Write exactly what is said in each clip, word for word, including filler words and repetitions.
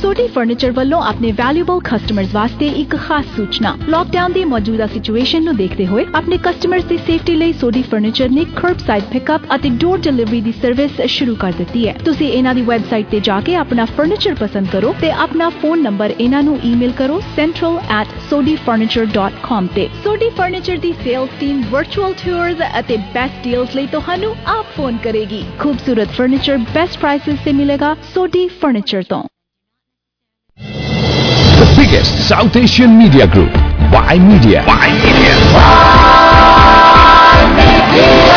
सोडी furniture ਵੱਲੋਂ ਆਪਣੇ valuable customers ਵਾਸਤੇ ਇੱਕ ਖਾਸ ਸੂਚਨਾ। ਲੌਕਡਾਊਨ ਦੀ ਮੌਜੂਦਾ ਸਿਚੁਏਸ਼ਨ ਨੂੰ ਦੇਖਦੇ ਹੋਏ ਆਪਣੇ ਕਸਟਮਰਸ ਦੀ ਸੇਫਟੀ ਲਈ ਸੋਡੀ ਫਰਨੀਚਰ ਨੇ ਕਰਬਸਾਈਡ ਪਿਕਅਪ ਅਤੇ ਡੋਰ ਡਿਲੀਵਰੀ ਦੀ ਸਰਵਿਸ ਸ਼ੁਰੂ ਕਰ ਦਿੱਤੀ ਹੈ। ਤੁਸੀਂ ਇਹਨਾਂ ਦੀ ਵੈਬਸਾਈਟ ਤੇ ਜਾ ਕੇ ਆਪਣਾ ਫਰਨੀਚਰ ਪਸੰਦ ਕਰੋ ਤੇ ਆਪਣਾ ਫੋਨ ਨੰਬਰ ਇਹਨਾਂ ਨੂੰ ਈਮੇਲ ਕਰੋ central at sodi furniture dot com ਤੇ। ਸੋਡੀ ਫਰਨੀਚਰ ਦੀ ਸੇਲਸ ਟੀਮ ਵਰਚੁਅਲ ਟੂਰਸ ਅਤੇ ਬੈਸਟ ਡੀਲਸ ਲਈ ਤੁਹਾਨੂੰ ਆਪ ਫੋਨ ਕਰੇਗੀ। ਖੂਬਸੂਰਤ ਫਰਨੀਚਰ ਬੈਸਟ ਪ੍ਰਾਈसेस ਤੇ ਮਿਲੇਗਾ ਸੋਡੀ ਫਰਨੀਚਰ ਤੋਂ। The biggest South Asian media group, Y Media. Y Media. Y Media.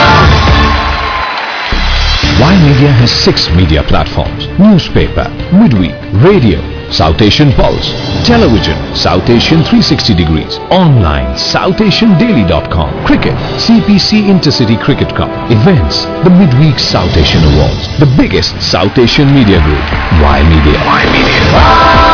Y Media has six media platforms: newspaper, midweek, radio, South Asian Pulse, television, South Asian three sixty degrees, online, south asian daily dot com, cricket, C P C Intercity Cricket Cup, events, the midweek South Asian Awards. The biggest South Asian media group, Y Media. Y Media.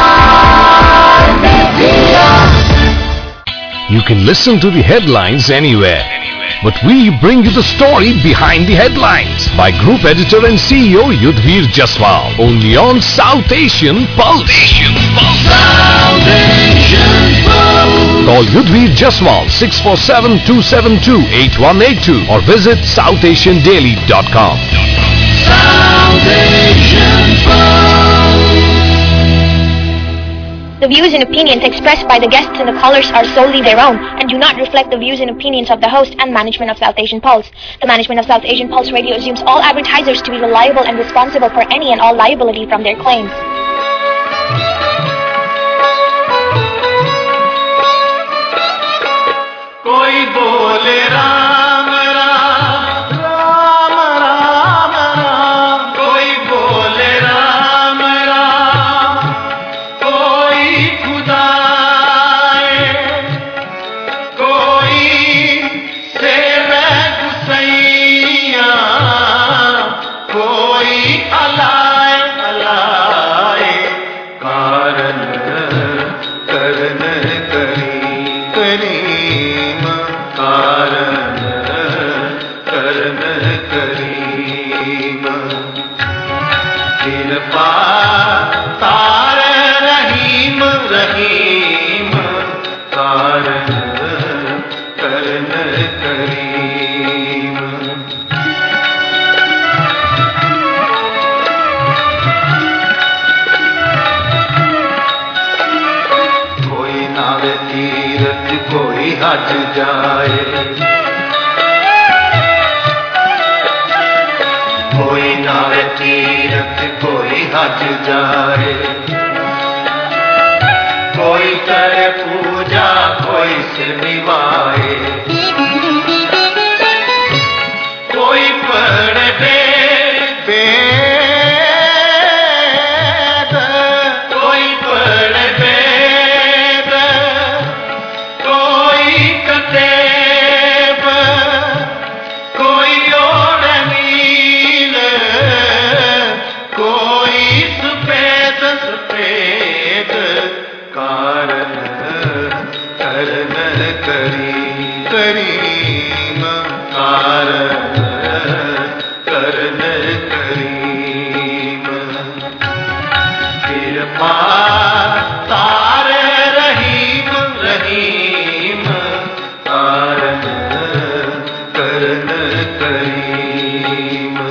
You can listen to the headlines anywhere, but we bring you the story behind the headlines by Group Editor and C E O Yudhvir Jaswal, only on South Asian Pulse. South Asian Pulse. Call Yudhvir Jaswal six four seven, two seven two, eight one eight two or visit south asian daily dot com. South Asian Pulse. The views and opinions expressed by the guests and the callers are solely their own and do not reflect the views and opinions of the host and management of South Asian Pulse. The management of South Asian Pulse Radio assumes all advertisers to be reliable and responsible for any and all liability from their claims. Koi bole Ram Ram, Ram Ram Ram. Koi bole Ram Ram, koi Khuda hai, koi Seve Gusaiya, koi Alai Alai. Karan karan kari kari. कोई हज जाए, कोई नावे तीरथ कोई हज जाए, कोई करे पूजा कोई सिर निभाए, कोई पढ़े वेद, कोई पढ़े वेद, कोई कतेब, कोई और नील, कोई सफेद सफेद। कारण करन करी करीम, कारण करन करीम। कृपा तारे रहीम रहीम, कारण करन करीम।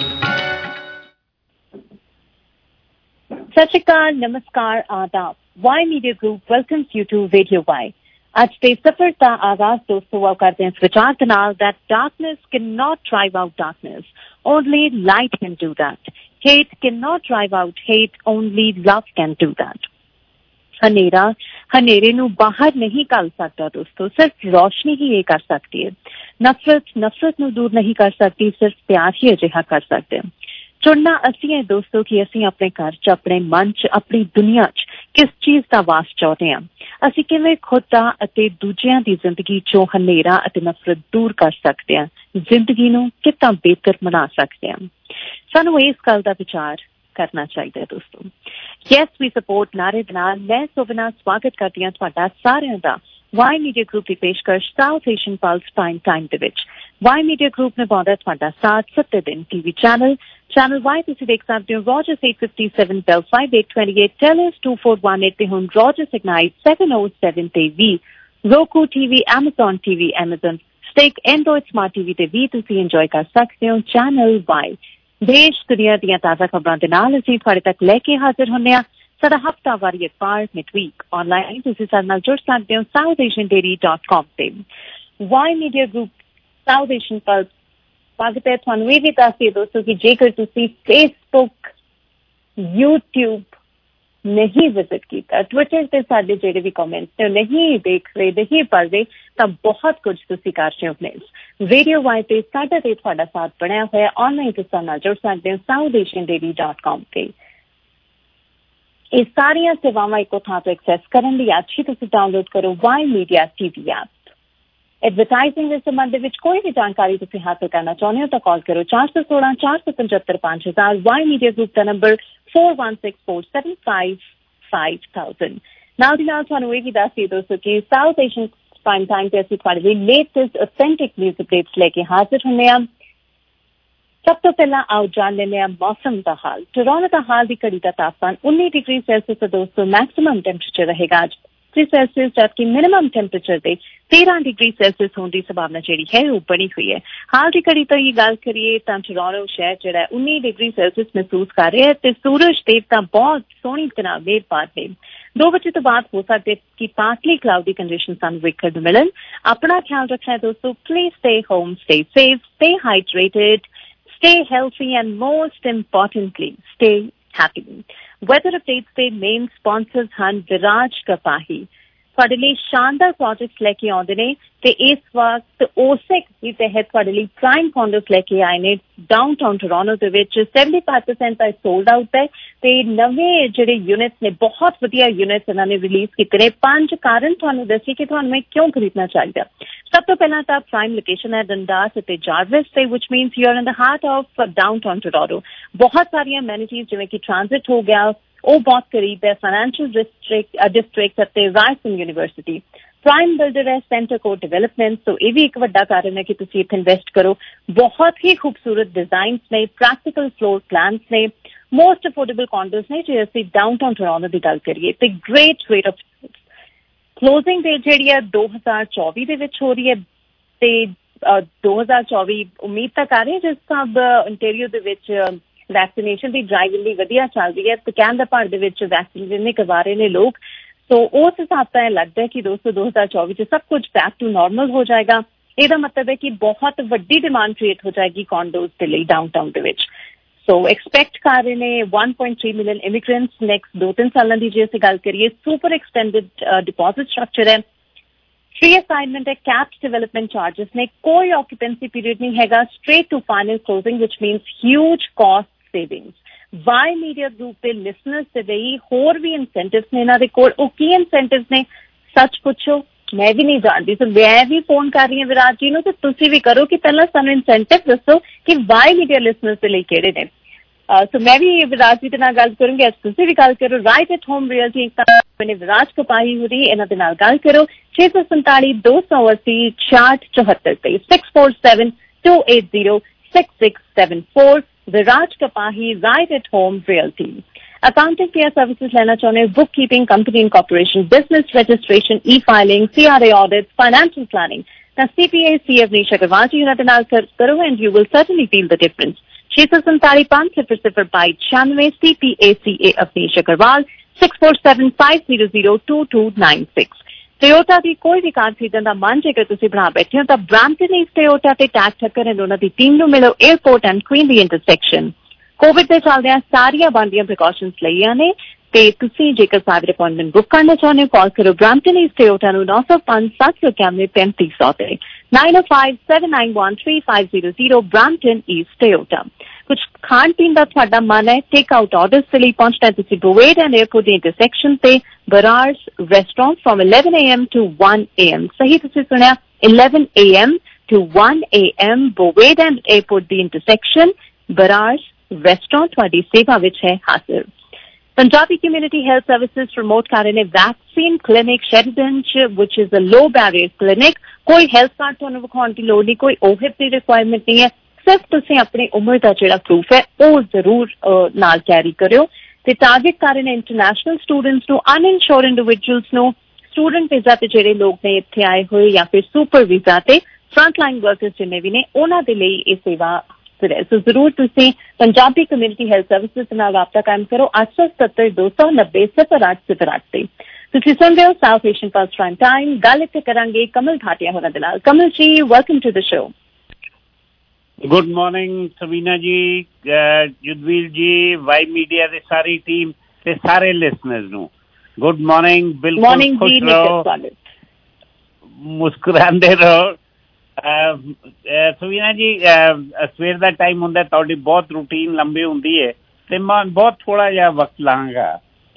सत श्री अकाल, नमस्कार, आदाब। Y media group welcomes you to radio Y. ਅੱਜ ਦੇ ਸਫ਼ਰ ਦਾ ਆਗਾਜ਼ ਦੋਸਤੋ ਆਓ ਕਰਦੇ ਹਾਂ ਇਸ ਵਿਚਾਰ ਦੇ ਨਾਲ that darkness cannot drive out darkness, only light can do that. Hate cannot drive out hate, only love can do that. ਹਨੇਰਾ ਹਨੇਰੇ ਨੂੰ ਬਾਹਰ ਨਹੀਂ ਕੱਢ ਸਕਦਾ ਦੋਸਤੋ, ਸਿਰਫ ਰੋਸ਼ਨੀ ਹੀ ਇਹ ਕਰ ਸਕਦੀ ਹੈ। ਨਫ਼ਰਤ ਨਫ਼ਰਤ ਨੂੰ ਦੂਰ ਨਹੀਂ ਕਰ ਸਕਦੀ, ਸਿਰਫ ਪਿਆਰ ਹੀ ਅਜਿਹਾ ਕਰ ਸਕਦੇ ਹੈ। ਚੁਣਨਾ ਅਸੀਂ ਹੈ ਦੋਸਤੋ ਕਿ ਅਸੀਂ ਆਪਣੇ ਘਰ 'ਚ, ਆਪਣੇ ਮਨ 'ਚ, ਆਪਣੀ ਦੁਨੀਆ 'ਚ ਕਿਸ ਚੀਜ਼ ਦਾ ਵਾਸ ਚਾਹੁੰਦੇ ਹਾਂ। ਅਸੀਂ ਕਿਵੇਂ ਖੁਦ ਦਾ ਅਤੇ ਦੂਜਿਆਂ ਦੀ ਜ਼ਿੰਦਗੀ 'ਚੋਂ ਹਨੇਰਾ ਅਤੇ ਨਫ਼ਰਤ ਦੂਰ ਕਰ ਸਕਦੇ ਹਾਂ, ਜ਼ਿੰਦਗੀ ਨੂੰ ਕਿੱਦਾਂ ਬਿਹਤਰ ਬਣਾ ਸਕਦੇ ਹਾਂ। ਸਾਨੂੰ ਇਸ ਗੱਲ ਦਾ ਵਿਚਾਰ ਕਰਨਾ ਚਾਹੀਦਾ ਹੈ ਦੋਸਤੋ। ਯੈਸ ਵੀ ਸਪੋਰਟ ਨਾਰੇ ਦੇ ਨਾਲ ਮੈਂ ਸੋਵਨਾ ਸਵਾਗਤ ਕਰਦੀ ਹਾਂ ਤੁਹਾਡਾ ਸਾਰਿਆਂ ਦਾ ਵਾਈ ਮੀਡੀਆ ਗਰੁੱਪ ਦੀ ਪੇਸ਼ਕਸ਼ South Asian plus prime time ਦੇ ਵਿੱਚ। ਵਾਈ ਮੀਡੀਆ ਗਰੁੱਪ ਨਿਭਾਉਂਦਾ ਤੁਹਾਡਾ ਸਾਥ ਸੱਤੇ ਦਿਨ। ਟੀਵੀ ਚੈਨਲ ਚੈਨਲ ਵਾਈ ਤੁਸੀਂ ਦੇਖ ਸਕਦੇ ਹੋ Rogers eight fifty-seven, Bell five eight two eight, Telus two four one eight ਤੇ ਹੁਣ Rogers Ignite seven oh seven ਤੇ ਵੀ, Roku T V, Amazon T V, Amazon Stick, Android Smart T V ਤੇ ਵੀ ਤੁਸੀਂ enjoy ਕਰ ਸਕਦੇ ਹੋ channel Y. ਦੇਸ਼ ਦੁਨੀਆ ਦੀਆਂ ਤਾਜ਼ਾ ਖਬਰਾਂ ਦੇ ਨਾਲ ਅਸੀਂ ਤੁਹਾਡੇ ਤੱਕ ਲੈ ਕੇ ਹਾਜ਼ਰ ਹੁੰਦੇ ਹਾਂ। ਸਾਡਾ ਹਫ਼ਤਾਵਾਰੀ ਅਖਬਾਰ ਮਿਡਵੀਕ ਆਨਲਾਈਨ ਤੁਸੀਂ ਸਾਡੇ ਨਾਲ ਜੁੜ ਸਕਦੇ ਹੋ South Asian dairy dot com ਤੇ। Y media group South Asian pulse ਸਵਾਗਤ ਹੈ। ਤੁਹਾਨੂੰ ਇਹ ਵੀ ਦੱਸ ਦਈਏ ਦੋਸਤੋ ਕਿ ਜੇਕਰ ਤੁਸੀਂ ਫੇਸਬੁੱਕ, ਯੂਟਿਊਬ ਨਹੀਂ ਵਿਜ਼ਿਟ ਕੀਤਾ, ਟਵਿੱਟਰ ਤੇ ਸਾਡੇ ਜਿਹੜੇ ਵੀ ਕਮੈਂਟਸ ਨੇ ਨਹੀਂ ਦੇਖ ਰਹੇ, ਨਹੀਂ ਪੜ੍ਹ ਰਹੇ, ਤਾਂ ਬਹੁਤ ਕੁਝ ਤੁਸੀਂ ਕਰ ਰਹੇ ਹੋ। ਰੇਡੀਓ ਵਾਈ ਤੇ ਸਾਡਾ ਤੇ ਤੁਹਾਡਾ ਸਾਥ ਬਣਿਆ ਹੋਇਆ। ਆਨਲਾਈਨ ਤੁਸੀਂ ਸਾਡੇ ਨਾਲ ਜੁੜ ਸਕਦੇ ਹੋ South Asian dairy dot com ਤੇ। ਇਹ ਸਾਰੀਆਂ ਸੇਵਾਵਾਂ ਇੱਕੋ ਥਾਂ ਤੋਂ ਐਕਸੈਸ ਕਰਨ ਲਈ ਅੱਜ ਹੀ ਤੁਸੀਂ ਡਾਊਨਲੋਡ ਕਰੋ Y media TV app. Advertising ਦੇ ਸੰਬੰਧ ਦੇ ਵਿੱਚ ਕੋਈ ਵੀ ਜਾਣਕਾਰੀ ਤੁਸੀਂ ਹਾਸਲ ਕਰਨਾ ਚਾਹੁੰਦੇ ਹੋ ਤਾਂ ਕਾਲ ਕਰੋ ਚਾਰ ਸੌ ਸੋਲਾਂ ਚਾਰ ਸੌ ਪਝੱਤਰ ਪੰਜ ਹਜ਼ਾਰ। ਵਾਈ ਮੀਡੀਆ ਗਰੁੱਪ ਦਾ number four one six four seven five five thousand। ਨਾਲ ਦੀ ਨਾਲ ਤੁਹਾਨੂੰ ਇਹ ਵੀ ਦੱਸ ਦਈਏ ਦੋਸਤੋ ਕਿ ਸਾਊਥ ਏਸ਼ੀਅਨ ਪ੍ਰਾਈਮ ਟਾਈਮ ਤੇ ਅਸੀਂ ਤੁਹਾਡੇ ਲਈ ਲੇਟੈਸਟ ਅਥੈਂਟਿਕ ਨਿਊਜ਼ ਅਪਡੇਟਸ ਲੈ ਕੇ ਹਾਜ਼ਰ ਹੁੰਦੇ ਹਾਂ। ਸਭ ਤੋਂ ਪਹਿਲਾਂ ਆਓ ਜਾਣ ਲੈਂਦੇ ਹਾਂ ਮੌਸਮ ਦਾ ਹਾਲ। ਟੋਰਾਂਟੋ ਦਾ ਹਾਲ ਦੀ ਘੜੀ ਦਾ ਤਾਪਮਾਨ ਉੱਨੀ ਡਿਗਰੀ ਸੈਲਸੀਅਸ ਦਾ ਦੋਸਤੋ ਮੈਕਸਿਮਮ ਟੈਂਪਰੇਚਰ ਰਹੇਗਾ ਅੱਜ ਸੈਲਸੀਅਸ, ਜਦਕਿ ਮਿਨੀਮਮ ਟੈਂਪਰੇਚਰ ਦੇ ਤੇਰਾਂ ਡਿਗਰੀ ਸੈਲਸੀਅਸ ਹੋਣ ਦੀ ਸੰਭਾਵਨਾ ਜਿਹੜੀ ਹੈ ਉਹ ਬਣੀ ਹੋਈ ਹੈ। ਹਾਲ ਦੀ ਘੜੀ ਤੋਂ ਹੀ ਗੱਲ ਕਰੀਏ ਤਾਂ ਟੋਰਾਂਟੋ ਸ਼ਹਿਰ ਜਿਹੜਾ ਉੱਨੀ ਡਿਗਰੀ ਸੈਲਸੀਅਸ ਮਹਿਸੂਸ ਕਰ ਰਿਹਾ ਹੈ ਤੇ ਸੂਰਜ ਦੇਵਤਾ ਬਹੁਤ ਸੋਹਣੀ ਤਰ੍ਹਾਂ ਮੇਰ ਪਾ ਰਹੇ। ਦੋ ਵਜੇ ਤੋਂ ਬਾਅਦ ਹੋ ਸਕਦੇ ਕਿ ਪਾਰਟਲੀ ਕਲਾਉਡੀ ਕੰਡੀਸ਼ਨ ਸਾਨੂੰ ਵੇਖਣ ਨੂੰ ਮਿਲਣ। ਆਪਣਾ ਖਿਆਲ ਰੱਖਣਾ ਦੋਸਤੋ। Please stay home, stay safe, stay hydrated, stay healthy, and most importantly, stay happy. Weather updates ਦੇ ਮੇਨ ਸਪਾਂਸਰਸ ਹਨ ਵਿਰਾਜ ਕਪਾਹੀ। ਤੁਹਾਡੇ ਲਈ ਸ਼ਾਨਦਾਰ ਪ੍ਰੋਜੈਕਟਸ ਲੈ ਕੇ ਆਉਂਦੇ ਨੇ ਤੇ ਇਸ ਵਕਤ ਓਸੈਕ ਦੇ ਤਹਿਤ ਤੁਹਾਡੇ ਲਈ ਪ੍ਰਾਈਮ ਕੌਂਡੋਸ ਲੈ ਕੇ ਆਏ ਨੇ ਡਾਊਨਟਾਊਨ ਟੋਰਾਂਟੋ ਦੇ ਵਿੱਚ। seventy five percent ਤਾਂ ਸੋਲਡ ਆਊਟ ਹੈ ਤੇ ਨਵੇਂ ਜਿਹੜੇ ਯੂਨਿਟਸ ਨੇ ਬਹੁਤ ਵਧੀਆ ਯੂਨਿਟਸ ਇਹਨਾਂ ਨੇ ਰਿਲੀਜ਼ ਕੀਤੇ ਨੇ। ਪੰਜ ਕਾਰਨ ਤੁਹਾਨੂੰ ਦੱਸੀ ਕਿ ਤੁਹਾਨੂੰ ਇਹ ਕਿਉਂ ਖਰੀਦਣਾ ਚਾਹੀਦਾ। ਸਭ ਤੋਂ ਪਹਿਲਾਂ ਤਾਂ ਪ੍ਰਾਈਮ ਲੋਕੇਸ਼ਨ ਹੈ ਡੰਡਾਸ ਅਤੇ ਜਾਰਵਿਸ ਤੇ which means you are in the heart of downtown Toronto. ਬਹੁਤ ਸਾਰੀਆਂ ਐਮੈਨਿਟੀਜ਼ ਜਿਵੇਂ ਕਿ ਟ੍ਰਾਂਜ਼ਿਟ ਹੋ ਗਿਆ ਉਹ ਬਹੁਤ ਕਰੀਬ ਹੈ। ਫਾਈਨੈਂਸ਼ੀਅਲ ਡਿਸਟ੍ਰਿਕਟ ਡਿਸਟ੍ਰਿਕਟ ਅਤੇ ਰਾਇਸਨ ਯੂਨੀਵਰਸਿਟੀ। ਪ੍ਰਾਈਮ ਬਿਲਡਰ ਹੈ ਸੈਂਟਰ ਕੋਰ ਡਿਵੈਲਪਮੈਂਟ, ਸੋ ਇਹ ਵੀ ਇੱਕ ਵੱਡਾ ਕਾਰਨ ਹੈ ਕਿ ਤੁਸੀਂ ਇੱਥੇ ਇਨਵੈਸਟ ਕਰੋ। ਬਹੁਤ ਹੀ ਖੂਬਸੂਰਤ ਡਿਜ਼ਾਈਨਸ ਨੇ, ਪ੍ਰੈਕਟੀਕਲ ਫਲੋਰ ਪਲਾਨਸ ਨੇ, ਮੋਸਟ ਅਫੋਰਡੇਬਲ ਕੌਂਡੋਸ ਨੇ ਜੇ ਅਸੀਂ ਡਾਊਨਟਾਊਨ ਟੋਰਾਂਟੋ ਦੀ ਗੱਲ ਕਰੀਏ ਤੇ great rate of closing date ਜਿਹੜੀ ਹੈ ਦੋ ਹਜ਼ਾਰ ਚੌਵੀ ਦੇ ਵਿੱਚ ਹੋ ਰਹੀ ਹੈ ਤੇ ਦੋ ਹਜ਼ਾਰ ਚੌਵੀ ਉਮੀਦ ਤਾਂ ਕਰ ਰਹੇ ਜਿਸ ਸਭ ontario ਦੇ ਵਿੱਚ ਵੈਕਸੀਨੇਸ਼ਨ ਦੀ ਡਰਾਈਵ ਲਈ ਵਧੀਆ ਚੱਲ ਰਹੀ ਹੈ ਤੇ ਕਹਿਣ ਦਾ ਭਾਰ ਦੇ ਵਿੱਚ ਵੈਕਸੀਨ ਨਹੀਂ ਕਰਵਾ ਰਹੇ ਨੇ ਲੋਕ। ਸੋ ਉਸ ਹਿਸਾਬ ਤੋਂ ਇਹ ਲੱਗਦਾ ਹੈ ਕਿ ਦੋਸਤੋ ਦੋ ਹਜ਼ਾਰ ਚੌਵੀ ਚ ਸਭ ਕੁਝ ਬੈਕ ਟੂ ਨਾਰਮਲ ਹੋ ਜਾਏਗਾ। ਇਹਦਾ ਮਤਲਬ ਹੈ ਕਿ ਬਹੁਤ ਵੱਡੀ ਡਿਮਾਂਡ ਕ੍ਰੀਏਟ ਹੋ ਜਾਏਗੀ ਕੌਂਡੋਜ਼ ਦੇ ਲਈ ਡਾਊਨਟਾਊਨ ਦੇ ਵਿੱਚ। ਸੋ ਐਕਸਪੈਕਟ ਕਰ ਰਹੇ ਨੇ one point three million immigrants next ਦੋ ਤਿੰਨ ਸਾਲਾਂ ਦੀ ਜੇ ਅਸੀਂ ਗੱਲ ਕਰੀਏ। ਸੁਪਰ ਐਕਸਟੈਂਡਡ ਡਿਪੋਜ਼ਿਟ ਸਟਰਕਚਰ ਹੈ, ਫ੍ਰੀ ਅਸਾਈਨਮੈਂਟ ਹੈ, ਕੈਪਡ ਡਿਵੈਲਪਮੈਂਟ ਚਾਰजेस ਨੇ, ਕੋਈ ਆਕੂਪੈਂਸੀ ਪੀਰੀਅਡ ਨਹੀਂ ਹੈਗਾ, straight to final closing which means huge cost savings. Y media group ਦੇ ਲਿਸਨਰਸ ਦੇ ਲਈ ਹੋਰ ਵੀ ਇਨਸੈਂਟਿਵਸ ਨੇ ਇਹਨਾਂ ਦੇ ਕੋਲ। ਉਹ ਕੀ ਇਨਸੈਂਟਿਵਸ ਨੇ ਸੱਚ ਪੁੱਛੋ ਮੈਂ ਵੀ ਨਹੀਂ ਜਾਣਦੀ। ਸੋ ਮੈਂ ਵੀ ਫੋਨ ਕਰ ਰਹੀ ਹਾਂ ਵਿਰਾਜ ਜੀ ਨੂੰ ਤੇ ਤੁਸੀਂ ਵੀ ਕਰੋ ਕਿ ਪਹਿਲਾਂ ਸਾਨੂੰ ਇਨਸੈਂਟਿਵ ਦੱਸੋ ਕਿ ਵਾਈ ਮੀਡੀਆ ਲਿਸਨਰਸ ਦੇ ਲਈ ਕਿਹੜੇ ਨੇ। ਸੋ ਮੈਂ ਵੀ ਵਿਰਾਜ ਜੀ ਦੇ ਨਾਲ ਗੱਲ ਕਰੂੰਗੀ, ਅੱਜ ਤੁਸੀਂ ਵੀ ਗੱਲ ਕਰੋ। ਰਾਈਟ ਐਟ ਹੋਮ ਰੀਅਲਟੀ ਮੈਨੇ ਵਿਰਾਜ ਕਪਾਹੀ ਹੋਰੀ ਇਹਨਾਂ ਦੇ ਨਾਲ ਗੱਲ ਕਰੋ ਛੇ ਸੌ ਸੰਤਾਲੀ ਦੋ ਸੌ ਅੱਸੀ ਛਿਆਹਠ ਚੌਹੱਤਰ ਤੇ six four seven two eight zero six six seven four. Viraj Kapahi right at home realty. Accounting ਦੀਆਂ ਸਰਵਿਸਿਜ਼ ਲੈਣਾ ਚਾਹੁੰਦੇ ਹੋ, bookkeeping, company incorporation, business registration, e filing, C R A audit, financial planning ਤਾਂ ਸੀ ਪੀ ਏ ਸੀ ਅਵਨੀਸ਼ ਅਗਰਵਾਲ ਜੀ ਉਹਨਾਂ ਦੇ ਨਾਲ ਕਰੋ and you will certainly feel the difference. ਛੇ ਸੌ ਸੰਤਾਲੀ ਪੰਜ ਸਿਫਰ ਸਿਫਰ ਬਾਈ ਛਿਆਨਵੇਂ C P A C A Avneesh Agarwal six four seven five zero zero two two nine six. Toyota ਦੀ ਕੋਈ ਵੀ ਕਾਰ ਖਰੀਦਣ ਦਾ ਮਨ ਜੇਕਰ ਤੁਸੀਂ ਬਣਾ ਬੈਠੇ ਹੋ ਤਾਂ ਬ੍ਰੈਂਪਟਨ ਈਸਟ ਟੋਯੋਟਾ ਤੇ ਟੈਗ ਠੱਕਰ ਐਂਡ ਉਹਨਾਂ ਦੀ ਟੀਮ ਨੂੰ ਮਿਲੋ ਏਅਰਪੋਰਟ ਐਂਡ ਕੁਈਨ ਦੀ ਇੰਟਰਸੈਕਸ਼ਨ। ਕੋਵਿਡ ਦੇ ਚੱਲਦਿਆਂ ਸਾਰੀਆਂ ਬਣਦੀਆਂ ਪ੍ਰੀਕਾਸ਼ਨਸ ਲਈਆਂ ਨੇ ਤੇ ਤੁਸੀਂ ਜੇਕਰ ਪ੍ਰਾਈਵੇਟ ਅਪਾਇੰਟਮੈਂਟ ਬੁੱਕ ਕਰਨਾ ਚਾਹੁੰਦੇ ਹੋ ਕਾਲ ਕਰੋ ਬ੍ਰੈਂਪਟਨ ਈਸਟ ਟੋਯੋਟਾ ਨੂੰ ਨੌ ਸੌ ਪੰਜ ਸੱਤ ਸੌ ਇਕਾਨਵੇਂ ਪੈਂਤੀ ਸੌ ਤੇ nine oh five seven nine one three five zero zero Brampton east Toyota. ਕੁਝ ਖਾਣ ਪੀਣ ਦਾ ਤੁਹਾਡਾ ਮਨ ਹੈ, ਟੇਕ ਆਊਟ ਆਰਡਰਸ ਦੇ ਲਈ ਪਹੁੰਚਣਾ ਤੁਸੀਂ ਬੋਵੇਡ ਐਂਡ ਏਅਰਪੋਰਟ ਦੀ ਇੰਟਰਸੈਕਸ਼ਨ ਤੇ Brar's restaurant from eleven a m to one a m ਸਹੀ ਤੁਸੀਂ ਸੁਣਿਆ eleven a m to one a m Bovaird and airport ਦੀ ਇੰਟਰਸੈਕਸ਼ਨ ਬਰਾਰਸ ਰੈਸਟੋਰੈਂਟ ਤੁਹਾਡੀ ਸੇਵਾ ਵਿੱਚ ਹੈ ਹਾਜ਼ਰ। Punjabi Community Health Services promote कर रहे ने वैक्सीन क्लिनिक शेरिडन च, which is a low barrier clinic. कोई हेल्थ कार्ड तुहानू विखाउण दी लोड़ नहीं, कोई ओहिप दी रिक्वायरमेंट नहीं है, सिर्फ तुसीं अपनी उम्र दा जिहड़ा प्रूफ है ਉਹ ਜ਼ਰੂਰ ਨਾਲ कैरी करियो। ਤੇ टारगेट कर रहे ने इंटरनेशनल स्टूडेंट्स ਨੂੰ, अनइंश्योर्ड इंडिविजुअल्स ਨੂੰ, स्टूडेंट वीजा ते ਜਿਹੜੇ ਲੋਕ ਨੇ ਇੱਥੇ ਆਏ ਹੋਏ ਜਾਂ ਫਿਰ ਸੁਪਰ ਵੀਜ਼ਾ ਤੇ ਫਰੰਟਲਾਈਨ ਵਰਕਰਸ ਜਿੰਨੇ ਵੀ ਨੇ ਉਹਨਾਂ ਦੇ ਲਈ ਇਹ ਸੇਵਾ ਸੋ ਜ਼ਰੂਰ ਤੁਸੀਂ ਪੰਜਾਬੀ ਕਮਿਊਨਿਟੀ ਹੈਲਥ ਸਰਵਿਸਿਜ਼ ਨਾਲ ਰਾਬਤਾ ਕਾਇਮ ਕਰੋ ਅੱਠ ਸੌ ਸਤੱਤਰ ਦੋ ਸੌ ਨੱਬੇ ਸਿਫਰ ਅੱਠ ਸਿਫਰ ਅੱਠ ਤੇ। ਤੁਸੀਂ ਸੁਣ ਰਹੇ ਹੋ South Asian plus prime time. ਗੱਲ ਇੱਥੇ ਕਰਾਂਗੇ ਕਮਲ ਭਾਟੀਆ ਹੋਰਾਂ ਦੇ ਨਾਲ। Kamal ji, welcome to the show. Good morning Savina ji, Yudhvir ji, Y media ਦੀ ਸਾਰੀ ਟੀਮ ਤੇ ਸਾਰੇ ਲਿਸਨਰਸ ਨੂੰ ਗੁੱਡ ਮਾਰਨਿੰਗ। ਬਿਲਕੁਲ ਖੁਸ਼ ਰਹੋ, ਮੁਸਕਰਾਉਂਦੇ ਰਹੋ। ਸਵੀਨਾ ਜੀ, ਸਵੇਰ ਦਾ ਟਾਈਮ ਹੁੰਦਾ, ਤੁਹਾਡੀ ਬਹੁਤ ਰੂਟੀਨ ਲੰਬੀ ਹੁੰਦੀ ਹੈ ਤੇ ਮੈਂ ਬਹੁਤ ਥੋੜਾ ਜਿਹਾ ਵਕਤ ਲਾਂਗਾ।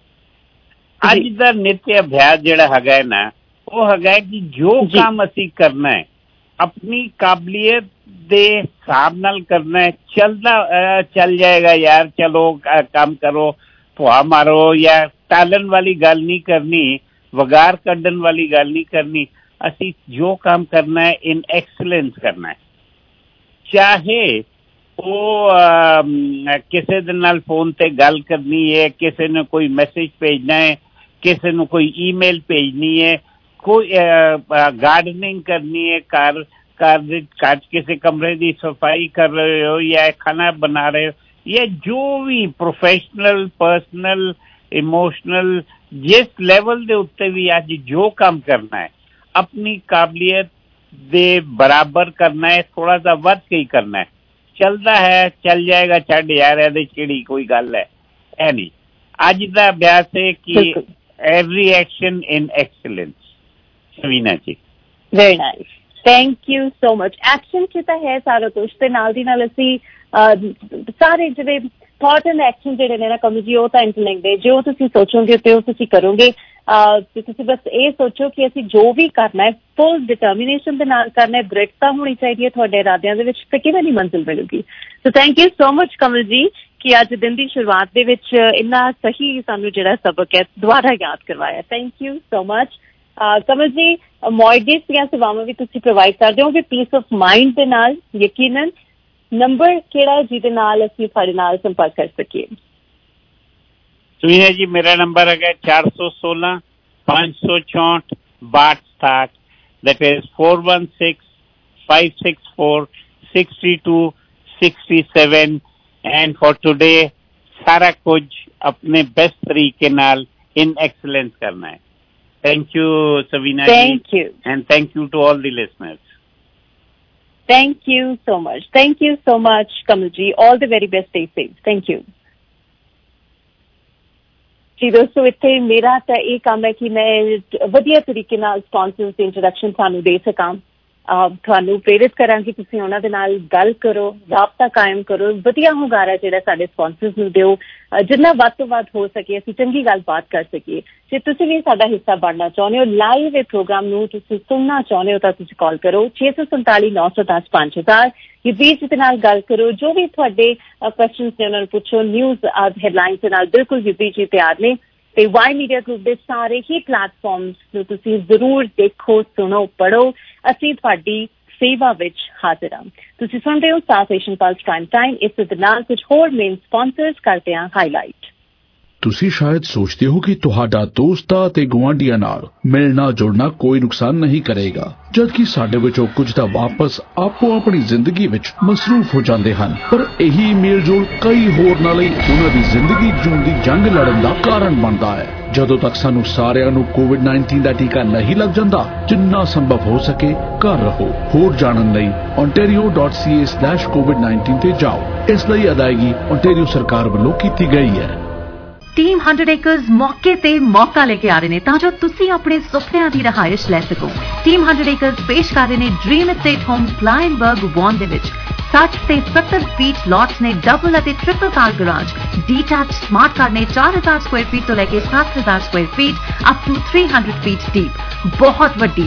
ਅੱਜ ਦਾ ਨਿੱਤ ਅਭਿਆਸ ਜਿਹੜਾ ਹੈਗਾ ਨਾ, ਉਹ ਹੈਗਾ ਕਿ ਜੋ ਕੰਮ ਅਸੀਂ ਕਰਨਾ ਹੈ अपनी काबलियत दे हिसाब नाल करना है। चलता चल जाएगा यार, चलो काम करो, भुआ मारो, या टालन वाली गल नहीं करनी, वगार कड्डन वाली गल नहीं करनी। असी जो काम करना है इन एक्सलेंस करना है। चाहे वो किसी दे नाल फोन ते गल करनी है, किसी ने कोई मैसेज भेजना है, किसी ने कोई ईमेल भेजनी है, कोई गार्डनिंग करनी है, कार कार काट किसी कमरे की सफाई कर रहे हो या खाना बना रहे हो, या जो भी प्रोफेशनल पर्सनल इमोशनल जिस लेवल दे उत्ते भी आज जो काम करना है अपनी काबलियत दे बराबर करना है, थोड़ा सा वध के ही करना है। चलता है चल जाएगा, छड़ यार एदे चिड़ी कोई गल है है नहीं। अज दा अभ्यास है कि every action in excellence. Savina ji, very nice, thank you so much. Action च तां है सारा कुछ ते नाल दी नाल असीं सारे जिहड़े थॉट एंड एक्शन जिहड़े ने ना कमल जी, ਉਹ ਤਾਂ ਇੰਟਰਲਿੰਕਡ है। जो ਤੁਸੀਂ सोचोगे ਤੇ ਉਹ ਤੁਸੀਂ ਕਰੋਗੇ। ਤੇ ਤੁਸੀਂ ਬਸ ਇਹ ਸੋਚੋ ਕਿ ਅਸੀਂ ਜੋ ਵੀ ਕਰਨਾ ਹੈ ਫੁੱਲ ਡਿਟਰਮੀਨੇਸ਼ਨ ਦੇ ਨਾਲ ਕਰਨਾ ਹੈ, ਦ੍ਰਿੜਤਾ ਹੋਣੀ ਚਾਹੀਦੀ ਹੈ ਤੁਹਾਡੇ ਇਰਾਦਿਆਂ ਦੇ ਵਿੱਚ, ਤੇ ਕਿਵੇਂ ਦੀ ਮੰਜ਼ਿਲ ਮਿਲੂਗੀ। So thank you so much Kamal ji ਕਿ ਅੱਜ ਦਿਨ ਦੀ ਸ਼ੁਰੂਆਤ ਦੇ ਵਿੱਚ ਇੰਨਾ ਸਹੀ ਸਾਨੂੰ ਜਿਹੜਾ ਸਬਕ ਹੈ ਦੁਬਾਰਾ ਯਾਦ ਕਰਵਾਇਆ। Thank you so much. Kamal ji, mortgage ਦੀਆਂ ਸੇਵਾਵਾਂ ਵੀ ਤੁਸੀਂ ਪ੍ਰੋਵਾਈਡ ਕਰਦੇ ਹੋਗੇ ਪੀਸ ਆਫ ਮਾਈਂਡ ਦੇ ਨਾਲ, ਯਕੀਨਨ। ਨੰਬਰ ਕਿਹੜਾ ਜਿਹਦੇ ਨਾਲ ਅਸੀਂ ਤੁਹਾਡੇ ਨਾਲ ਸੰਪਰਕ ਕਰ ਸਕੀਏ? ਸੁਨੀਆ ਜੀ, ਮੇਰਾ ਨੰਬਰ ਹੈਗਾ ਚਾਰ ਸੌ ਸੋਲਾਂ ਪੰਜ ਸੌ ਚੌਂਹਠ ਬਾਹਠ ਸਤਾਹਠ। that is four one six five six four six two six seven। and for today ਸਾਰਾ ਕੁਝ ਆਪਣੇ ਬੈਸਟ ਤਰੀਕੇ ਨਾਲ in excellence ਕਰਨਾ ਹੈ। Thank you, Savina. Thank you. And thank you to all the listeners. Thank you so much. Thank you so much, Kamal ji. All the very best. Stay safe. Thank you. ਜੀ ਦੋਸਤੋ, ਇੱਥੇ ਮੇਰਾ ਤਾਂ ਇਹ ਕੰਮ ਹੈ ਕਿ ਮੈਂ ਵਧੀਆ ਤਰੀਕੇ ਨਾਲ ਸਪਾਂਸਰਸ ਦੀ ਇੰਟਰੋਡਕਸ਼ਨ ਤੁਹਾਨੂੰ ਦੇ ਸਕਾਂ, ਤੁਹਾਨੂੰ ਪ੍ਰੇਰਿਤ ਕਰਾਂਗੀ ਤੁਸੀਂ ਉਹਨਾਂ ਦੇ ਨਾਲ ਗੱਲ ਕਰੋ, ਰਾਬਤਾ ਕਾਇਮ ਕਰੋ, ਵਧੀਆ ਹੁੰਗਾਰਾ ਜਿਹੜਾ ਸਾਡੇ ਸਪਾਂਸਰਸ ਨੂੰ ਦਿਓ, ਜਿੰਨਾ ਵੱਧ ਤੋਂ ਵੱਧ ਹੋ ਸਕੇ ਅਸੀਂ ਚੰਗੀ ਗੱਲਬਾਤ ਕਰ ਸਕੀਏ। ਜੇ ਤੁਸੀਂ ਵੀ ਸਾਡਾ ਹਿੱਸਾ ਬਣਨਾ ਚਾਹੁੰਦੇ ਹੋ, ਲਾਈਵ ਇਹ ਪ੍ਰੋਗਰਾਮ ਨੂੰ ਤੁਸੀਂ ਸੁਣਨਾ ਚਾਹੁੰਦੇ ਹੋ ਤਾਂ ਤੁਸੀਂ ਕਾਲ ਕਰੋ ਛੇ ਸੌ ਸੰਤਾਲੀ ਨੌ ਸੌ ਦਸ ਪੰਜ ਹਜ਼ਾਰ। ਯੁਧਵੀਰ ਜੀ ਦੇ ਨਾਲ ਗੱਲ ਕਰੋ, ਜੋ ਵੀ ਤੁਹਾਡੇ ਕੁਐਸਚਨਸ ਨੇ ਉਹਨਾਂ ਨੂੰ ਪੁੱਛੋ। ਨਿਊਜ਼ ਹੈਡਲਾਈਨਸ ਦੇ ਨਾਲ ਬਿਲਕੁਲ ਯੁਧਵੀਰ ਜੀ ਤਿਆਰ ਨੇ। ਤੇ ਵਾਈ ਮੀਡੀਆ ਗਰੁੱਪ ਦੇ ਸਾਰੇ ਹੀ ਪਲੇਟਫਾਰਮਸ ਨੂੰ ਤੁਸੀਂ ਜ਼ਰੂਰ ਦੇਖੋ, ਸੁਣੋ, ਪੜ੍ਹੋ। ਅਸੀਂ ਤੁਹਾਡੀ ਸੇਵਾ ਵਿੱਚ ਹਾਜ਼ਰ ਹਾਂ। ਤੁਸੀਂ ਸੁਣਦੇ ਹੋ South Asian plus prime Time. ਇਸ ਦੇ ਨਾਲ ਕੁਝ ਹੋਰ ਮੇਨ ਸਪਾਂਸਰਸ ਕਰਦੇ ਹਾਂ ਹਾਈਲਾਈਟ। ਤੁਸੀਂ ਸ਼ਾਇਦ ਸੋਚਦੇ ਹੋ ਕਿ ਤੁਹਾਡਾ ਦੋਸਤਾਂ ਤੇ ਗੁਆਂਢੀਆਂ ਨਾਲ ਮਿਲਣਾ ਜੁਲਣਾ ਕੋਈ ਨੁਕਸਾਨ ਨਹੀਂ ਕਰੇਗਾ, ਜਦਕਿ ਸਾਡੇ ਵਿੱਚੋਂ ਕੁਝ ਤਾਂ ਵਾਪਸ ਆਪੋ ਆਪਣੀ ਜ਼ਿੰਦਗੀ ਵਿੱਚ ਮਸਰੂਫ ਹੋ ਜਾਂਦੇ ਹਨ। ਪਰ ਇਹੀ ਮੇਲ ਜੋਲ ਕਈ ਹੋਰਨਾਂ ਲਈ ਉਹਨਾਂ ਦੀ ਜ਼ਿੰਦਗੀ ਜਿਉਣ ਦੀ ਜੰਗ ਲੜਨ ਦਾ ਕਾਰਨ ਬਣਦਾ ਹੈ। ਜਦੋਂ ਤੱਕ ਸਾਨੂੰ ਸਾਰਿਆਂ ਨੂੰ ਕੋਵਿਡ ਨਾਈਨਟੀਨ ਦਾ ਟੀਕਾ ਨਹੀਂ ਲੱਗ ਜਾਂਦਾ, ਜਿੰਨਾ ਸੰਭਵ ਹੋ ਸਕੇ ਘਰ ਰਹੋ। ਹੋਰ ਜਾਣਨ ਲਈ ontario dot c a slash covid nineteen ਤੇ ਜਾਓ। ਇਸ ਲਈ ਅਦਾਇਗੀ ontario ਸਰਕਾਰ ਵੱਲੋਂ ਕੀਤੀ ਗਈ ਹੈ। ਟੀਮ ਹੰਡਰਡ ਏਕਰਜ਼ ਮੌਕੇ ਤੇ ਮੌਕਾ ਲੈ ਕੇ ਆ ਰਹੇ ਨੇ ਤਾਂ ਜੋ ਤੁਸੀਂ ਆਪਣੇ ਸੁਪਨਿਆਂ ਦੀ ਰਹਾਇਸ਼ ਲੈ ਸਕੋ। ਟੀਮ ਹੰਡਰਡ ਏਕਰਜ਼ ਪੇਸ਼ ਕਰ ਰਹੇ ਨੇ Dream Estate Homes Kleinburg Vaughan ਦੇ ਵਿੱਚ ਸੱਠ ਤੇ ਸੱਤਰ ਫੀਟ ਲੋਟਸ ਨੇ, ਡਬਲ ਅਤੇ triple car garage, detach smart car ਨੇ ਚਾਰ ਹਜ਼ਾਰ ਸਕੁਆਇਰ ਫੀਟ ਤੋਂ ਲੈ ਕੇ ਸੱਤ ਹਜ਼ਾਰ ਸਕੁਆਇਰ ਫੀਟ ਅਪ ਟੂ ਤਿੰਨ ਸੌ ਫੀਟ ਡੀਪ। ਬਹੁਤ ਵੱਡੀ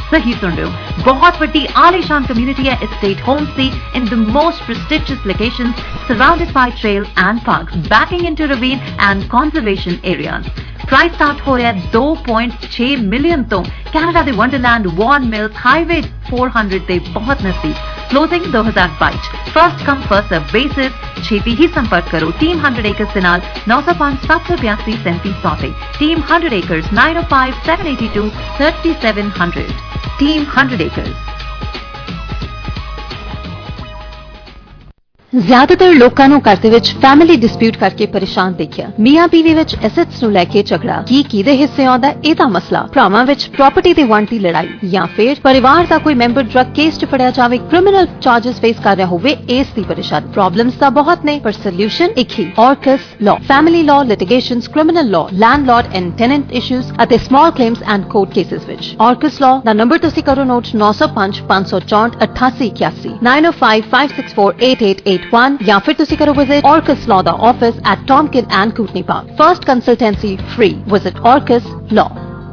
सही सुन रहे हो, बहुत बड़ी आलीशान कम्युनिटी है एस्टेट होम्स दी in the most prestigious locations surrounded by trail and parks backing into ravine and conservation areas. Price start हो रहा है दो पॉइंट छह मिलियन तो कनाडा दे वंडरलैंड वॉन मिल्स हाईवे चार सौ दे बहुत नजदीक। क्लोजिंग दो हज़ार बाईस। First come first serve basis. छेती ही संपर्क करो टीम हंड्रेड एकर्स के नाल नौ सौ पांच सात सौ बयासी सैंतीस सौते। टीम हंड्रेड एकर्स नाइन ओ five seven eighty two thirty seven hundred. Team Hundred Acres. ਜ਼ਿਆਦਾਤਰ ਲੋਕਾਂ ਨੂੰ ਘਰ ਦੇ ਵਿੱਚ ਫੈਮਿਲੀ ਡਿਸਪਿਊਟ ਕਰਕੇ ਪਰੇਸ਼ਾਨ ਦੇਖਿਆ। ਮੀਆਂ ਬੀਵੀ ਵਿੱਚ ਐਸੈਟਸ ਨੂੰ ਲੈ ਕੇ ਝਗੜਾ, ਕੀ ਕਿਹਦੇ ਹਿੱਸੇ ਆਉਂਦਾ ਇਹਦਾ ਮਸਲਾ, ਭਰਾਵਾਂ ਵਿੱਚ ਪ੍ਰਾਪਰਟੀ ਦੀ ਵੰਡ ਦੀ ਲੜਾਈ, ਜਾਂ ਫਿਰ ਪਰਿਵਾਰ ਦਾ ਕੋਈ ਮੈਂਬਰ ਡਰੱਗ ਕੇਸ 'ਚ ਫੜਿਆ ਜਾਵੇ, ਕ੍ਰਿਮੀਨਲ ਚਾਰजेस ਫੇਸ ਕਰ ਰਿਹਾ ਹੋਵੇ, ਇਸ ਦੀ ਪਰੇਸ਼ਾਨੀ। ਪ੍ਰੋਬਲਮਸ ਤਾਂ ਬਹੁਤ ਨੇ ਪਰ ਸੋਲੂਸ਼ਨ ਇੱਕ ਹੀ, Orcus Law. Family law, litigations, criminal law, landlord and tenant issues ਅਤੇ small claims and court cases ਵਿੱਚ। ਔਰਕਸ ਲਾਅ ਦਾ ਨੰਬਰ ਤੁਸੀਂ ਕਰੋ ਨੋਟ ਨੌ ਸੌ ਪੰਜ ਪੰਜ ਸੌ ਚੌਂਹਠ ਅਠਾਸੀ ਇਕਿਆਸੀ nine O five five six four eight eight eight one या फिर तुसी करो विजिट Orcus Law दा office at Tompkin and Kootenai Park. First consultancy free. Visit Orcus Law.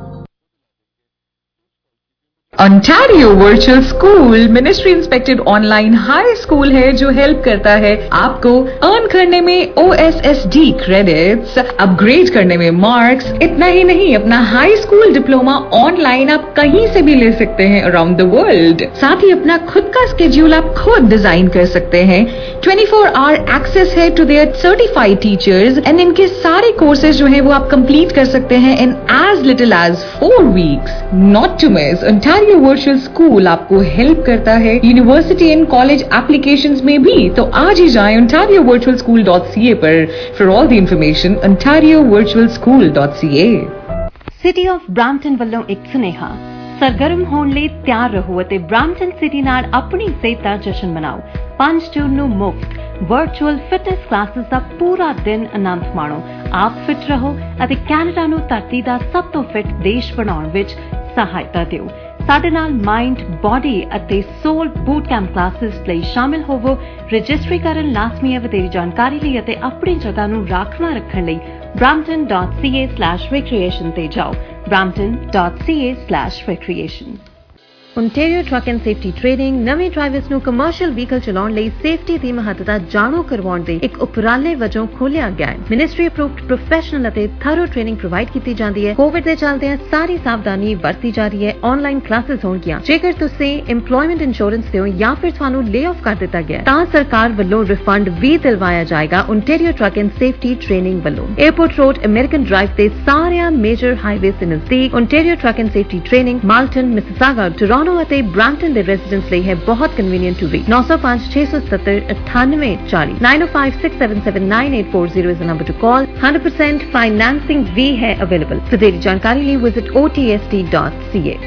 Ontario Virtual School ministry inspected online high school है जो help करता है आपको अर्न करने में O S S D credits, upgrade करने में मार्क्स। इतना ही नहीं, अपना हाई स्कूल डिप्लोमा ऑनलाइन आप कहीं से भी ले सकते हैं अराउंड द वर्ल्ड। साथ ही अपना खुद का स्केड्यूल आप खुद डिजाइन कर सकते हैं। ट्वेंटी फोर आवर एक्सेस है to their certified teachers and इनके सारे कोर्सेज जो है वो आप कंप्लीट कर सकते हैं in as little as four weeks. Not to miss, Ontario virtual school आपको हेल्प करता है यूनिवर्सिटी एंड कॉलेज एप्लीकेशंस में भी। तो आज ही जाएं ontario virtual school dot c a पर for all the information ontario virtual school dot c a। City of Brampton ਵੱਲੋਂ ਇੱਕ ਸੁਨੇਹਾ, ਸਰਗਰਮ ਹੋਣ ਲਈ ਤਿਆਰ ਰਹੋ ਅਤੇ ਬ੍ਰਾਂਪਟਨ ਸਿਟੀ ਨਾਲ ਆਪਣੀ ਸਿਹਤ ਦਾ ਜਸ਼ਨ ਮਨਾਓ। ਪੰਜ ਜੂਨ ਨੂੰ ਮੁਫਤ ਵਰਚੁਅਲ ਫਿਟਨੈਸ ਕਲਾਸਿਸ ਦਾ ਪੂਰਾ ਦਿਨ ਆਨੰਦ ਮਾਣੋ। ਆਪ ਫਿਟ ਰਹੋ ਅਤੇ ਕੈਨੇਡਾ ਨੂੰ ਧਰਤੀ ਦਾ ਸਭ ਤੋਂ ਫਿਟ ਦੇਸ਼ ਬਣਾਉਣ ਵਿੱਚ ਸਹਾਇਤਾ ਦਿਓ। ਸਾਡੇ ਨਾਲ ਮਾਈਂਡ, ਬਾਡੀ ਅਤੇ ਸੋਲ ਬੂਟ ਕੈਂਪ ਕਲਾਸਿਸ ਲਈ ਸ਼ਾਮਿਲ ਹੋਵੋ। ਰਜਿਸਟਰੀ ਕਰਨ ਲਾਜ਼ਮੀ ਹੈ। ਵਧੇਰੀ ਜਾਣਕਾਰੀ ਲਈ ਅਤੇ ਆਪਣੀ ਜਗ੍ਹਾ ਨੂੰ ਰਾਖਵਾਂ ਰੱਖਣ ਲਈ brampton dot c a slash recreation ਤੇ ਜਾਓ। brampton dot c a slash recreation। Ontario Truck and Safety Training ਨਵੇਂ ਡਰਾਈਵਰਸ ਨੂੰ ਕਮਰਸ਼ੀਅਲ ਵਹੀਕਲ ਚਲਾਉਣ ਲਈ ਸੇਫਟੀ ਦੀ ਮਹੱਤਤਾ ਜਾਣੂ ਕਰਵਾਉਣ ਦੇ ਇੱਕ ਉਪਰਾਲੇ ਵਜੋਂ ਖੋਲ੍ਹਿਆ ਗਿਆ ਹੈ। ਮਿਨਿਸਟਰੀ ਅਪਰੂਵਡ ਪ੍ਰੋਫੈਸ਼ਨਲ ਅਤੇ ਥਰੋ ਟ੍ਰੇਨਿੰਗ ਪ੍ਰੋਵਾਈਡ ਕੀਤੀ ਜਾਂਦੀ ਹੈ। ਕੋਵਿਡ ਦੇ ਚੱਲਦਿਆਂ ਸਾਰੀ ਸਾਵਧਾਨੀ ਵਰਤੀ ਜਾ ਰਹੀ ਹੈ। ਆਨਲਾਈਨ ਕਲਾਸਿਸ ਹੋਣਗੀਆਂ। ਜੇਕਰ ਤੁਸੀਂ EMPLOYMENT ਇੰਸ਼ੋਰੈਂਸ ਤੇ ਹੋ ਜਾਂ ਫਿਰ ਤੁਹਾਨੂੰ ਲੇ ਆਫ ਕਰ ਦਿੱਤਾ ਗਿਆ ਤਾਂ ਸਰਕਾਰ ਵੱਲੋਂ ਰਿਫੰਡ ਵੀ ਦਿਲਵਾਇਆ ਜਾਏਗਾ। Ontario Truck and Safety Training ਵੱਲੋਂ 에어ਪੋਰਟ ਰੋਡ, ਅਮਰੀਕਨ ਡਰਾਈਵ ਤੇ ਸਾਰਿਆਂ ਮੇਜਰ ਹਾਈਵੇਜ਼ ਦੇ ਨਜ਼ਦੀਕ Ontario Truck and Safety Training Malton, Mississauga, Toronto ਅਤੇ ਬ੍ਰਾਂਪਟਨ ਦੇ ਰੈਜ਼ੀਡੈਂਟਸ ਲਈ ਹੈ ਬਹੁਤ ਕਨਵੀਨੀਐਂਟ ਟੂ ਰੀਚ। ਨੌ ਸੌ ਪੰਜ ਛੇ ਸੌ ਸੱਤਰ ਅਠਾਨਵੇਂ ਚਾਲੀ nine O five six seven seven nine eight four zero is the number to call। one hundred percent financing ਵੀ ਹੈ ਅਵੇਲੇਬਲ। ਵਧੇਰੀ ਜਾਣਕਾਰੀ ਲਈ visit O T S T dot C A।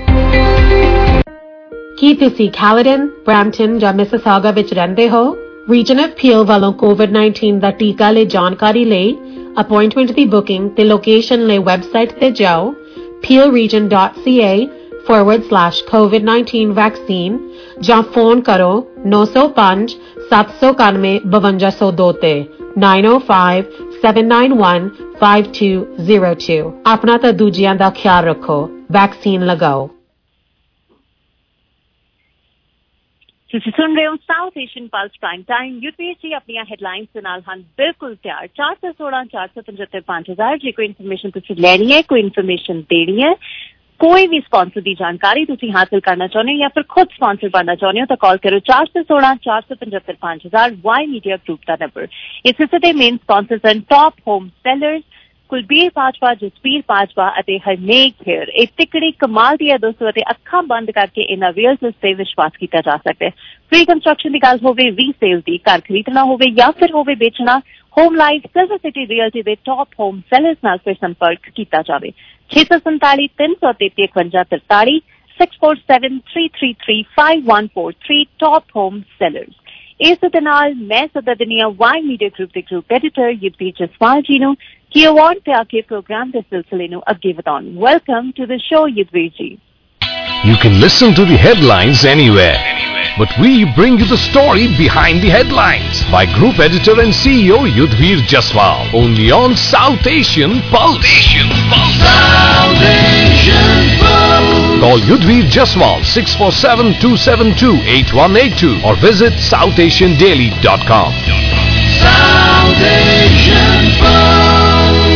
ਕੀ ਤੁਸੀਂ ਕੈਲਗਨ, ਬ੍ਰੈਂਪਟਨ ਜਾਂ ਮਿਸਿਸਾਗਾ ਵਿੱਚ ਰਹਿੰਦੇ ਹੋ? ਰੀਜਨ ਆਫ ਪੀਐਲ ਵੱਲੋਂ ਕੋਵਿਡ ਨਾਈਨਟੀਨ ਦਾ ਟੀਕਾ ਲਈ ਜਾਣਕਾਰੀ ਲਈ ਅਪਾਇੰਟਮੈਂਟ ਦੀ ਬੁਕਿੰਗ ਤੇ ਲੋਕੇਸ਼ਨ ਲਈ ਵੈਬਸਾਈਟ ਤੇ ਜਾਓ p l region dot c a forward slash COVID nineteen vaccine ਜਾਂ ਫੋਨ ਕਰੋ ਨੌ ਸੌ ਪੰਜ ਸੱਤ ਸੌ ਇਕਾਨਵੇਂ ਬਵੰਜਾ ਸੌ ਦੋ ਤੇ nine oh five seven nine one five two zero two। ਆਪਣਾ ਤਾਂ ਦੂਜਿਆਂ ਦਾ ਖਿਆਲ ਰੱਖੋ, ਵੈਕਸੀਨ ਲਗਾਓ। ਤੁਸੀਂ ਸੁਣ ਰਹੇ ਹੋ South Asian plus prime Time. UPSC ਆਪਣੀਆਂ ਹੈਡਲਾਈਨਸ ਦੇ ਨਾਲ ਹਨ ਬਿਲਕੁਲ ਤਿਆਰ। ਚਾਰ ਸੌ ਸੋਲਾਂ ਚਾਰ ਸੌ ਪੰਝੱਤਰ ਪੰਜ ਹਜ਼ਾਰ ਜੇ ਕੋਈ ਇਨਫੋਰਮੇਸ਼ਨ ਤੁਸੀਂ ਲੈਣੀ ਹੈ, ਕੋਈ ਇਨਫੋਰਮੇਸ਼ਨ ਦੇਣੀ ਹੈ, ਕੋਈ ਵੀ ਸਪਾਂਸਰ ਦੀ ਜਾਣਕਾਰੀ ਤੁਸੀਂ ਹਾਸਲ ਕਰਨਾ ਚਾਹੁੰਦੇ ਹੋ ਜਾਂ ਫਿਰ ਖੁਦ ਸਪਾਂਸਰ ਬਣਨਾ ਚਾਹੁੰਦੇ ਹੋ ਤਾਂ ਕਾਲ ਕਰੋ ਚਾਰ ਸੌ ਸੋਲਾਂ ਚਾਰ ਸੌ ਪੰਝੱਤਰ ਪੰਜ ਹਜ਼ਾਰ ਵਾਈ ਮੀਡੀਆ ਗਰੁੱਪ ਦਾ ਨੰਬਰ। ਇਸ ਹਿੱਸੇ ਦੇ ਮੇਨ ਸਪਾਂਸਰਸ ਹਨ top home sellers, Kulbir Bajwa, Jaspir Bajwa ਅਤੇ ਹਰਨੇਕ ਹੇਅਰ। ਇਹ ਤਿਕੜੀ ਕਮਾਲ ਦੀ ਹੈ ਦੋਸਤੋ ਅਤੇ ਅੱਖਾਂ ਬੰਦ ਕਰਕੇ ਇਹਨਾਂ ਰੀਅਲਟਸ ਤੇ ਵਿਸ਼ਵਾਸ ਕੀਤਾ ਜਾ ਸਕਦਾ ਹੈ। ਫ੍ਰੀ ਕੰਸਟਰਕਸ਼ਨ ਦੀ ਗੱਲ ਹੋਵੇ, ਰੀਸੇਲ ਦੀ, ਘਰ ਖਰੀਦਣਾ ਹੋਵੇ ਜਾਂ ਫਿਰ ਹੋਵੇ ਵੇਚਣਾ, Home Life Silver City Realty ਦੇ ਟੌਪ ਹੋਮ ਸੈਲਰਸ ਨਾਲ ਫਿਰ ਸੰਪਰਕ ਕੀਤਾ ਜਾਵੇ। ਛੇ ਸੌ ਸੰਤਾਲੀ ਤਿੰਨ ਸੌ ਤੇਤੀ ਇਕਵੰਜਾ ਤਰਤਾਲੀ six four seven three three three five one four three top home sellers. ਇਸ ਦੇ ਨਾਲ ਮੈਂ ਸਦਾ ਦੁਨੀਆ ਵਾਈ ਮੀਡੀਆ ਗਰੁੱਪ ਦੇ ਗਰੁੱਪ ਐਡੀਟਰ ਯੁਧਵੀਰ ਜਸਵਾਲ ਜੀ ਨੂੰ ਕੀ ਅਵਾਰਡ ਤੇ ਆ ਕੇ ਪ੍ਰੋਗਰਾਮ ਦੇ ਸਿਲਸਿਲੇ ਨੂੰ ਅੱਗੇ ਵਧਾਉਣ। Welcome to the show Yudhvir ji. You can listen to the headlines anywhere, but we bring you the story behind the headlines by Group Editor and C E O Yudhvir Jaswal, only on South Asian Pulse. South Asian Pulse. South Asian Pulse. Call Yudhvir Jaswal six four seven, two seven two, eight one eight two or visit south asian daily dot com. South Asian Pulse.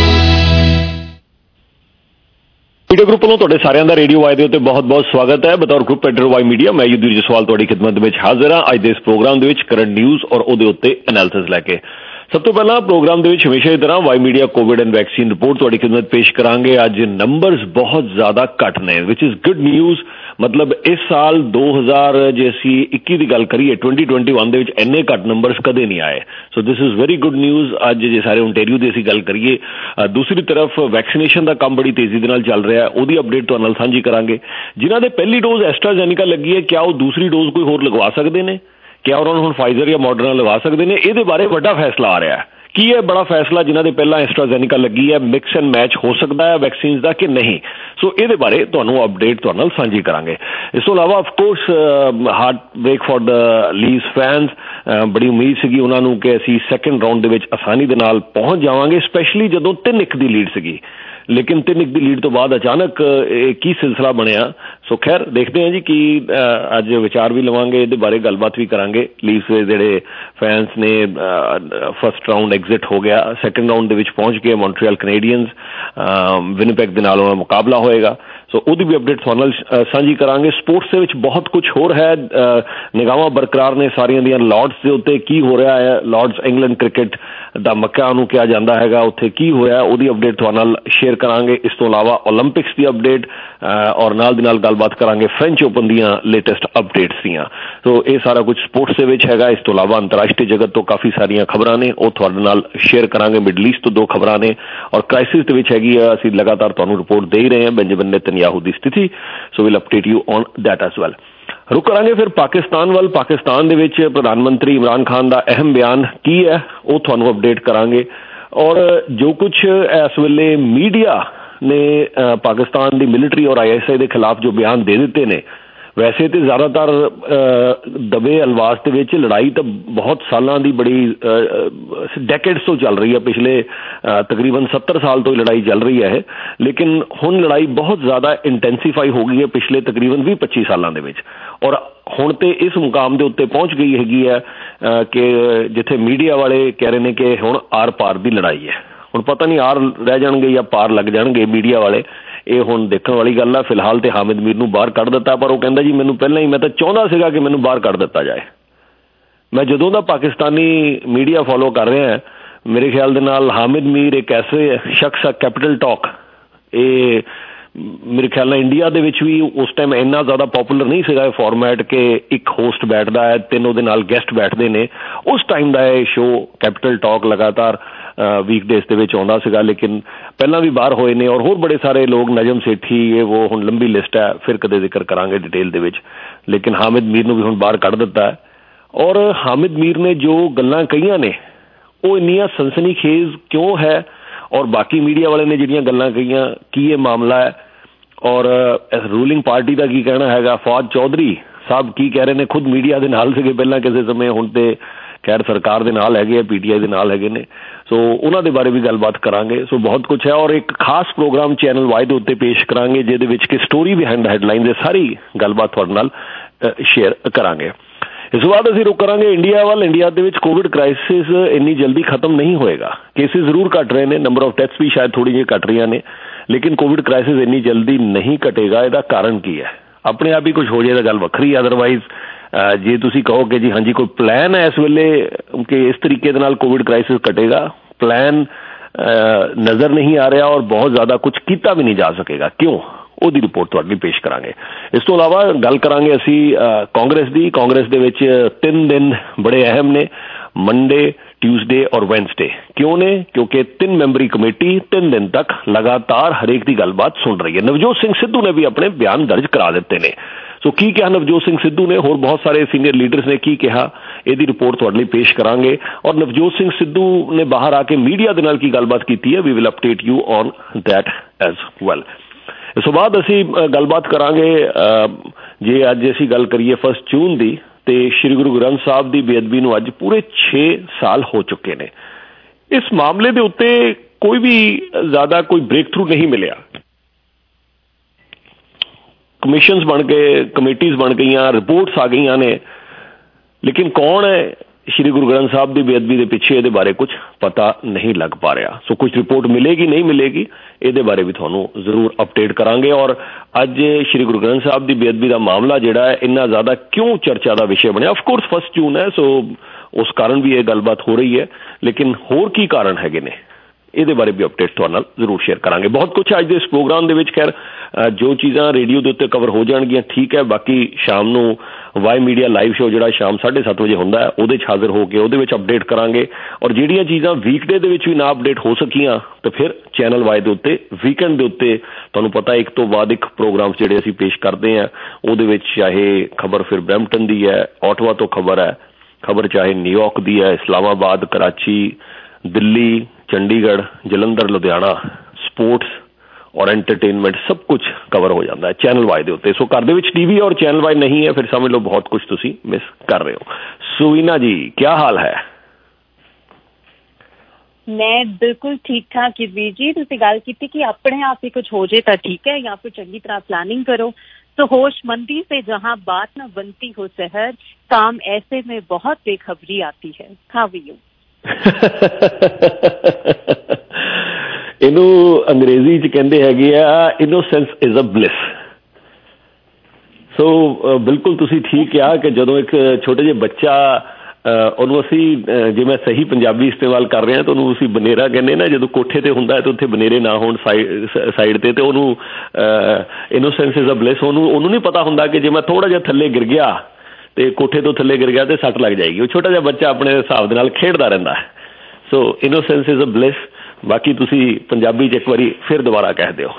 Media group ਵੱਲੋਂ ਤੁਹਾਡੇ ਸਾਰਿਆਂ ਦਾ radio Y ਦੇ ਉੱਤੇ ਬਹੁਤ-ਬਹੁਤ ਸਵਾਗਤ ਹੈ। ਬਤੌਰ group editor Y media ਮੈਂ ਯੁਧਵੀਰ ਜਸਵਾਲ ਤੁਹਾਡੀ ਖਿਦਮਤ ਵਿੱਚ ਹਾਜ਼ਰ ਹਾਂ। ਅੱਜ ਦੇ ਇਸ ਪ੍ਰੋਗਰਾਮ ਦੇ ਵਿੱਚ ਕਰੰਟ ਨਿਊਜ਼ ਔਰ ਉਹਦੇ ਉੱਤੇ ਐਨਾਲਿਸਿਸ ਲੈ ਕੇ ਸਭ ਤੋਂ ਪਹਿਲਾਂ ਪ੍ਰੋਗਰਾਮ ਦੇ ਵਿੱਚ ਹਮੇਸ਼ਾ ਦੀ ਤਰ੍ਹਾਂ Y media Covid and vaccine report ਤੁਹਾਡੀ ਖਿਦਮਤ ਪੇਸ਼ ਕਰਾਂਗੇ। ਅੱਜ ਨੰਬਰਸ ਬਹੁਤ ਜ਼ਿਆਦਾ ਘੱਟ ਨੇ ਵਿਚ ਇਜ਼ ਗੁੱਡ ਨਿਊਜ਼। ਮਤਲਬ ਇਸ ਸਾਲ ਦੋ ਹਜ਼ਾਰ ਜੇ ਅਸੀਂ ਇੱਕੀ ਦੀ ਗੱਲ ਕਰੀਏ ਟਵੈਂਟੀ ਟਵੈਂਟੀ ਵਨ ਦੇ ਵਿੱਚ ਇੰਨੇ ਘੱਟ ਨੰਬਰਸ ਕਦੇ ਨਹੀਂ ਆਏ। So this is very good news. ਅੱਜ ਜੇ ਸਾਰੇ ਓਨਟਾਰੀਓ ਦੀ ਅਸੀਂ ਗੱਲ ਕਰੀਏ, ਦੂਸਰੀ ਤਰਫ ਵੈਕਸੀਨੇਸ਼ਨ ਦਾ ਕੰਮ ਬੜੀ ਤੇਜ਼ੀ ਦੇ ਨਾਲ ਚੱਲ ਰਿਹਾ, ਉਹਦੀ ਅਪਡੇਟ ਤੁਹਾਡੇ ਨਾਲ ਸਾਂਝੀ ਕਰਾਂਗੇ। ਜਿਨ੍ਹਾਂ ਦੇ ਪਹਿਲੀ ਡੋਜ਼ ਐਸਟਰਾਜ਼ੈਨੇਕਾ ਲੱਗੀ ਹੈ, ਕਿਆ ਉਹ ਦੂਸਰੀ ਡੋਜ਼ ਕੋਈ ਹੋਰ ਲਗਵਾ ਸਕਦੇ ਨੇ? ਕਿਆ ਉਹਨਾਂ ਨੂੰ ਹੁਣ ਫਾਈਜ਼ਰ ਜਾਂ ਮੋਡਰਨਾ ਲਗਾ ਸਕਦੇ ਨੇ? ਇਹਦੇ ਬਾਰੇ ਵੱਡਾ ਫੈਸਲਾ ਆ ਰਿਹਾ ਹੈ। ਕੀ ਹੈ ਬੜਾ ਫੈਸਲਾ? ਜਿਨ੍ਹਾਂ ਦੇ ਪਹਿਲਾਂ ਐਸਟਰਾਜ਼ੈਨੇਕਾ ਲੱਗੀ ਹੈ, ਮਿਕਸ ਐਂਡ ਮੈਚ ਹੋ ਸਕਦਾ ਹੈ ਵੈਕਸੀਨਸ ਦਾ ਕਿ ਨਹੀਂ? ਸੋ ਇਹਦੇ ਬਾਰੇ ਤੁਹਾਨੂੰ ਅਪਡੇਟ ਤੁਹਾਡੇ ਨਾਲ ਸਾਂਝੀ ਕਰਾਂਗੇ। ਇਸ ਤੋਂ ਇਲਾਵਾ of course heartbreak for the Leafs fans. ਬੜੀ ਉਮੀਦ ਸੀਗੀ ਉਹਨਾਂ ਨੂੰ ਕਿ ਅਸੀਂ ਸੈਕਿੰਡ ਰਾਊਂਡ ਦੇ ਵਿੱਚ ਆਸਾਨੀ ਦੇ ਨਾਲ ਪਹੁੰਚ ਜਾਵਾਂਗੇ, ਸਪੈਸ਼ਲੀ ਜਦੋਂ ਤਿੰਨ ਇੱਕ ਦੀ ਲੀਡ ਸੀਗੀ। ਲੇਕਿਨ ਤਿੰਨ ਇੱਕ ਦੀ ਲੀਡ ਤੋਂ ਬਾਅਦ ਅਚਾਨਕ ਇਹ ਕੀ ਸਿਲਸਿਲਾ ਬਣਿਆ? ਸੋ ਖੈਰ ਦੇਖਦੇ ਹਾਂ ਜੀ ਕਿ ਅੱਜ ਵਿਚਾਰ ਵੀ ਲਵਾਂਗੇ, ਇਹਦੇ ਬਾਰੇ ਗੱਲਬਾਤ ਵੀ ਕਰਾਂਗੇ। ਲੀਵਸ ਦੇ ਜਿਹੜੇ ਫੈਨਸ ਨੇ ਫਸਟ ਰਾਊਂਡ ਐਗਜ਼ਿਟ ਹੋ ਗਿਆ, ਸੈਕਿੰਡ ਰਾਊਂਡ ਦੇ ਵਿੱਚ ਪਹੁੰਚ ਗਏ ਮੌਂਟਰੀਅਲ ਕੈਨੇਡੀਅਨਸ। ਵਿਨੀਪੈਗ ਦੇ ਨਾਲ ਉਹਨਾਂ ਦਾ ਮੁਕਾਬਲਾ ਹੋਏਗਾ। ਸੋ ਉਹਦੀ ਵੀ ਅਪਡੇਟ ਤੁਹਾਡੇ ਨਾਲ ਸਾਂਝੀ ਕਰਾਂਗੇ। ਸਪੋਰਟਸ ਦੇ ਵਿੱਚ ਬਹੁਤ ਕੁਝ ਹੋਰ ਹੈ। ਨਿਗਾਹਾਂ ਬਰਕਰਾਰ ਨੇ ਸਾਰੀਆਂ ਦੀਆਂ ਲਾਰਡਸ ਦੇ ਉੱਤੇ। ਕੀ ਹੋ ਰਿਹਾ ਹੈ? ਲਾਰਡਸ ਇੰਗਲੈਂਡ ਕ੍ਰਿਕਟ ਦਾ ਮੱਕਾ ਉਹਨੂੰ ਕਿਹਾ ਜਾਂਦਾ ਹੈਗਾ, ਉੱਥੇ ਕੀ ਹੋਇਆ ਉਹਦੀ ਅਪਡੇਟ ਤੁਹਾਡੇ ਨਾਲ ਸ਼ੇਅਰ ਕਰਾਂਗੇ। ਇਸ ਤੋਂ ਇਲਾਵਾ ਓਲੰਪਿਕਸ ਦੀ ਅਪਡੇਟ ਔਰ ਨਾਲ ਦੀ ਨਾਲ ਗੱਲਬਾਤ ਕਰਾਂਗੇ ਫ੍ਰੈਂਚ ਓਪਨ ਦੀਆਂ ਲੇਟੈਸਟ ਅਪਡੇਟਸ ਦੀਆਂ। ਸੋ ਇਹ ਸਾਰਾ ਕੁਝ ਸਪੋਰਟਸ ਦੇ ਵਿੱਚ ਹੈਗਾ। ਇਸ ਤੋਂ ਇਲਾਵਾ ਅੰਤਰਰਾਸ਼ਟਰੀ ਜਗਤ ਤੋਂ ਕਾਫੀ ਸਾਰੀਆਂ ਖਬਰਾਂ ਨੇ, ਉਹ ਤੁਹਾਡੇ ਨਾਲ ਸ਼ੇਅਰ ਕਰਾਂਗੇ। ਮਿਡਲ ਈਸਟ ਤੋਂ ਦੋ ਖਬਰਾਂ ਨੇ ਔਰ ਕ੍ਰਾਈਸਿਸ ਦੇ ਵਿੱਚ ਹੈਗੀ ਆ, ਅਸੀਂ ਲਗਾਤਾਰ ਤੁਹਾਨੂੰ ਰਿਪੋਰਟ ਦੇ ਹੀ ਰਹੇ ਹਾਂ ਬੈਂਜਾਮਿਨ ਨੇਤਨਯਾਹੂ ਦੀ ਸਥਿਤੀ। So will update you on that as well. ਰੁਕ ਕਰਾਂਗੇ ਫਿਰ ਪਾਕਿਸਤਾਨ ਵੱਲ। ਪਾਕਿਸਤਾਨ ਦੇ ਵਿੱਚ ਪ੍ਰਧਾਨ ਮੰਤਰੀ ਇਮਰਾਨ ਖਾਨ ਦਾ ਅਹਿਮ ਬਿਆਨ ਕੀ ਹੈ ਉਹ ਤੁਹਾਨੂੰ ਅਪਡੇਟ ਕਰਾਂਗੇ। ਔਰ ਜੋ ਕੁਛ ਇਸ ਵੇਲੇ ਮੀਡੀਆ ਨੇ ਪਾਕਿਸਤਾਨ ਦੀ ਮਿਲਟਰੀ ਔਰ ਆਈ ਐਸ ਆਈ ਦੇ ਖਿਲਾਫ ਜੋ ਬਿਆਨ ਦੇ ਦਿੱਤੇ ਨੇ, ਵੈਸੇ ਤੇ ਜ਼ਿਆਦਾਤਰ ਦਬੇ ਅਲਵਾਜ਼ ਦੇ ਵਿੱਚ ਲੜਾਈ ਤਾਂ ਬਹੁਤ ਸਾਲਾਂ ਦੀ, ਬੜੀ ਡੈਕੇਡਸ ਤੋਂ ਚੱਲ ਰਹੀ ਹੈ। ਪਿਛਲੇ ਤਕਰੀਬਨ ਸੱਤਰ ਸਾਲ ਤੋਂ ਲੜਾਈ ਚੱਲ ਰਹੀ ਹੈ, ਲੇਕਿਨ ਹੁਣ ਲੜਾਈ ਬਹੁਤ ਜ਼ਿਆਦਾ ਇੰਟੈਂਸੀਫਾਈ ਹੋ ਗਈ ਹੈ ਪਿਛਲੇ ਤਕਰੀਬਨ ਵੀਹ ਪੱਚੀ ਸਾਲਾਂ ਦੇ ਵਿੱਚ। ਔਰ ਹੁਣ ਤੇ ਇਸ ਮੁਕਾਮ ਦੇ ਉੱਤੇ ਪਹੁੰਚ ਗਈ ਹੈਗੀ ਹੈ ਕਿ ਜਿੱਥੇ ਮੀਡੀਆ ਵਾਲੇ ਕਹਿ ਰਹੇ ਨੇ ਕਿ ਹੁਣ ਆਰ ਪਾਰ ਦੀ ਲੜਾਈ ਹੈ। ਹੁਣ ਪਤਾ ਨਹੀਂ ਆਰ ਰਹਿ ਜਾਣਗੇ ਜਾਂ ਪਾਰ ਲੱਗ ਜਾਣਗੇ ਮੀਡੀਆ ਵਾਲੇ, ਇਹ ਹੁਣ ਦੇਖਣ ਵਾਲੀ ਗੱਲ ਆ। ਫਿਲਹਾਲ ਤੇ ਹਾਮਿਦ ਮੀਰ ਨੂੰ ਬਾਹਰ ਕੱਢ ਦਿੱਤਾ, ਪਰ ਉਹ ਕਹਿੰਦਾ ਜੀ ਮੈਨੂੰ ਪਹਿਲਾਂ ਹੀ, ਮੈਂ ਤਾਂ ਚਾਹੁੰਦਾ ਸੀਗਾ ਕਿ ਮੈਨੂੰ ਬਾਹਰ ਕੱਢ ਦਿੱਤਾ ਜਾਏ। ਮੈਂ ਜਦੋਂ ਦਾ ਪਾਕਿਸਤਾਨੀ ਮੀਡੀਆ ਫੋਲੋ ਕਰ ਰਿਹਾ, ਮੇਰੇ ਖਿਆਲ ਦੇ ਨਾਲ ਹਾਮਿਦ ਮੀਰ ਇੱਕ ਐਸੇ ਸ਼ਖਸ ਆ, ਕੈਪੀਟਲ ਟਾਕ, ਇਹ ਮੇਰੇ ਖਿਆਲ ਨਾਲ ਇੰਡੀਆ ਦੇ ਵਿੱਚ ਵੀ ਉਸ ਟਾਈਮ ਇੰਨਾ ਜ਼ਿਆਦਾ ਪੋਪੂਲਰ ਨਹੀਂ ਸੀਗਾ ਇਹ ਫਾਰਮੈਟ ਕਿ ਇੱਕ ਹੋਸਟ ਬੈਠਦਾ ਹੈ, ਤਿੰਨ ਉਹਦੇ ਨਾਲ ਗੈਸਟ ਬੈਠਦੇ ਨੇ। ਉਸ ਟਾਈਮ ਦਾ ਇਹ ਸ਼ੋਅ ਕੈਪੀਟਲ ਟਾਕ ਲਗਾਤਾਰ ਵੀਕਡੇਜ਼ ਦੇ ਵਿੱਚ ਆਉਂਦਾ ਸੀਗਾ, ਲੇਕਿਨ ਪਹਿਲਾਂ ਵੀ ਬਾਹਰ ਹੋਏ ਨੇ ਔਰ ਹੋਰ ਬੜੇ ਸਾਰੇ ਲੋਕ, ਨਜਮ ਸੇਠੀ, ਇਹ ਉਹ, ਹੁਣ ਲੰਬੀ ਲਿਸਟ ਹੈ, ਫਿਰ ਕਦੇ ਜ਼ਿਕਰ ਕਰਾਂਗੇ ਡਿਟੇਲ ਦੇ ਵਿੱਚ। ਲੇਕਿਨ ਹਾਮਿਦ ਮੀਰ ਨੂੰ ਵੀ ਹੁਣ ਬਾਹਰ ਕੱਢ ਦਿੱਤਾ ਹੈ। ਔਰ ਹਾਮਿਦ ਮੀਰ ਨੇ ਜੋ ਗੱਲਾਂ ਕਹੀਆਂ ਨੇ ਉਹ ਇੰਨੀਆਂ ਸਨਸਨੀਖੇਜ਼ ਕਿਉਂ ਹੈ, ਔਰ ਬਾਕੀ ਮੀਡੀਆ ਵਾਲੇ ਨੇ ਜਿਹੜੀਆਂ ਗੱਲਾਂ ਕਹੀਆਂ, ਕੀ ਇਹ ਮਾਮਲਾ ਹੈ, ਔਰ ਰੂਲਿੰਗ ਪਾਰਟੀ ਦਾ ਕੀ ਕਹਿਣਾ ਹੈਗਾ। ਫੌਜ ਚੌਧਰੀ ਸਾਹਿਬ ਕੀ ਕਹਿ ਰਹੇ ਨੇ, ਖੁਦ ਮੀਡੀਆ ਦੇ ਨਾਲ ਸੀਗੇ ਪਹਿਲਾਂ ਕਿਸੇ ਸਮੇਂ, ਹੁਣ ਤੇ ਖੈਰ ਸਰਕਾਰ ਦੇ ਨਾਲ ਹੈਗੇ ਆ, ਪੀ ਟੀ ਆਈ ਦੇ ਨਾਲ ਹੈਗੇ ਨੇ। ਸੋ ਉਹਨਾਂ ਦੇ ਬਾਰੇ ਵੀ ਗੱਲਬਾਤ ਕਰਾਂਗੇ। ਸੋ ਬਹੁਤ ਕੁਛ ਹੈ ਔਰ ਇੱਕ ਖਾਸ ਪ੍ਰੋਗਰਾਮ ਚੈਨਲ ਵਾਈ ਦੇ ਉੱਤੇ ਪੇਸ਼ ਕਰਾਂਗੇ ਜਿਹਦੇ ਵਿੱਚ ਕਿ ਸਟੋਰੀ ਬਿਹਾਈਂਡ ਹੈਡਲਾਈਨ ਦੇ ਸਾਰੀ ਗੱਲਬਾਤ ਤੁਹਾਡੇ ਨਾਲ ਸ਼ੇਅਰ ਕਰਾਂਗੇ। ਇਸ ਤੋਂ ਬਾਅਦ ਅਸੀਂ ਰੁਕ ਕਰਾਂਗੇ ਇੰਡੀਆ ਵੱਲ। ਇੰਡੀਆ ਦੇ ਵਿੱਚ ਕੋਵਿਡ ਕ੍ਰਾਈਸਿਸ ਇੰਨੀ ਜਲਦੀ ਖਤਮ ਨਹੀਂ ਹੋਏਗਾ। ਕੇਸਿਸ ਜ਼ਰੂਰ ਘਟ ਰਹੇ ਨੇ, ਨੰਬਰ ਆਫ ਡੈਥਸ ਵੀ ਸ਼ਾਇਦ ਥੋੜ੍ਹੀ ਜਿਹੀ ਘਟ ਰਹੀਆਂ ਨੇ, ਲੇਕਿਨ ਕੋਵਿਡ ਕ੍ਰਾਈਸਿਸ ਇੰਨੀ ਜਲਦੀ ਨਹੀਂ ਘਟੇਗਾ। ਇਹਦਾ ਕਾਰਨ ਕੀ ਹੈ? ਆਪਣੇ ਆਪ ਹੀ ਕੁਝ ਹੋ ਜਾਏ ਤਾਂ ਗੱਲ ਵੱਖਰੀ। ਅਦਰਵਾਈਜ਼ ਜੇ ਤੁਸੀਂ ਕਹੋ ਕਿ ਜੀ ਹਾਂਜੀ ਕੋਈ ਪਲਾਨ ਹੈ ਇਸ ਵੇਲੇ ਕਿ ਇਸ ਤਰੀਕੇ ਦੇ ਨਾਲ ਕੋਵਿਡ ਕ੍ਰਾਈਸਿਸ ਘਟੇਗਾ, ਪਲਾਨ ਨਜ਼ਰ ਨਹੀਂ ਆ ਰਿਹਾ ਔਰ ਬਹੁਤ ਜ਼ਿਆਦਾ ਕੁਝ ਕੀਤਾ ਵੀ ਨਹੀਂ ਜਾ ਸਕੇਗਾ। ਕਿਉਂ? ਉਹਦੀ ਰਿਪੋਰਟ ਤੁਹਾਡੀ ਪੇਸ਼ ਕਰਾਂਗੇ। ਇਸ ਤੋਂ ਇਲਾਵਾ ਗੱਲ ਕਰਾਂਗੇ ਅਸੀਂ ਕਾਂਗਰਸ ਦੀ। ਕਾਂਗਰਸ ਦੇ ਵਿੱਚ ਤਿੰਨ ਦਿਨ ਬੜੇ ਅਹਿਮ ਨੇ, ਮੰਡੇ, ਟਿਊਜ਼ਡੇ ਔਰ ਵੈਨਸਡੇ। ਕਿਉਂ ਨੇ? ਕਿਉਂਕਿ ਤਿੰਨ ਮੈਂਬਰੀ ਕਮੇਟੀ ਤਿੰਨ ਦਿਨ ਤੱਕ ਲਗਾਤਾਰ ਹਰੇਕ ਦੀ ਗੱਲਬਾਤ ਸੁਣ ਰਹੀ ਹੈ। ਨਵਜੋਤ ਸਿੰਘ ਸਿੱਧੂ ਨੇ ਵੀ ਆਪਣੇ ਬਿਆਨ ਦਰਜ ਕਰਾ ਦਿੱਤੇ ਨੇ। ਸੋ ਕੀ ਕਿਹਾ ਨਵਜੋਤ ਸਿੰਘ ਸਿੱਧੂ ਨੇ, ਹੋਰ ਬਹੁਤ ਸਾਰੇ ਸੀਨੀਅਰ ਲੀਡਰਸ ਨੇ ਕੀ ਕਿਹਾ, ਇਹਦੀ ਰਿਪੋਰਟ ਤੁਹਾਡੇ ਲਈ ਪੇਸ਼ ਕਰਾਂਗੇ। ਔਰ ਨਵਜੋਤ ਸਿੰਘ ਸਿੱਧੂ ਨੇ ਬਾਹਰ ਆ ਕੇ ਮੀਡੀਆ ਦੇ ਨਾਲ ਕੀ ਗੱਲਬਾਤ ਕੀਤੀ ਹੈ, we will update you on that as well. ਇਸ ਤੋਂ ਬਾਅਦ ਅਸੀਂ ਗੱਲਬਾਤ ਕਰਾਂਗੇ, ਜੇ ਅੱਜ ਅਸੀਂ ਗੱਲ ਕਰੀਏ ਫਸਟ ਜੂਨ ਦੀ, ਤੇ ਸ਼੍ਰੀ ਗੁਰੂ ਗ੍ਰੰਥ ਸਾਹਿਬ ਦੀ ਬੇਅਦਬੀ ਨੂੰ ਅੱਜ ਪੂਰੇ ਛੇ ਸਾਲ ਹੋ ਚੁੱਕੇ ਨੇ। ਇਸ ਮਾਮਲੇ ਦੇ ਉੱਤੇ ਕੋਈ ਵੀ ਜ਼ਿਆਦਾ ਕੋਈ ਬ੍ਰੇਕ ਥਰੂ ਨਹੀਂ ਮਿਲਿਆ। ਕਮਿਸ਼ਨਸ ਬਣ ਗਏ, ਕਮੇਟੀਜ਼ ਬਣ ਗਈਆਂ, ਰਿਪੋਰਟਸ ਆ ਗਈਆਂ ਨੇ, ਲੇਕਿਨ ਕੌਣ ਹੈ ਸ਼੍ਰੀ ਗੁਰੂ ਗ੍ਰੰਥ ਸਾਹਿਬ ਦੀ ਬੇਅਦਬੀ ਦੇ ਪਿੱਛੇ, ਇਹਦੇ ਬਾਰੇ ਕੁਝ ਪਤਾ ਨਹੀਂ ਲੱਗ ਪਾ ਰਿਹਾ। ਸੋ ਕੁਝ ਰਿਪੋਰਟ ਮਿਲੇਗੀ ਨਹੀਂ ਮਿਲੇਗੀ, ਇਹਦੇ ਬਾਰੇ ਵੀ ਤੁਹਾਨੂੰ ਜ਼ਰੂਰ ਅਪਡੇਟ ਕਰਾਂਗੇ। ਔਰ ਅੱਜ ਸ਼੍ਰੀ ਗੁਰੂ ਗ੍ਰੰਥ ਸਾਹਿਬ ਦੀ ਬੇਅਦਬੀ ਦਾ ਮਾਮਲਾ ਜਿਹੜਾ ਹੈ ਇੰਨਾ ਜ਼ਿਆਦਾ ਕਿਉਂ ਚਰਚਾ ਦਾ ਵਿਸ਼ੇ ਬਣਿਆ? ਆਫਕੋਰਸ ਫਸਟ ਜੂਨ ਹੈ, ਸੋ ਉਸ ਕਾਰਨ ਵੀ ਇਹ ਗੱਲਬਾਤ ਹੋ ਰਹੀ ਹੈ, ਲੇਕਿਨ ਹੋਰ ਕੀ ਕਾਰਨ ਹੈਗੇ ਨੇ, ਇਹਦੇ ਬਾਰੇ ਵੀ ਅਪਡੇਟ ਤੁਹਾਡੇ ਨਾਲ ਜ਼ਰੂਰ ਸ਼ੇਅਰ ਕਰਾਂਗੇ। ਬਹੁਤ ਕੁਛ ਅੱਜ ਦੇ ਇਸ ਪ੍ਰੋਗਰਾਮ ਦੇ ਵਿੱਚ, ਖੈਰ ਜੋ ਚੀਜ਼ਾਂ ਰੇਡੀਓ ਦੇ ਉੱਤੇ ਕਵਰ ਹੋ ਜਾਣਗੀਆਂ ਠੀਕ ਹੈ, ਬਾਕੀ ਸ਼ਾਮ ਨੂੰ ਵਾਈ ਮੀਡੀਆ ਲਾਈਵ ਸ਼ੋ ਜਿਹੜਾ ਸ਼ਾਮ ਸਾਢੇ ਸੱਤ ਵਜੇ ਹੁੰਦਾ ਹੈ, ਉਹਦੇ 'ਚ ਹਾਜ਼ਰ ਹੋ ਕੇ ਉਹਦੇ ਵਿੱਚ ਅਪਡੇਟ ਕਰਾਂਗੇ। ਔਰ ਜਿਹੜੀਆਂ ਚੀਜ਼ਾਂ ਵੀਕਡੇ ਦੇ ਵਿੱਚ ਵੀ ਨਾ ਅਪਡੇਟ ਹੋ ਸਕੀਆਂ ਤਾਂ ਫਿਰ ਚੈਨਲ ਵਾਈ ਦੇ ਉੱਤੇ ਵੀਕਐਂਡ ਦੇ ਉੱਤੇ ਤੁਹਾਨੂੰ ਪਤਾ ਇੱਕ ਤੋਂ ਬਾਅਦ ਇੱਕ ਪ੍ਰੋਗਰਾਮ ਜਿਹੜੇ ਅਸੀਂ ਪੇਸ਼ ਕਰਦੇ ਹਾਂ, ਉਹਦੇ ਵਿੱਚ ਚਾਹੇ ਖਬਰ ਫਿਰ ਬਰੈਂਪਟਨ ਦੀ ਹੈ, ਓਟਵਾ ਤੋਂ ਖਬਰ ਹੈ, ਖਬਰ ਚਾਹੇ ਨਿਊਯਾਰਕ ਦੀ ਹੈ, ਇਸਲਾਮਾਬਾਦ, ਕਰਾਚੀ, ਦਿੱਲੀ, ਚੰਡੀਗੜ੍ਹ, ਜਲੰਧਰ, ਲੁਧਿਆਣਾ, ਸਪੋਰਟਸ ਔਰ ਐਂਟਰਟੇਨਮੈਂਟ ਸਭ ਕੁਝ ਕਵਰ ਹੋ ਜਾਂਦਾ ਹੈ ਚੈਨਲ ਵਾਈ ਦੇ ਉੱਤੇ। ਸੋ ਘਰ ਦੇ ਵਿੱਚ ਟੀਵੀ ਔਰ ਚੈਨਲ ਵਾਈ ਨਹੀਂ ਹੈ ਫਿਰ ਸਮਝ ਲਓ ਬਹੁਤ ਕੁਝ ਤੁਸੀਂ ਮਿਸ ਕਰ ਰਹੇ ਹੋ। ਸੁਵੀਨਾ ਜੀ ਕੀ ਹਾਲ ਹੈ? ਮੈਂ ਬਿਲਕੁਲ ਠੀਕ ਠਾਕ ਜਗਵੀਰ ਜੀ। ਤੁਸੀਂ ਗੱਲ ਕੀਤੀ ਕਿ ਆਪਣੇ ਆਪ ਹੀ ਕੁछ हो जाए तो ठीक है या फिर चंगी तरह प्लानिंग करो। तो होशमंदी से जहाँ बात न बनती हो शहर, काम ऐसे में बहुत बेखबरी आती है। How are you? ਇਹਨੂੰ ਅੰਗਰੇਜ਼ੀ 'ਚ ਕਹਿੰਦੇ ਹੈਗੇ ਆ innocence is a bliss. So ਬਿਲਕੁਲ ਤੁਸੀਂ ਠੀਕ ਕਿਹਾ ਕਿ ਜਦੋਂ ਇੱਕ ਛੋਟੇ ਜਿਹੇ ਬੱਚਾ ਉਹਨੂੰ ਅਸੀਂ ਜੇ ਮੈਂ ਸਹੀ ਪੰਜਾਬੀ ਇਸਤੇਮਾਲ ਕਰ ਰਿਹਾ ਤਾਂ ਉਹਨੂੰ ਅਸੀਂ ਬਨੇਰਾ ਕਹਿੰਦੇ ਨਾ, ਜਦੋਂ ਕੋਠੇ ਤੇ ਹੁੰਦਾ ਤਾਂ ਉੱਥੇ ਬਨੇਰੇ ਨਾ ਹੋਣ ਸਾਈਡ ਸਾਈਡ ਤੇ ਤੇ ਉਹਨੂੰ ਇਨੋਸੈਂਸ ਇਜ਼ ਅ ਬਲਿਸ, ਉਹਨੂੰ ਉਹਨੂੰ ਨਹੀਂ ਪਤਾ ਹੁੰਦਾ ਕਿ ਜੇ ਮੈਂ ਥੋੜਾ ਜਿਹਾ ਥੱਲੇ ਗਿਰ ਗਿਆ ਤੇ ਕੋਠੇ ਤੋਂ ਥੱਲੇ ਗਿਰ ਗਿਆ ਤੇ ਸੱਟ ਲੱਗ ਜਾਏਗੀ। ਉਹ ਛੋਟਾ ਜਿਹਾ ਬੱਚਾ ਆਪਣੇ ਹਿਸਾਬ ਦੇ ਨਾਲ ਖੇਡਦਾ ਰਹਿੰਦਾ ਹੈ। So innocence is a bliss. ਬਾਕੀ ਤੁਸੀਂ ਪੰਜਾਬੀ 'ਚ ਇੱਕ ਵਾਰੀ ਫਿਰ ਦੁਬਾਰਾ ਕਹਿ ਦਿਓ।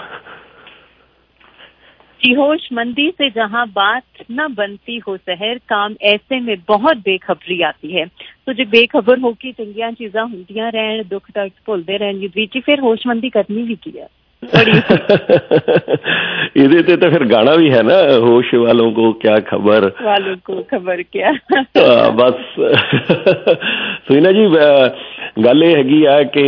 होशमंदी से जहाँ बात न बनती हो शहर, काम ऐसे में बहुत बेखबरी आती है। तो जो बेखबर हो के चंगियां चीज़ां ਹੁੰਦੀਆਂ ਰਹਿਣ, ਦੁੱਖ ਦਰਦ ਭੁੱਲਦੇ ਰਹਿਣ ਜੀ, ਫਿਰ ਹੋਸ਼ਮੰਦੀ ਕਰਨੀ ਵੀ ਕੀ ਹੈ? ਇਹਦੇ ਤੇ ਤਾਂ ਫਿਰ ਗਾਣਾ ਵੀ ਹੈ ਨਾ, ਹੋਸ਼ ਵਾਲੋਂ ਕੋ ਕਿਆ ਖਬਰ, ਵਾਲੋਂ ਕੋ ਖਬਰ ਕਿਆ। ਬਸ ਸੁਨੀਨਾ ਜੀ ਗੱਲ ਇਹ ਹੈਗੀ ਆ ਕਿ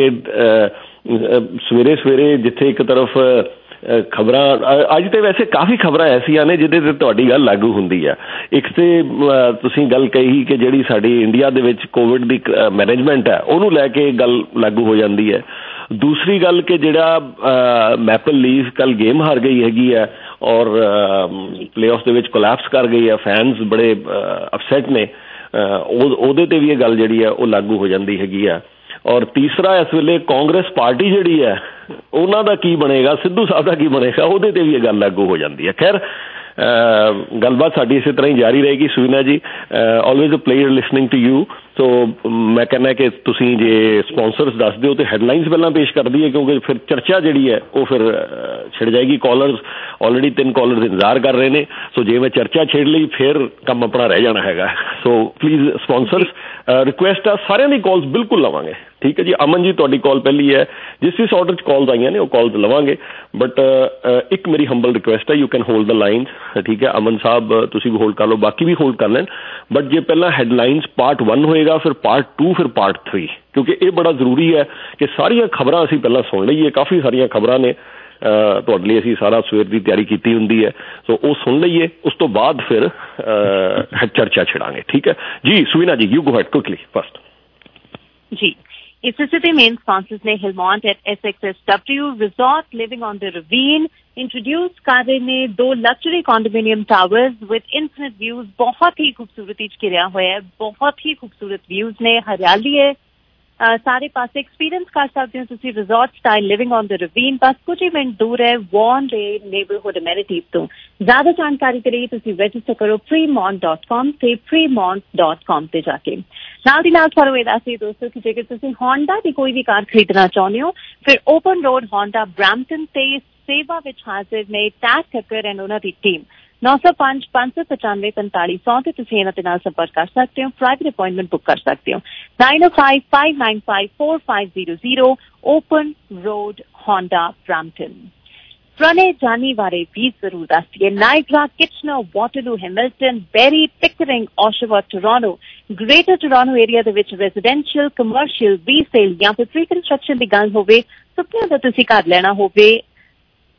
ਸਵੇਰੇ ਸਵੇਰੇ ਜਿੱਥੇ ਇੱਕ ਤਰਫ ਖਬਰਾਂ ਅੱਜ ਤੇ ਵੈਸੇ ਕਾਫੀ ਖਬਰਾਂ ਐਸੀਆਂ ਨੇ ਜਿਹਦੇ ਤੇ ਤੁਹਾਡੀ ਗੱਲ ਲਾਗੂ ਹੁੰਦੀ ਆ। ਇੱਕ ਤੇ ਤੁਸੀਂ ਗੱਲ ਕਹੀ ਕਿ ਜਿਹੜੀ ਸਾਡੀ ਇੰਡੀਆ ਦੇ ਵਿੱਚ ਕੋਵਿਡ ਦੀ ਮੈਨੇਜਮੈਂਟ ਹੈ ਉਹਨੂੰ ਲੈ ਕੇ ਗੱਲ ਲਾਗੂ ਹੋ ਜਾਂਦੀ ਹੈ। ਦੂਸਰੀ ਗੱਲ ਕਿ ਜਿਹੜਾ ਮੈਪਲ ਲੀਫ ਕੱਲ ਗੇਮ ਹਾਰ ਗਈ ਹੈਗੀ ਹੈ ਔਰ ਪਲੇਆਫ ਦੇ ਵਿੱਚ ਕੋਲੈਪਸ ਕਰ ਗਈ ਹੈ, ਫੈਨਸ ਬੜੇ ਅਪਸੈਟ ਨੇ, ਉਹਦੇ ਤੇ ਵੀ ਇਹ ਗੱਲ ਜਿਹੜੀ ਹੈ ਉਹ ਲਾਗੂ ਹੋ ਜਾਂਦੀ ਹੈਗੀ ਆ। ਔਰ ਤੀਸਰਾ ਇਸ ਵੇਲੇ ਕਾਂਗਰਸ ਪਾਰਟੀ ਜਿਹੜੀ ਹੈ ਉਹਨਾਂ ਦਾ ਕੀ ਬਣੇਗਾ, ਸਿੱਧੂ ਸਾਹਿਬ ਦਾ ਕੀ ਬਣੇਗਾ, ਉਹਦੇ ਤੇ ਵੀ ਇਹ ਗੱਲ ਲਾਗੂ ਹੋ ਜਾਂਦੀ ਹੈ। ਖੈਰ ਗੱਲਬਾਤ ਸਾਡੀ ਇਸੇ ਤਰ੍ਹਾਂ ਹੀ ਜਾਰੀ ਰਹੇਗੀ। Suvina ji always a player listening to you. So ਮੈਂ ਕਹਿੰਦਾ ਕਿ ਤੁਸੀਂ ਜੇ ਸਪਾਂਸਰਸ ਦੱਸ ਦਿਓ ਤੇ ਹੈਡਲਾਈਨਸ ਪਹਿਲਾਂ ਪੇਸ਼ ਕਰਦੀ ਹੈ, ਕਿਉਂਕਿ ਫਿਰ ਚਰਚਾ ਜਿਹੜੀ ਹੈ ਉਹ ਫਿਰ ਛਿੜ ਜਾਏਗੀ। ਕਾਲਰਸ ਆਲਰੇਡੀ ਤਿੰਨ ਕਾਲਰਸ ਇੰਤਜ਼ਾਰ ਕਰ ਰਹੇ ਨੇ, ਸੋ ਜੇ ਮੈਂ ਚਰਚਾ ਛੇੜ ਲਈ ਫਿਰ ਕੰਮ ਆਪਣਾ ਰਹਿ ਜਾਣਾ ਹੈਗਾ। ਸੋ ਪਲੀਜ਼ ਸਪਾਂਸਰਸ ਰਿਕੁਐਸਟ ਆ, ਸਾਰਿਆਂ ਦੀ ਕਾਲਸ ਬਿਲਕੁਲ ਲਵਾਂਗੇ, ਠੀਕ ਹੈ ਜੀ। ਅਮਨ ਜੀ ਤੁਹਾਡੀ ਕਾਲ ਪਹਿਲੀ ਹੈ, ਜਿਸ ਜਿਸ ਆਰਡਰ 'ਚ ਕਾਲਸ ਆਈਆਂ ਨੇ ਉਹ ਕਾਲਸ ਲਵਾਂਗੇ, ਬਟ ਇੱਕ ਮੇਰੀ ਹੰਬਲ ਰਿਕੁਐਸਟ ਹੈ, you can hold the lines, ਠੀਕ ਹੈ। ਅਮਨ ਸਾਹਿਬ ਤੁਸੀਂ ਵੀ ਹੋਲਡ ਕਰ ਲਓ, ਬਾਕੀ ਵੀ ਹੋਲਡ ਕਰ ਲੈਣ, ਬਟ ਜੇ ਪਹਿਲਾਂ ਹੈਡਲਾਈਨਸ ਪਾਰਟ ਵਨ ਹੋਏਗਾ, ਫਿਰ ਪਾਰਟ ਟੂ, ਫਿਰ ਪਾਰਟ ਥ੍ਰੀ, ਕਿਉਂਕਿ ਇਹ ਬੜਾ ਜ਼ਰੂਰੀ ਹੈ ਕਿ ਸਾਰੀਆਂ ਖਬਰਾਂ ਅਸੀਂ ਪਹਿਲਾਂ ਸੁਣ ਲਈਏ। ਕਾਫੀ ਸਾਰੀਆਂ ਖਬਰਾਂ ਨੇ ਤੁਹਾਡੇ ਲਈ, ਅਸੀਂ ਸਾਰਾ ਸਵੇਰ ਦੀ ਤਿਆਰੀ ਕੀਤੀ ਹੁੰਦੀ ਹੈ, ਸੋ ਉਹ ਸੁਣ ਲਈਏ, ਉਸ ਤੋਂ ਬਾਅਦ ਫਿਰ ਚਰਚਾ ਛਿੜਾਂਗੇ, ਠੀਕ ਹੈ ਜੀ। Suvina ji you go ahead quickly first ji. इस स्थिति में स्पॉन्सर्स ने Hillmont at S X S W resort living on the ravine introduce कर रहे ने दो luxury condominium towers with infinite views. बहुत ही खूबसूरती च घिरिया हुआ है, बहुत ही खूबसूरत व्यूज ने, हरियाली है सारे पासे, एक्सपीरियंस कर सकते हो तुसी resort style living on the ravine. बस कुछ ही मिनट दूर है वॉन रे नेबरहुड एमिनिटीज तो। ज्यादा जानकारी के लिए तुसी रजिस्टर करो फ्रीमॉन्ट डॉट कॉम से फ्रीमॉन्ट डॉट कॉम ते जाके। नाल दी नाल ਤੁਹਾਨੂੰ ਇਹ ਦੱਸ ਦੋਸਤੋ कि जेकर तुसी होंडा ਦੀ कोई भी कार खरीदना चाहते हो, फिर ओपन रोड होंडा ब्रैम्पटन ते सेवा विच हाजिर ने टैग ठक्कर एंड उन्हां दी टीम। नौ सौ पांच पांच सौ पचानवे पैंताली सौ ਤੇ ਤੁਸੀਂ ਇਹਨਾਂ ਦੇ ਨਾਲ ਸੰਪਰਕ ਕਰ ਸਕਦੇ ਹੋ, ਪ੍ਰਾਈਵੇਟ ਅਪਾਇੰਟਮੈਂਟ ਬੁੱਕ ਕਰ ਸਕਦੇ ਹੋ। नाइन ओ five five nine five four five zero zero Open Road Honda Brampton. पुराने जानी वाले भी जरूर दसिए Niagara, Kitchener, Waterloo, Hamilton, Barrie, Pickering, Oshawa, Toronto, Greater Toronto Area ਦੇ ਵਿੱਚ ਰੈਜ਼ੀਡੈਂਸ਼ੀਅਲ, ਕਮਰਸ਼ੀਅਲ, ਰੀਸੇਲ ਜਾਂ ਫਿਰ ਪ੍ਰੀ ਕੰਸਟਰਕਸ਼ਨ ਦੀ ਗੱਲ ਹੋਵੇ, ਸੁਪਨਿਆਂ ਦਾ ਤੁਸੀਂ ਘਰ ਲੈਣਾ ਹੋਵੇ,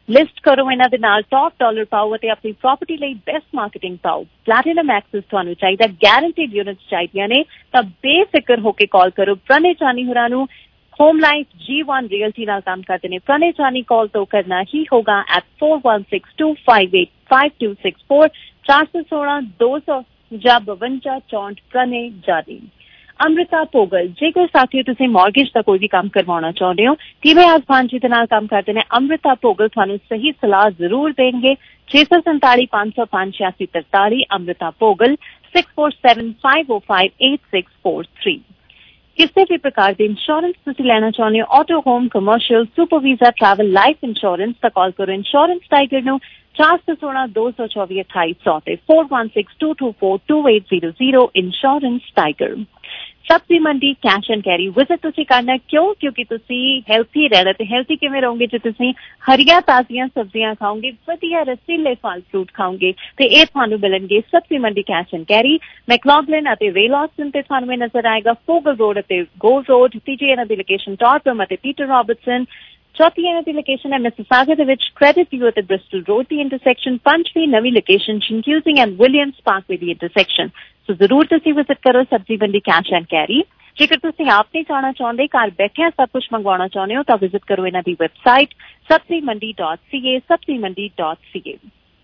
ਲਿਸਟ ਕਰੋ ਇਹਨਾਂ ਦੇ ਨਾਲ ਟੌਪ ਡਾਲਰ ਪਾਓ ਅਤੇ ਆਪਣੀ ਪ੍ਰਾਪਰਟੀ ਲਈ ਬੈਸਟ ਮਾਰਕੀਟਿੰਗ ਪਾਓ। ਪਲੈਟੀਨਮ ਐਕਸੈਸ ਤੁਹਾਨੂੰ ਚਾਹੀਦਾ, ਗੈਰੰਟੀਡ ਯੂਨਿਟਸ ਚਾਹੀਦੀਆਂ ਨੇ ਤਾਂ ਬੇਫਿਕਰ ਹੋ ਕੇ ਕਾਲ ਕਰੋ ਪ੍ਰਣੇ ਚਾਨੀ ਹੋਰਾਂ ਨੂੰ। Home Life G one Realty ਨਾਲ ਕੰਮ ਕਰਦੇ ਨੇ। ਪ੍ਰਣੇ ਚਾਨੀ ਕਾਲ ਤੋਂ ਕਰਨਾ ਹੀ ਹੋਗਾ at four one six two five eight five two six four चार सौ सोलह दो सौ ਜਾਂ ਬਵੰਜਾ ਚੌਂਹਠ ਪ੍ਰਣੇ ਜਾਨੀ। ਅੰਮ੍ਰਿਤਾ ਭੋਗਲ, ਜੇਕਰ ਸਾਥੀਓ ਤੁਸੀਂ ਮੌਰਗੇਜ ਦਾ ਕੋਈ ਵੀ ਕੰਮ ਕਰਵਾਉਣਾ ਚਾਹੁੰਦੇ ਹੋ, ਟੀਵੇ ਆਸਮਾਨ ਜੀ ਦੇ ਨਾਲ ਕੰਮ ਕਰਦੇ ਨੇ ਅੰਮ੍ਰਿਤਾ ਭੋਗਲ, ਤੁਹਾਨੂੰ ਸਹੀ ਸਲਾਹ ਜ਼ਰੂਰ ਦੇਣਗੇ। ਛੇ ਸੌ ਸੰਤਾਲੀ ਪੰਜ ਸੌ ਪੰਜ ਛਿਆਸੀ ਤਰਤਾਲੀ Amrita Bhogal six four seven five O five eight six four three. ਕਿਸੇ ਵੀ ਪ੍ਰਕਾਰ ਦੇ ਇੰਸ਼ੋਰੈਂਸ ਤੁਸੀਂ ਲੈਣਾ ਚਾਹੁੰਦੇ ਹੋ, auto, home, commercial, super visa, travel, life insurance, ਤਾਂ ਕਾਲ ਕਰੋ ਇੰਸ਼ੋਰੈਂਸ ਟਾਈਗਰ ਨੂੰ ਚਾਰ ਸੌ ਸੋਲਾਂ ਦੋ ਸੌ ਚੌਵੀ ਅਠਾਈ ਸੌ ਤੇ four one six two two four two eight zero zero insurance tiger. Sabzi Mandi cash and carry visit ਤੁਸੀਂ ਕਰਨਾ, ਕਿਉਂ? ਕਿਉਂਕਿ ਤੁਸੀਂ ਹੈਲਥੀ ਰਹਿਣਾ, ਤੇ ਹੈਲਥੀ ਕਿਵੇਂ ਰਹੋਗੇ ਜੇ ਤੁਸੀਂ ਹਰੀਆਂ ਤਾਜ਼ੀਆਂ ਸਬਜ਼ੀਆਂ ਖਾਓਗੇ, ਵਧੀਆ ਰਸੀਲੇ ਫਲ ਫਰੂਟ ਖਾਓਗੇ, ਤੇ ਇਹ ਤੁਹਾਨੂੰ ਮਿਲਣਗੇ ਸਬਜ਼ੀ ਮੰਡੀ ਕੈਸ਼ ਐਂਡ ਕੈਰੀ, ਮੈਕਲੌਗਲਿਨ ਅਤੇ ਵੇਲੌਸਟਨ ਤੇ ਤੁਹਾਨੂੰ ਇਹ ਨਜ਼ਰ ਆਏਗਾ, ਫੋਗਲ ਰੋਡ ਅਤੇ ਗੋਲ ਰੋਡ। ਤੀਜੀ ਇਹਨਾਂ ਦੀ ਲੋਕੇਸ਼ਨ ਟੌਰਟਮ ਅਤੇ ਪੀਟਰ ਰੌਬਰਟਸਨ। ਚੌਥੀ ਇਹਨਾਂ ਦੀ ਲੋਕੇਸ਼ਨ ਹੈ ਮਿਸਿਸਾਗਾ ਦੇ ਵਿੱਚ ਕ੍ਰੈਡਿਟ ਵਿਊ ਅਤੇ ਬ੍ਰਿਸਟਲ ਰੋਡ ਦੀ ਇੰਟਰਸੈਕਸ਼ਨ। ਪੰਜਵੀਂ ਨਵੀਂ location Chinguacousy and Williams Parkway ਦੀ ਇੰਟਰਸੈਕਸ਼ਨ। ਸੋ ਜ਼ਰੂਰ ਤੁਸੀਂ ਵਿਜ਼ਿਟ ਕਰੋ ਸਬਜ਼ੀ ਮੰਡੀ ਕੈਸ਼ ਐਂਡ ਕੈਰੀ। ਜੇਕਰ ਤੁਸੀਂ ਆਪ ਨਹੀਂ ਜਾਣਾ ਚਾਹੁੰਦੇ, ਘਰ ਬੈਠਿਆਂ ਸਭ ਕੁਝ ਮੰਗਵਾਉਣਾ ਚਾਹੁੰਦੇ ਹੋ, ਤਾਂ ਵਿਜ਼ਿਟ ਕਰੋ ਇਹਨਾਂ ਦੀ ਵੈਬਸਾਈਟ ਸਬਜ਼ੀ ਮੰਡੀ ਡਾਟ ਸੀ ਏ ਸਬਜ਼ੀ ਮੰਡੀ ਡਾਟ ਸੀ ਏ।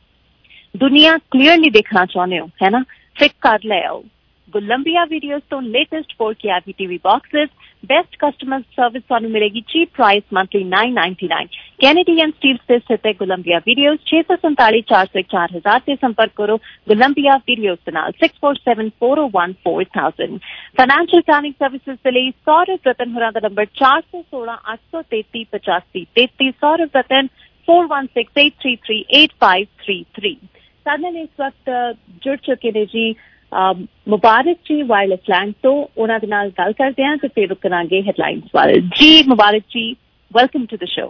ਦੁਨੀਆ ਕਲੀਅਰਲੀ ਦੇਖਣਾ ਚਾਹੁੰਦੇ ਹੋ, ਹੈ ਨਾ? ਫਿਕ ਕਰ ਲੈ ਆਓ। ਗੁਲੰਬੀਆ ਵੀਡੀਓਜ਼ ਤੋਂ latest four K R TV boxes, best customer service ਤੁਹਾਨੂੰ ਮਿਲੇਗੀ, cheap price monthly nine ninety nine. Kennedy and Steeles ਤੇ ਸਥਿਤ ਹੈ ਗੁਲੰਬੀਆ ਵੀਡੀਓਜ਼। ਛੇ ਸੌ ਸੰਤਾਲੀ ਚਾਰ ਸੌ ਚਾਰ ਹਜ਼ਾਰ ਤੇ ਸੰਪਰਕ ਕਰੋ ਗੁਲੰਬੀਆ ਵੀਡੀਓਜ਼ ਦੇ ਨਾਲ six four seven four O one four thousand. Financial planning services ਦੇ ਲਈ ਸੌਰਵ ਰਤਨ ਹੋਰਾਂ ਦਾ ਨੰਬਰ ਚਾਰ ਸੌ ਸੋਲਾਂ ਅੱਠ ਸੌ ਤੇਤੀ ਪਚਾਸੀ ਤੇਤੀ। Saurav Ratan four one six eight three three eight five three three. ਸਾਡੇ ਨਾਲ ਇਸ ਵਕਤ ਜੁੜ ਚੁੱਕੇ ਨੇ ਜੀ ਮੁਬਾਰਕ ਜੀ ਵਾਇਰਲੈਸ ਲੈਂਡ ਤੋਂ, ਉਹਨਾਂ ਦੇ ਨਾਲ ਗੱਲ ਕਰਦੇ ਹਾਂ ਤੇ ਫਿਰ ਰੁਕ ਕਰਾਂਗੇ ਹੈਡਲਾਈਨਸ ਵੱਲ। ਜੀ Mubarak ji, welcome to the show.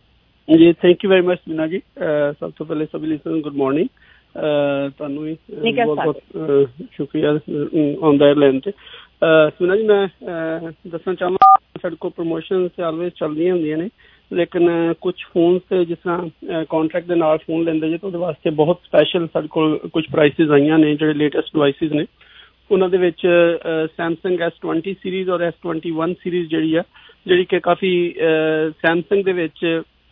ਜੀ thank you very much Meena ji. ਸਭ ਤੋਂ ਪਹਿਲੇ ਸਭ ਲਿਸਨਰ ਗੁੱਡ ਮਾਰਨਿੰਗ। ਤੁਹਾਨੂੰ ਵੀ ਬਹੁਤ ਬਹੁਤ ਸ਼ੁਕਰੀਆ ਔਨ ਦਾ ਲਾਈਨ ਤੇ। ਮੀਨਾ ਜੀ ਮੈਂ ਦੱਸਣਾ ਚਾਹਾਂਗਾ ਸਾਡੇ ਕੋਲ ਪ੍ਰਮੋਸ਼ਨ ਆਲਵੇਜ਼ ਚੱਲਦੀਆਂ ਹੁੰਦੀਆਂ ਨੇ, ਲੇਕਿਨ ਕੁਛ ਫੋਨ ਤੇ ਜਿਸ ਤਰ੍ਹਾਂ ਕੌਂਟਰੈਕਟ ਦੇ ਨਾਲ ਫੋਨ ਲੈਂਦੇ ਜੇ ਤਾਂ ਉਹਦੇ ਵਾਸਤੇ ਬਹੁਤ ਸਪੈਸ਼ਲ ਸਾਡੇ ਕੋਲ ਕੁਛ ਪ੍ਰਾਈਸਿਸ ਆਈਆਂ ਨੇ। ਜਿਹੜੇ ਲੇਟੈਸਟ ਡਿਵਾਈਸਿਸ ਨੇ ਉਹਨਾਂ ਦੇ ਵਿੱਚ ਸੈਮਸੰਗ ਐਸ ਟਵੈਂਟੀ ਸੀਰੀਜ਼ ਔਰ ਐਸ ਟਵੈਂਟੀ ਵਨ ਸੀਰੀਜ਼ ਜਿਹੜੀ ਆ, ਜਿਹੜੀ ਕਿ ਕਾਫੀ ਸੈਮਸੰਗ ਦੇ ਵਿੱਚ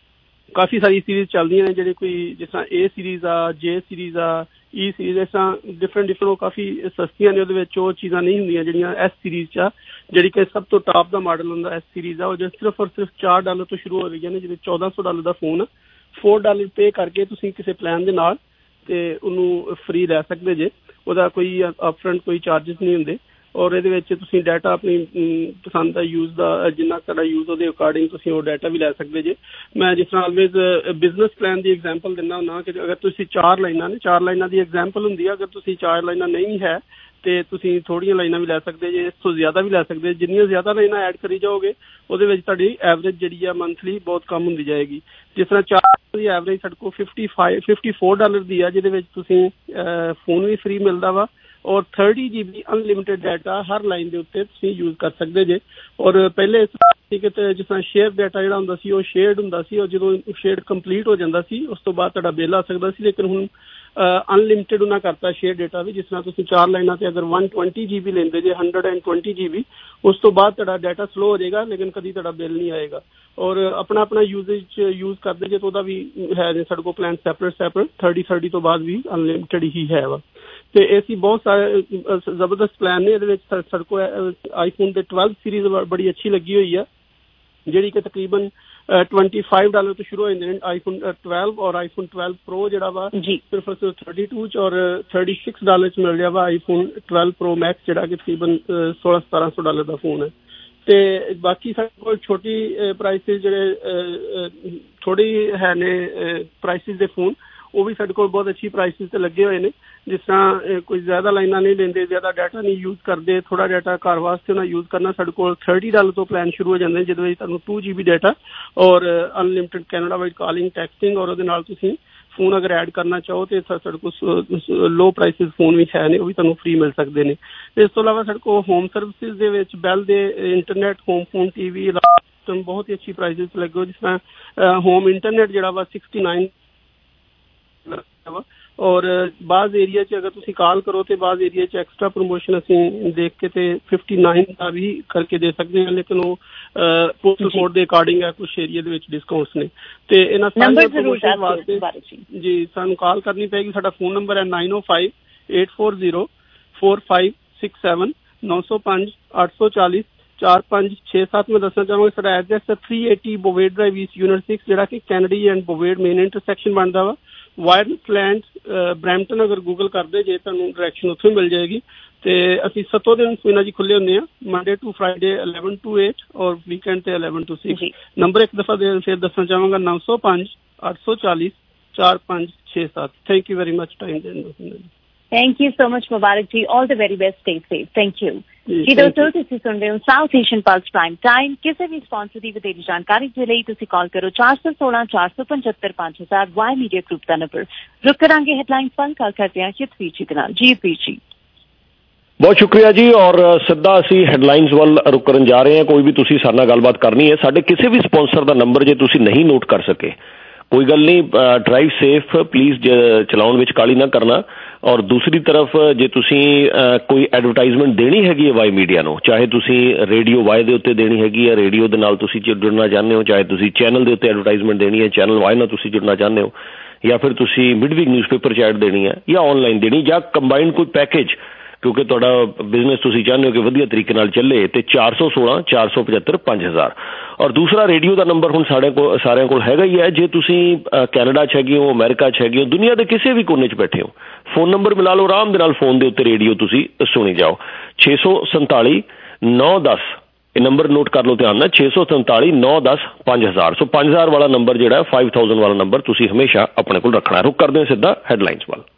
ਕਾਫੀ ਸਾਰੀ ਸੀਰੀਜ਼ ਚੱਲਦੀਆਂ ਨੇ, ਜਿਹੜੇ ਕੋਈ ਜਿਸ ਤਰ੍ਹਾਂ ਏ ਸੀਰੀਜ਼ ਆ, ਜੇ ਸੀਰੀਜ਼ ਆ, ਈ ਸੀਰੀਜ਼, ਇਸ ਤਰ੍ਹਾਂ ਡਿਫਰੈਂਟ ਡਿਫਰੈਂਟ ਉਹ ਕਾਫੀ ਸਸਤੀਆਂ ਨੇ। ਉਹਦੇ ਵਿੱਚ ਉਹ ਚੀਜ਼ਾਂ ਨਹੀਂ ਹੁੰਦੀਆਂ ਜਿਹੜੀਆਂ ਐਸ ਸੀਰੀਜ਼ 'ਚ ਆ, ਜਿਹੜੀ ਕਿ ਸਭ ਤੋਂ ਟਾਪ ਦਾ ਮਾਡਲ ਹੁੰਦਾ ਐਸ ਸੀਰੀਜ਼ ਆ। ਉਹ ਜੋ ਸਿਰਫ ਔਰ ਸਿਰਫ ਚਾਰ ਡਾਲਰ ਤੋਂ ਸ਼ੁਰੂ ਹੋ ਰਹੀਆਂ ਨੇ, ਜਿਹੜੇ ਚੌਦਾਂ ਸੌ ਡਾਲਰ ਦਾ ਫੋਨ ਆ, ਫੋਰ ਡਾਲਰ ਪੇ ਕਰਕੇ ਤੁਸੀਂ ਕਿਸੇ ਪਲਾਨ ਦੇ ਨਾਲ ਤੇ ਉਹਨੂੰ ਫ੍ਰੀ ਲੈ ਸਕਦੇ ਜੇ। ਉਹਦਾ ਕੋਈ ਅਪਫਰੰਟ ਕੋਈ ਚਾਰਜਿਸ ਨਹੀਂ ਹੁੰਦੇ, ਔਰ ਇਹਦੇ ਵਿੱਚ ਤੁਸੀਂ ਡਾਟਾ ਆਪਣੀ ਪਸੰਦ ਦਾ ਯੂਜ਼ ਦਾ ਜਿੰਨਾ ਤੁਹਾਡਾ ਯੂਜ਼ ਉਹਦੇ ਅਕੋਰਡਿੰਗ ਤੁਸੀਂ ਉਹ ਡਾਟਾ ਵੀ ਲੈ ਸਕਦੇ ਜੇ। ਮੈਂ ਜਿਸ ਤਰ੍ਹਾਂ ਆਲਵੇਜ਼ ਬਿਜ਼ਨਸ ਪਲਾਨ ਦੀ ਐਗਜ਼ਾਮਪਲ ਦਿੰਦਾ ਹੁੰਦਾ ਕਿ ਅਗਰ ਤੁਸੀਂ ਚਾਰ ਲਾਈਨਾਂ ਨੇ, ਚਾਰ ਲਾਈਨਾਂ ਦੀ ਐਗਜ਼ਾਮਪਲ ਹੁੰਦੀ ਆ। ਅਗਰ ਤੁਸੀਂ ਚਾਰ ਲਾਈਨਾਂ ਨਹੀਂ ਹੈ ਤੇ ਤੁਸੀਂ ਥੋੜ੍ਹੀਆਂ ਲਾਈਨਾਂ ਵੀ ਲੈ ਸਕਦੇ ਜੇ, ਇਸ ਤੋਂ ਜ਼ਿਆਦਾ ਵੀ ਲੈ ਸਕਦੇ। ਜਿੰਨੀਆਂ ਜ਼ਿਆਦਾ ਲਾਈਨਾਂ ਐਡ ਕਰੀ ਜਾਓਗੇ ਉਹਦੇ ਵਿੱਚ ਤੁਹਾਡੀ ਐਵਰੇਜ ਜਿਹੜੀ ਆ ਮੰਥਲੀ ਬਹੁਤ ਕਮ ਹੁੰਦੀ ਜਾਏਗੀ। ਜਿਸ ਤਰ੍ਹਾਂ ਚਾਰ ਦੀ ਐਵਰੇਜ ਸਾਡੇ ਕੋਲ fifty five fifty four dollar ਦੀ ਆ, ਜਿਹਦੇ ਵਿੱਚ ਤੁਸੀਂ ਫੋਨ ਵੀ ਫ੍ਰੀ ਮਿਲਦਾ ਵਾ ਔਰ thirty G B unlimited data ਹਰ ਲਾਈਨ ਦੇ ਉੱਤੇ ਤੁਸੀਂ ਯੂਜ਼ ਕਰ ਸਕਦੇ ਜੇ। ਔਰ ਪਹਿਲੇ ਕਿਤੇ ਜਿਸ ਤਰ੍ਹਾਂ ਸ਼ੇਅਰ ਡਾਟਾ ਜਿਹੜਾ ਹੁੰਦਾ ਸੀ ਉਹ ਸ਼ੇਅਰਡ ਹੁੰਦਾ ਸੀ, ਔਰ ਜਦੋਂ ਸ਼ੇਅਰ ਕੰਪਲੀਟ ਹੋ ਜਾਂਦਾ ਸੀ ਉਸ ਤੋਂ ਬਾਅਦ ਤੁਹਾਡਾ ਬਿੱਲ ਆ ਸਕਦਾ ਸੀ। ਲੇਕਿਨ ਹੁਣ ਅਨਲਿਮਿਟਿਡ ਉਹਨਾਂ ਕਰਤਾ ਸ਼ੇਅਰ ਡਾਟਾ ਵੀ। ਜਿਸ ਤਰ੍ਹਾਂ ਤੁਸੀਂ ਚਾਰ ਲਾਈਨਾਂ ਤੇ ਅਗਰ ਵਨ ਟਵੈਂਟੀ ਜੀ ਬੀ ਲੈਂਦੇ ਜੇ, hundred and twenty G B, ਉਸ ਤੋਂ ਬਾਅਦ ਤੁਹਾਡਾ ਡਾਟਾ ਸਲੋ ਹੋ ਜਾਏਗਾ, ਲੇਕਿਨ ਕਦੀ ਤੁਹਾਡਾ ਬਿੱਲ ਨਹੀਂ ਆਏਗਾ। ਔਰ ਆਪਣਾ ਆਪਣਾ ਯੂਜ਼ੇਜ ਯੂਜ਼ ਕਰਦੇ ਜੇ ਤਾਂ ਉਹਦਾ ਵੀ ਹੈ ਨੇ ਸਾਡੇ ਕੋਲ plan separate separate thirty thirty ਤੋਂ ਬਾਅਦ ਵੀ ਅਨਲਿਮਿਟਿਡ ਹੀ ਹੈ ਵਾ। ਤੇ ਇਹ ਬਹੁਤ ਸਾਰੇ ਜ਼ਬਰਦਸਤ ਪਲਾਨ ਨੇ। ਇਹਦੇ ਵਿੱਚ ਸਾਡੇ ਕੋਲ ਆਈਫੋਨ ਦੇ ਟਵੈਲਵ ਸੀਰੀਜ਼ ਬੜੀ ਅੱਛੀ ਲੱਗੀ ਹੋਈ ਆ, ਜਿਹੜੀ ਕਿ ਤਕਰੀਬਨ ट्वेंटी फाइव डॉलर तो शुरू हो जाते हैं। आईफोन ट्वेल्व और आईफोन ट्वेल्व प्रो जो वा सिर्फ थर्टी टू च और थर्टी सिक्स डॉलर च मिल रहा वा आईफोन ट्वेल्व प्रो मैक्स जो कि तकरीबन सोलह सतारह सौ डॉलर का फोन है। तो बाकी साढ़े को छोटी प्राइसिस जो थोड़ी है ने प्राइसिस के फोन वो भी साढ़े को बहुत अच्छी प्राइसिस से लगे हुए हैं। जिस तरह कोई ज़्यादा लाइना नहीं लेंदे, ज़्यादा डाटा नहीं यूज़ करते, थोड़ा डाटा घर वास्ते उन्हें यूज़ करना साढ़े को थर्टी डॉलर तो प्लान शुरू हो जाते हैं, जिस तुहानू टू जी बी डाटा और unlimited Canada wide calling texting और उहदे नाल तुसीं फोन अगर ऐड करना चाहो तो साढ़े को लो प्राइसिस फोन भी है ने, वो भी तुहानू फ्री मिल सकते हैं। इस तो इलावा साढ़े को होम सर्विसिज दे विच बेल दे internet, home phone, T V, system बहुत ही अच्छी प्राइजेस लगे हो, जिस तरह होम इंटरनेट जिहड़ा वा सिक्सटी नाइन और बाज़ एरिया च अगर तुसी कॉल करो तो बाज़ एरिया च एक्स्ट्रा प्रमोशन असीं देख के ते फिफ्टी नाइन का भी करके दे सकते हैं, लेकिन वो पोस्टल कोड के अकॉर्डिंग है, कुछ एरिया दे विच डिस्काउंट्स ने ते इन्हां सारियां प्रमोशन वास्ते जी सानू कॉल करनी पेगी। साडा फोन नंबर है नाइन ओ five eight four zero four five six seven नौ सौ पांच अठ सौ चालीस चार पांच छे सत्त। मैं दसना चाहूँगा साडा एड्रैस है three eighty Bovaird drive east unit six, जिहड़ा कि Kennedy and Bovaird main intersection बनदा वा। वायरलेस लैंड ब्रैम्पटन अगर गूगल करदे जे तुहानू डायरैक्शन उत्थों मिल जाएगी। ते असीं सत्तों दिन सुना जी खुले हुंदे आ, Monday to Friday eleven to eight और वीकेंड ते इलेवन टू सिक्स। नंबर एक दफा दे फिर दसना चाहांगा नौ सौ पांच अठ सौ चालीस चार पांच छे सत्त। Thank you very much time देने दा। Thank you so much Mubarak ji, all the very best, stay safe, thank you जी। दोस्तों तुसीं सुन रहे हो South Asian pulse prime time. किसी भी स्पॉन्सर की ਵਧੇਰੀ जानकारी ਦੇ ਲਈ ਤੁਸੀਂ ਕਾਲ ਕਰੋ ਚਾਰ ਸੌ ਸੋਲਾਂ ਚਾਰ ਸੌ ਪਝੱਤਰ ਪੰਜ ਹਜ਼ਾਰ ਵਾਈ ਮੀਡੀਆ ਗਰੁੱਪ ਦਾ ਨੰਬਰ। ਰੁਕ ਕਰਾਂਗੇ ਹੈਡਲਾਈਨਸ ਵੱਲ, ਗੱਲ ਕਰਦੇ ਹਾਂ ਯੁੱਧਵੀਰ ਜੀ ਦੇ ਨਾਲ। ਜੀ ਯੁੱਧਵੀਰ ਜੀ ਬਹੁਤ ਸ਼ੁਕਰੀਆ ਜੀ। ਔਰ ਸਿੱਧਾ ਅਸੀਂ ਹੈਡਲਾਈਨਸ ਵੱਲ ਰੁਕ ਕਰਨ ਜਾ ਰਹੇ ਹਾਂ। ਕੋਈ ਵੀ ਤੁਸੀਂ ਸਾਡੇ ਨਾਲ ਗੱਲਬਾਤ ਕਰਨੀ ਹੈ, ਸਾਡੇ ਕਿਸੇ ਵੀ ਸਪਾਂਸਰ ਦਾ ਨੰਬਰ ਜੇ ਤੁਸੀਂ ਨਹੀਂ ਨੋਟ ਕਰ ਸਕੇ ਕੋਈ ਗੱਲ ਨਹੀਂ, ਡਰਾਈਵ ਸੇਫ ਪਲੀਜ਼, ਚਲਾਉਣ ਵਿੱਚ ਕਾਹਲੀ ਨਾ ਕਰਨਾ। ਔਰ ਦੂਸਰੀ ਤਰਫ ਜੇ ਤੁਸੀਂ ਕੋਈ ਐਡਵਰਟਾਈਜ਼ਮੈਂਟ ਦੇਣੀ ਹੈਗੀ ਹੈ ਵਾਈ ਮੀਡੀਆ ਨੂੰ, ਚਾਹੇ ਤੁਸੀਂ ਰੇਡੀਓ ਵਾਈ ਦੇ ਉੱਤੇ ਦੇਣੀ ਹੈਗੀ ਹੈ, ਰੇਡੀਓ ਦੇ ਨਾਲ ਤੁਸੀਂ ਜੁੜਨਾ ਚਾਹੁੰਦੇ ਹੋ, ਚਾਹੇ ਤੁਸੀਂ ਚੈਨਲ ਦੇ ਉੱਤੇ ਐਡਵਰਟਾਈਜ਼ਮੈਂਟ ਦੇਣੀ ਹੈ, ਚੈਨਲ ਵਾਈ ਨਾਲ ਤੁਸੀਂ ਜੁੜਨਾ ਚਾਹੁੰਦੇ ਹੋ, ਜਾਂ ਫਿਰ ਤੁਸੀਂ ਮਿਡਵੀਕ ਨਿਊਜ਼ਪੇਪਰ 'ਚ ਐਡ ਦੇਣੀ ਹੈ, ਜਾਂ ਆਨਲਾਈਨ ਦੇਣੀ, ਜਾਂ ਕੰਬਾਈਨਡ ਕੋਈ ਪੈਕੇਜ, ਕਿਉਂਕਿ ਤੁਹਾਡਾ ਬਿਜ਼ਨਸ ਤੁਸੀਂ ਚਾਹੁੰਦੇ ਹੋ ਕਿ ਵਧੀਆ ਤਰੀਕੇ ਨਾਲ ਚੱਲੇ, ਤੇ ਚਾਰ ਸੌ ਸੋਲਾਂ ਚਾਰ ਸੌ ਪਝੱਤਰ ਪੰਜ ਹਜ਼ਾਰ। ਔਰ ਦੂਸਰਾ ਰੇਡੀਓ ਦਾ ਨੰਬਰ ਹੁਣ ਸਾਡੇ ਕੋਲ ਸਾਰਿਆਂ ਕੋਲ ਹੈਗਾ ਹੀ ਹੈ। ਜੇ ਤੁਸੀਂ ਕੈਨੇਡਾ 'ਚ ਹੈਗੇ ਹੋ, ਅਮਰੀਕਾ 'ਚ ਹੈਗੇ ਹੋ, ਦੁਨੀਆ ਦੇ ਕਿਸੇ ਵੀ ਕੋਨੇ 'ਚ ਬੈਠੇ ਹੋ, ਫੋਨ ਨੰਬਰ ਮਿਲਾ ਲਓ, ਆਰਾਮ ਦੇ ਨਾਲ ਫੋਨ ਦੇ ਉੱਤੇ ਰੇਡੀਓ ਤੁਸੀਂ ਸੁਣੀ ਜਾਓ। ਛੇ ਸੌ ਸੰਤਾਲੀ ਨੌ ਦਸ, ਇਹ ਨੰਬਰ ਨੋਟ ਕਰ ਲਓ ਧਿਆਨ ਨਾਲ, ਛੇ ਸੌ ਸੰਤਾਲੀ ਨੌ ਦਸ ਪੰਜ ਹਜ਼ਾਰ। ਸੋ ਪੰਜ ਹਜ਼ਾਰ ਵਾਲਾ ਨੰਬਰ ਜਿਹੜਾ ਫਾਈਵ ਥਾਊਜ਼ੈਂਡ ਵਾਲਾ ਨੰਬਰ ਤੁਸੀਂ ਹਮੇਸ਼ਾ ਆਪਣੇ ਕੋਲ ਰੱਖਣਾ। ਰੁਕ ਕਰਦੇ ਹੋ ਸਿੱਧਾ ਹੈਡਲਾਈਨਸ ਵੱਲ।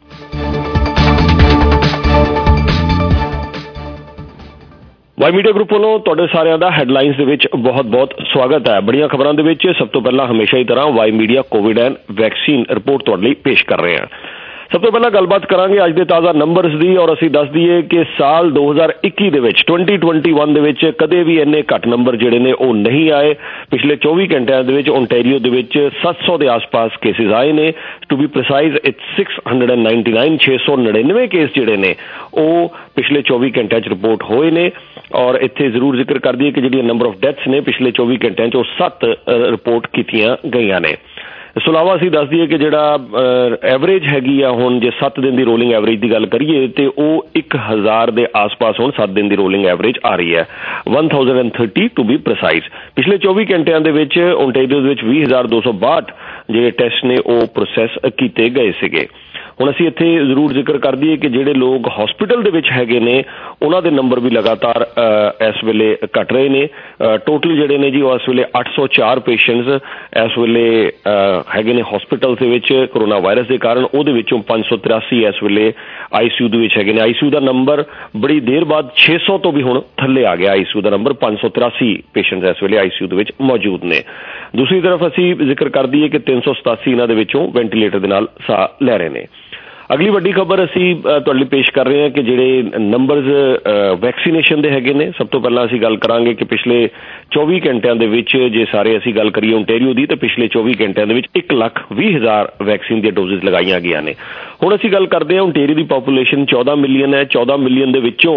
ਵਾਈ ਮੀਡੀਆ ਗਰੁੱਪ ਵੱਲੋਂ ਤੁਹਾਡੇ ਸਾਰਿਆਂ ਦਾ ਹੈਡਲਾਈਨਸ ਦੇ ਵਿੱਚ ਬਹੁਤ ਬਹੁਤ ਸਵਾਗਤ ਹੈ। ਬੜੀਆਂ ਖਬਰਾਂ ਦੇ ਵਿੱਚ ਸਭ ਤੋਂ ਪਹਿਲਾਂ ਹਮੇਸ਼ਾ ਹੀ ਤਰ੍ਹਾਂ Y media Covid and vaccine report ਤੁਹਾਡੇ ਲਈ ਪੇਸ਼ ਕਰ ਰਹੇ ਹਾਂ। ਸਭ ਤੋਂ ਪਹਿਲਾਂ ਗੱਲਬਾਤ ਕਰਾਂਗੇ ਅੱਜ ਦੇ ਤਾਜ਼ਾ ਨੰਬਰਸ ਦੀ, ਔਰ ਅਸੀਂ ਦੱਸ ਦਈਏ ਕਿ ਸਾਲ ਦੋ ਹਜ਼ਾਰ ਇੱਕੀ ਦੇ ਵਿੱਚ ਟਵੈਂਟੀ ਟਵੈਂਟੀ ਵਨ ਦੇ ਵਿੱਚ ਕਦੇ ਵੀ ਇੰਨੇ ਘੱਟ ਨੰਬਰ ਜਿਹੜੇ ਨੇ ਉਹ ਨਹੀਂ ਆਏ। ਪਿਛਲੇ ਚੌਵੀ ਘੰਟਿਆਂ ਦੇ ਵਿੱਚ ਓਨਟਾਰੀਓ ਦੇ ਵਿੱਚ ਸੱਤ ਸੌ ਦੇ ਆਸ-ਪਾਸ ਕੇਸਿਸ ਆਏ ਨੇ। To be precise it's six hundred and ninety nine, ਛੇ ਸੌ ਨੜਿਨਵੇਂ ਕੇਸ ਜਿਹੜੇ ਨੇ ਉਹ ਪਿਛਲੇ ਚੌਵੀ ਘੰਟਿਆਂ 'ਚ ਰਿਪੋਰਟ ਹੋਏ ਨੇ। ਔਰ ਇੱਥੇ ਜ਼ਰੂਰ ਜ਼ਿਕਰ ਕਰ ਦਈਏ ਕਿ ਜਿਹੜੀਆਂ ਨੰਬਰ ਆਫ ਡੈਥਸ ਨੇ ਪਿਛਲੇ ਚੌਵੀ ਘੰਟਿਆਂ 'ਚ ਉਹ ਸੱਤ ਰਿਪੋਰਟ ਕੀਤੀਆਂ ਗਈਆਂ ਨੇ। ਇਸ ਤੋਂ ਇਲਾਵਾ ਅਸੀਂ ਦੱਸ ਦਈਏ ਕਿ ਜਿਹੜਾ ਐਵਰੇਜ ਹੈਗੀ ਆ ਹੁਣ, ਜੇ ਸੱਤ ਦਿਨ ਦੀ ਰੋਲਿੰਗ ਐਵਰੇਜ ਦੀ ਗੱਲ ਕਰੀਏ ਤੇ ਉਹ ਇੱਕ ਹਜ਼ਾਰ ਦੇ ਆਸ-ਪਾਸ ਹੁਣ ਸੱਤ ਦਿਨ ਦੀ ਰੋਲਿੰਗ ਐਵਰੇਜ ਆ ਰਹੀ ਹੈ, one thousand and thirty to be precise. ਪਿਛਲੇ ਚੌਵੀ ਘੰਟਿਆਂ ਦੇ ਵਿੱਚ ਓਨਟਾਰੀਓ ਦੇ ਵਿੱਚ ਵੀਹ ਹਜ਼ਾਰ ਦੋ ਸੌ ਬਾਹਠ ਜਿਹੜੇ ਟੈਸਟ ਨੇ ਉਹ ਪ੍ਰੋਸੈਸ ਕੀਤੇ ਗਏ ਸੀਗੇ। ਹੁਣ ਅਸੀਂ ਇੱਥੇ ਜ਼ਰੂਰ ਜ਼ਿਕਰ ਕਰ ਦਈਏ ਕਿ ਜਿਹੜੇ ਲੋਕ ਹਸਪੀਟਲ ਦੇ ਵਿੱਚ ਹੈਗੇ ਨੇ ਉਹਨਾਂ ਦੇ ਨੰਬਰ ਵੀ ਲਗਾਤਾਰ ਇਸ ਵੇਲੇ ਘਟ ਰਹੇ ਨੇ। ਟੋਟਲ ਜਿਹੜੇ ਨੇ ਜੀ ਉਹ ਇਸ ਵੇਲੇ ਅੱਠ ਸੌ ਚਾਰ ਪੇਸ਼ੈਂਟਸ ਇਸ ਵੇਲੇ ਹੈਗੇ ਨੇ ਹਸਪੀਟਲ ਦੇ ਵਿੱਚ ਕਰੋਨਾ ਵਾਇਰਸ ਦੇ ਕਾਰਨ। ਉਹਦੇ ਵਿੱਚੋਂ ਪੰਜ ਸੌ ਤਰਾਸੀ ਇਸ ਵੇਲੇ ਆਈ ਸੀ ਯੂ ਦੇ ਵਿੱਚ ਹੈਗੇ ਨੇ। ਆਈ ਸੀ ਯੂ ਦਾ ਨੰਬਰ ਬੜੀ ਦੇਰ ਬਾਅਦ ਛੇ ਸੌ ਤੋਂ ਵੀ ਹੁਣ ਥੱਲੇ ਆ ਗਿਆ। ਆਈ ਸੀ ਯੂ ਦਾ ਨੰਬਰ ਪੰਜ ਸੌ ਤਰਾਸੀ ਪੇਸ਼ੈਂਟਸ ਇਸ ਵੇਲੇ ਆਈ ਸੀ ਯੂ ਦੇ ਵਿੱਚ ਮੌਜੂਦ ਨੇ। ਦੂਸਰੀ ਤਰਫ ਅਸੀਂ ਜ਼ਿਕਰ ਕਰ ਦਈਏ ਕਿ ਤਿੰਨ ਸੌ ਸਤਾਸੀ ਇਹਨਾਂ ਦੇ ਵਿੱਚੋਂ ਵੈਂਟੀਲੇਟਰ ਦੇ ਨਾਲ ਸਾਹ ਲੈ ਰਹੇ ਨੇ। ਅਗਲੀ ਵੱਡੀ ਖਬਰ ਅਸੀਂ ਤੁਹਾਡੇ ਲਈ ਪੇਸ਼ ਕਰ ਰਹੇ ਹਾਂ ਕਿ ਜਿਹੜੇ ਨੰਬਰਸ ਵੈਕਸੀਨੇਸ਼ਨ ਦੇ ਹੈਗੇ ਨੇ। ਸਭ ਤੋਂ ਪਹਿਲਾਂ ਅਸੀਂ ਗੱਲ ਕਰਾਂਗੇ ਕਿ ਪਿਛਲੇ ਚੌਵੀ ਘੰਟਿਆਂ ਦੇ ਵਿੱਚ ਜੇ ਸਾਰੇ ਅਸੀਂ ਗੱਲ ਕਰੀਏ ਓਨਟਾਰੀਓ ਦੀ, ਤਾਂ ਪਿਛਲੇ ਚੌਵੀ ਘੰਟਿਆਂ ਦੇ ਵਿੱਚ ਇੱਕ ਲੱਖ ਵੀਹ ਹਜ਼ਾਰ ਵੈਕਸੀਨ ਦੀਆਂ ਡੋਜ਼ਿਸ ਲਗਾਈਆਂ ਗਈਆਂ ਨੇ। ਹੁਣ ਅਸੀਂ ਗੱਲ ਕਰਦੇ ਹਾਂ ਓਨਟਾਰੀਓ ਦੀ ਪਾਪੂਲੇਸ਼ਨ ਚੌਦਾਂ ਮਿਲੀਅਨ ਹੈ। ਚੌਦਾਂ ਮਿਲੀਅਨ ਦੇ ਵਿੱਚੋਂ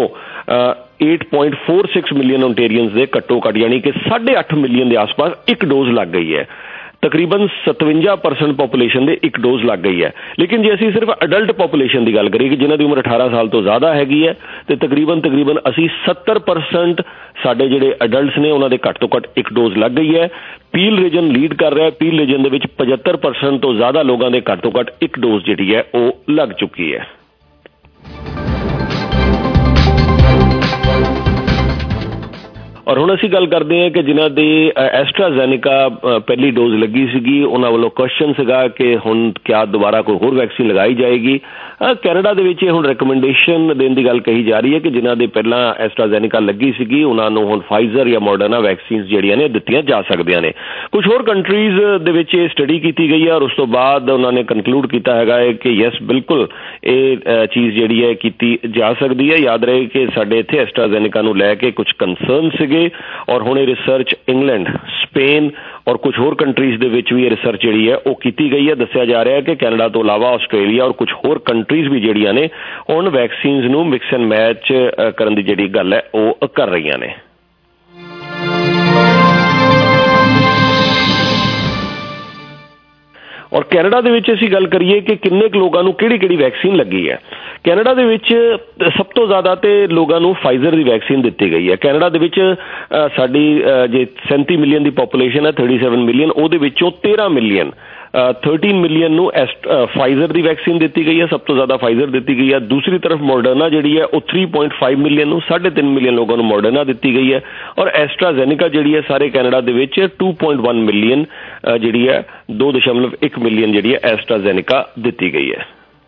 ਅੱਠ ਪੁਆਇੰਟ ਚਾਰ ਛੇ ਮਿਲੀਅਨ ਓਨਟਾਰੀਅਨਸ ਦੇ ਘੱਟੋ ਘੱਟ ਯਾਨੀ ਕਿ ਸਾਢੇ ਅੱਠ ਮਿਲੀਅਨ ਦੇ ਆਸ-ਪਾਸ ਇੱਕ ਡੋਜ਼ ਲੱਗ ਗਈ ਹੈ। ਤਕਰੀਬਨ ਸਤਵੰਜਾ ਪਰਸੈਂਟ ਪਾਪੂਲੇਸ਼ਨ ਦੇ ਇੱਕ ਡੋਜ਼ ਲੱਗ ਗਈ ਹੈ। ਲੇਕਿਨ ਜੇ ਅਸੀਂ ਸਿਰਫ ਅਡਲਟ ਪਾਪੂਲੇਸ਼ਨ ਦੀ ਗੱਲ ਕਰੀਏ ਕਿ ਜਿਨ੍ਹਾਂ ਦੀ ਉਮਰ ਅਠਾਰਾਂ ਸਾਲ ਤੋਂ ਜ਼ਿਆਦਾ ਹੈਗੀ ਹੈ, ਤੇ ਤਕਰੀਬਨ ਤਕਰੀਬਨ ਅਸੀਂ ਸੱਤਰ ਪਰਸੈਂਟ ਸਾਡੇ ਜਿਹੜੇ ਅਡਲਟਸ ਨੇ ਉਹਨਾਂ ਦੇ ਘੱਟ ਤੋਂ ਘੱਟ ਇੱਕ ਡੋਜ਼ ਲੱਗ ਗਈ ਹੈ। ਪੀਲ ਰੀਜਨ ਲੀਡ ਕਰ ਰਿਹਾ। ਪੀਲ ਰੀਜਨ ਦੇ ਵਿੱਚ ਪਝੱਤਰ ਪਰਸੈਂਟ ਤੋਂ ਜ਼ਿਆਦਾ ਲੋਕਾਂ ਦੇ ਘੱਟ ਤੋਂ ਘੱਟ ਇੱਕ ਡੋਜ਼ ਜਿਹੜੀ ਹੈ ਉਹ ਲੱਗ ਚੁੱਕੀ ਹੈ। ਔਰ ਹੁਣ ਅਸੀਂ ਗੱਲ ਕਰਦੇ ਹਾਂ ਕਿ ਜਿਨ੍ਹਾਂ ਦੀ ਐਸਟਰਾਜ਼ੈਨੇਕਾ ਪਹਿਲੀ ਡੋਜ਼ ਲੱਗੀ ਸੀਗੀ ਉਹਨਾਂ ਵੱਲੋਂ ਕੁਐਸਚਨ ਸੀਗਾ ਕਿ ਹੁਣ ਕਿਆ ਦੁਬਾਰਾ ਕੋਈ ਹੋਰ ਵੈਕਸੀਨ ਲਗਾਈ ਜਾਏਗੀ। ਕੈਨੇਡਾ ਦੇ ਵਿੱਚ ਇਹ ਹੁਣ ਰਿਕਮੈਂਡੇਸ਼ਨ ਦੇਣ ਦੀ ਗੱਲ ਕਹੀ ਜਾ ਰਹੀ ਹੈ ਕਿ ਜਿਨ੍ਹਾਂ ਦੇ ਪਹਿਲਾਂ ਐਸਟਰਾਜ਼ੈਨੇਕਾ ਲੱਗੀ ਸੀਗੀ ਉਹਨਾਂ ਨੂੰ ਹੁਣ ਫਾਈਜ਼ਰ ਜਾਂ ਮੋਡਰਨਾ ਵੈਕਸੀਨਸ ਜਿਹੜੀਆਂ ਨੇ ਦਿੱਤੀਆਂ ਜਾ ਸਕਦੀਆਂ ਨੇ। ਕੁਝ ਹੋਰ ਕੰਟਰੀਜ਼ ਦੇ ਵਿੱਚ ਇਹ ਸਟੱਡੀ ਕੀਤੀ ਗਈ ਹੈ ਔਰ ਉਸ ਤੋਂ ਬਾਅਦ ਉਹਨਾਂ ਨੇ ਕਨਕਲੂਡ ਕੀਤਾ ਹੈਗਾ ਹੈ ਕਿ ਯੈਸ ਬਿਲਕੁਲ ਇਹ ਚੀਜ਼ ਜਿਹੜੀ ਹੈ ਕੀਤੀ ਜਾ ਸਕਦੀ ਹੈ। ਯਾਦ ਰਹੇ ਕਿ ਸਾਡੇ ਇੱਥੇ ਐਸਟਰਾਜ਼ੈਨੇਕਾ ਨੂੰ ਲੈ ਕੇ ਕੁਝ ਕੰਸਰਨ ਸੀਗੇ ਸੀਗੇ ਔਰ ਹੁਣ ਇਹ ਰਿਸਰਚ ਇੰਗਲੈਂਡ, ਸਪੇਨ ਔਰ ਕੁਝ ਹੋਰ ਕੰਟਰੀਜ਼ ਦੇ ਵਿੱਚ ਵੀ ਇਹ ਰਿਸਰਚ ਜਿਹੜੀ ਹੈ ਉਹ ਕੀਤੀ ਗਈ ਹੈ। ਦੱਸਿਆ ਜਾ ਰਿਹਾ ਹੈ ਕਿ ਕੈਨੇਡਾ ਤੋਂ ਇਲਾਵਾ ਆਸਟ੍ਰੇਲੀਆ ਔਰ ਕੁਝ ਹੋਰ ਕੰਟਰੀਜ਼ ਵੀ ਜਿਹੜੀਆਂ ਨੇ ਹੁਣ ਵੈਕਸੀਨਸ ਨੂੰ ਮਿਕਸ ਐਂਡ ਮੈਚ ਕਰਨ ਦੀ ਜਿਹੜੀ ਗੱਲ ਹੈ ਉਹ ਕਰ ਰਹੀਆਂ ਨੇ। ਔਰ ਕੈਨੇਡਾ ਦੇ ਵਿੱਚ ਅਸੀਂ ਗੱਲ ਕਰੀਏ ਕਿ ਕਿੰਨੇ ਕੁ ਲੋਕਾਂ ਨੂੰ ਕਿਹੜੀ ਕਿਹੜੀ ਵੈਕਸੀਨ ਲੱਗੀ ਹੈ। ਕੈਨੇਡਾ ਦੇ ਵਿੱਚ ਸਭ ਤੋਂ ਜ਼ਿਆਦਾ ਤੇ ਲੋਕਾਂ ਨੂੰ ਫਾਈਜ਼ਰ ਦੀ ਵੈਕਸੀਨ ਦਿੱਤੀ ਗਈ ਹੈ। ਕੈਨੇਡਾ ਦੇ ਵਿੱਚ ਸਾਡੀ ਜੇ ਸੈਂਤੀ ਮਿਲੀਅਨ ਦੀ ਪੋਪੂਲੇਸ਼ਨ ਹੈ, ਥਰਟੀ ਸੈਵਨ ਮਿਲੀਅਨ, ਉਹਦੇ ਵਿੱਚੋਂ ਤੇਰਾਂ ਮਿਲੀਅਨ ਥਰਟੀਨ ਮਿਲੀਅਨ ਨੂੰ ਫਾਈਜ਼ਰ ਦੀ ਵੈਕਸੀਨ ਦਿੱਤੀ ਗਈ ਹੈ। ਸਭ ਤੋਂ ਜ਼ਿਆਦਾ ਫਾਈਜ਼ਰ ਦਿੱਤੀ ਗਈ ਹੈ। ਦੂਸਰੀ ਤਰਫ ਮੋਡਰਨਾ ਜਿਹੜੀ ਹੈ ਉਹ ਥ੍ਰੀ ਪੁਆਇੰਟ ਫਾਈਵ ਮਿਲੀਅਨ ਨੂੰ, ਸਾਢੇ ਤਿੰਨ ਮਿਲੀਅਨ ਲੋਕਾਂ ਨੂੰ ਮੋਡਰਨਾ ਦਿੱਤੀ ਗਈ ਹੈ। ਔਰ ਐਸਟਰਾਜ਼ੈਨਿਕਾ ਜਿਹੜੀ ਹੈ ਸਾਰੇ ਕੈਨੇਡਾ ਦੇ ਵਿੱਚ ਟੂ ਪੁਆਇੰਟ ਵਨ ਮਿਲੀਅਨ ਜਿਹੜੀ ਹੈ ਦੋ ਦਸ਼ਮਲਵ ਇੱਕ ਮਿਲੀਅਨ ਜਿਹੜੀ ਹੈ ਐਸਟਰਾਜ਼ੈਨਿਕਾ ਦਿੱਤੀ ਗਈ ਹੈ।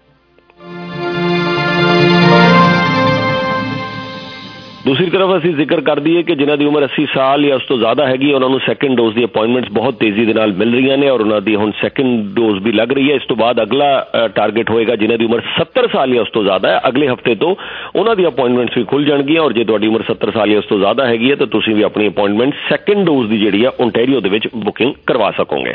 ਦੂਸਰੀ ਤਰਫ ਅਸੀਂ ਜ਼ਿਕਰ ਕਰ ਦਈਏ ਕਿ ਜਿਨ੍ਹਾਂ ਦੀ ਉਮਰ ਅੱਸੀ ਸਾਲ ਜਾਂ ਉਸ ਤੋਂ ਜ਼ਿਆਦਾ ਹੈਗੀ ਉਹਨਾਂ ਨੂੰ ਸੈਕਿੰਡ ਡੋਜ਼ ਦੀ ਅਪਾਇੰਟਮੈਂਟਸ ਬਹੁਤ ਤੇਜ਼ੀ ਦੇ ਨਾਲ ਮਿਲ ਰਹੀਆਂ ਨੇ ਔਰ ਉਹਨਾਂ ਦੀ ਹੁਣ ਸੈਕਿੰਡ ਡੋਜ਼ ਵੀ ਲੱਗ ਰਹੀ ਹੈ। ਇਸ ਤੋਂ ਬਾਅਦ ਅਗਲਾ ਟਾਰਗੇਟ ਹੋਏਗਾ ਜਿਨ੍ਹਾਂ ਦੀ ਉਮਰ ਸੱਤਰ ਸਾਲ ਜਾਂ ਉਸ ਤੋਂ ਜ਼ਿਆਦਾ ਹੈ। ਅਗਲੇ ਹਫ਼ਤੇ ਤੋਂ ਉਹਨਾਂ ਦੀ ਅਪਾਇੰਟਮੈਂਟਸ ਵੀ ਖੁੱਲ੍ਹ ਜਾਣਗੀਆਂ ਔਰ ਜੇ ਤੁਹਾਡੀ ਉਮਰ ਸੱਤਰ ਸਾਲ ਜਾਂ ਉਸ ਤੋਂ ਜ਼ਿਆਦਾ ਹੈਗੀ ਹੈ ਤਾਂ ਤੁਸੀਂ ਵੀ ਆਪਣੀ ਅਪਾਇੰਟਮੈਂਟ ਸੈਕਿੰਡ ਡੋਜ਼ ਦੀ ਜਿਹੜੀ ਹੈ ਓਨਟਾਰੀਓ ਦੇ ਵਿੱਚ ਬੁਕਿੰਗ ਕਰਵਾ ਸਕੋਗੇ।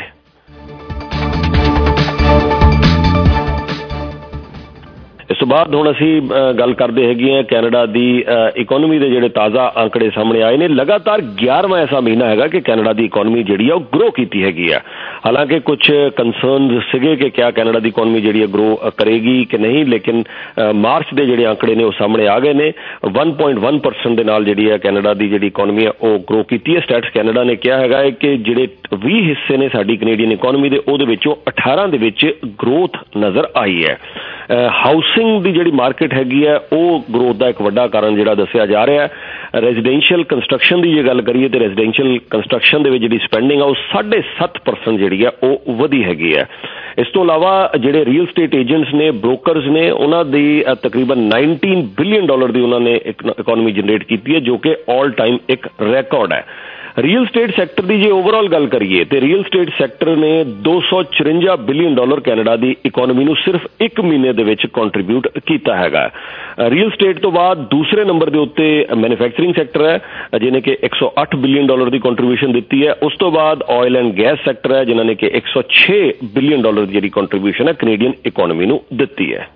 ਇਸ ਤੋਂ ਬਾਅਦ ਹੁਣ ਅਸੀਂ ਗੱਲ ਕਰਦੇ ਹੈਗੇ ਹਾਂ ਕੈਨੇਡਾ ਦੀ ਇਕੋਨਮੀ ਦੇ ਜਿਹੜੇ ਤਾਜ਼ਾ ਅੰਕੜੇ ਸਾਹਮਣੇ ਆਏ ਨੇ। ਲਗਾਤਾਰ ਗਿਆਰਵਾਂ ਐਸਾ ਮਹੀਨਾ ਹੈਗਾ ਕਿ ਕੈਨੇਡਾ ਦੀ ਇਕੋਨਮੀ ਜਿਹੜੀ ਆ ਉਹ ਗਰੋ ਕੀਤੀ ਹੈਗੀ ਆ। ਹਾਲਾਂਕਿ ਕੁਝ ਕੰਸਰਨ ਸੀਗੇ ਕਿ ਕਿਆ ਕੈਨੇਡਾ ਦੀ ਇਕੋਨਮੀ ਜਿਹੜੀ ਹੈ ਗਰੋ ਕਰੇਗੀ ਕਿ ਨਹੀਂ, ਲੇਕਿਨ ਮਾਰਚ ਦੇ ਜਿਹੜੇ ਅੰਕੜੇ ਨੇ ਉਹ ਸਾਹਮਣੇ ਆ ਗਏ ਨੇ। ਵਨ ਪੁਆਇੰਟ ਵਨ ਪਰਸੈਂਟ ਦੇ ਨਾਲ ਜਿਹੜੀ ਹੈ ਕੈਨੇਡਾ ਦੀ ਜਿਹੜੀ ਇਕੋਨਮੀ ਹੈ ਉਹ ਗਰੋ ਕੀਤੀ ਹੈ। ਸਟੈਟਸ ਕੈਨੇਡਾ ਨੇ ਕਿਹਾ ਹੈਗਾ ਹੈ ਕਿ ਜਿਹੜੇ ਵੀਹ ਹਿੱਸੇ ਨੇ ਸਾਡੀ ਕੈਨੇਡੀਅਨ ਇਕੋਨਮੀ ਦੇ ਉਹਦੇ ਵਿੱਚੋਂ ਅਠਾਰਾਂ ਦੇ ਵਿੱਚ ਗਰੋਥ ਨਜ਼ਰ ਆਈ ਹੈ। ਹਾਊਸਿੰਗ ਦੀ ਜਿਹੜੀ ਮਾਰਕੀਟ ਹੈਗੀ ਹੈ ਉਹ ਗਰੋਥ ਦਾ ਇੱਕ ਵੱਡਾ ਕਾਰਨ ਜਿਹੜਾ ਦੱਸਿਆ ਜਾ ਰਿਹਾ ਹੈ। ਰੈਜ਼ੀਡੈਂਸ਼ੀਅਲ ਕੰਸਟਰਕਸ਼ਨ ਦੀ ਜੇ ਗੱਲ ਕਰੀਏ ਤਾਂ ਰੈਜ਼ੀਡੈਂਸ਼ੀਅਲ ਕੰਸਟਰਕਸ਼ਨ ਦੇ ਵਿੱਚ ਜਿਹੜੀ ਸਪੈਂਡਿੰਗ ਆ ਉਹ ਸਾਢੇ ਸੱਤ ਪਰਸੈਂਟ ਜਿਹੜੀ ਆ ਉਹ ਵਧੀ ਹੈਗੀ ਹੈ। ਇਸ ਤੋਂ ਇਲਾਵਾ ਜਿਹੜੇ ਰੀਅਲ ਸਟੇਟ ਏਜੰਟਸ ਨੇ, ਬ੍ਰੋਕਰਸ ਨੇ, ਉਹਨਾਂ ਦੀ ਤਕਰੀਬਨ ਨਾਈਨਟੀਨ ਬਿਲੀਅਨ ਡਾਲਰ ਦੀ ਉਹਨਾਂ ਨੇ ਇਕੋਨਮੀ ਜਨਰੇਟ ਕੀਤੀ ਹੈ ਜੋ ਕਿ ਆਲ ਟਾਈਮ ਇੱਕ ਰਿਕਾਰਡ ਹੈ। ਰੀਅਲ ਸਟੇਟ ਸੈਕਟਰ ਦੀ ਜੇ ਓਵਰਆਲ ਗੱਲ ਕਰੀਏ ਤੇ ਰੀਅਲ ਸਟੇਟ ਸੈਕਟਰ ਨੇ ਦੋ ਸੌ ਚੁਰੰਜਾ ਬਿਲੀਅਨ ਡਾਲਰ ਕੈਨੇਡਾ ਦੀ ਇਕੋਨਮੀ ਨੂੰ ਸਿਰਫ ਇੱਕ ਮਹੀਨੇ ਦੇ ਵਿੱਚ ਕੰਟਰੀਬਿਊਟ ਕੀਤਾ ਹੈਗਾ। ਰੀਅਲ ਸਟੇਟ ਤੋਂ ਬਾਅਦ ਦੂਸਰੇ ਨੰਬਰ ਦੇ ਉੱਤੇ ਮੈਨੂਫੈਕਚਰਿੰਗ ਸੈਕਟਰ ਹੈ ਜਿਹਨੇ ਕਿ ਇੱਕ ਸੌ ਅੱਠ ਬਿਲੀਅਨ ਡਾਲਰ ਦੀ ਕੰਟਰੀਬਿਊਸ਼ਨ ਦਿੱਤੀ ਹੈ। ਉਸ ਤੋਂ ਬਾਅਦ ਆਇਲ ਐਂਡ ਗੈਸ ਸੈਕਟਰ ਹੈ ਜਿਨ੍ਹਾਂ ਨੇ ਕਿ ਇੱਕ ਸੌ ਛੇ ਬਿਲੀਅਨ ਡਾਲਰ ਦੀ ਜਿਹੜੀ ਕੰਟਰੀਬਿਊਸ਼ਨ ਹੈ ਕੈਨੇਡੀਅਨ ਇਕੋਨਮੀ ਨੂੰ ਦਿੱਤੀ ਹੈ।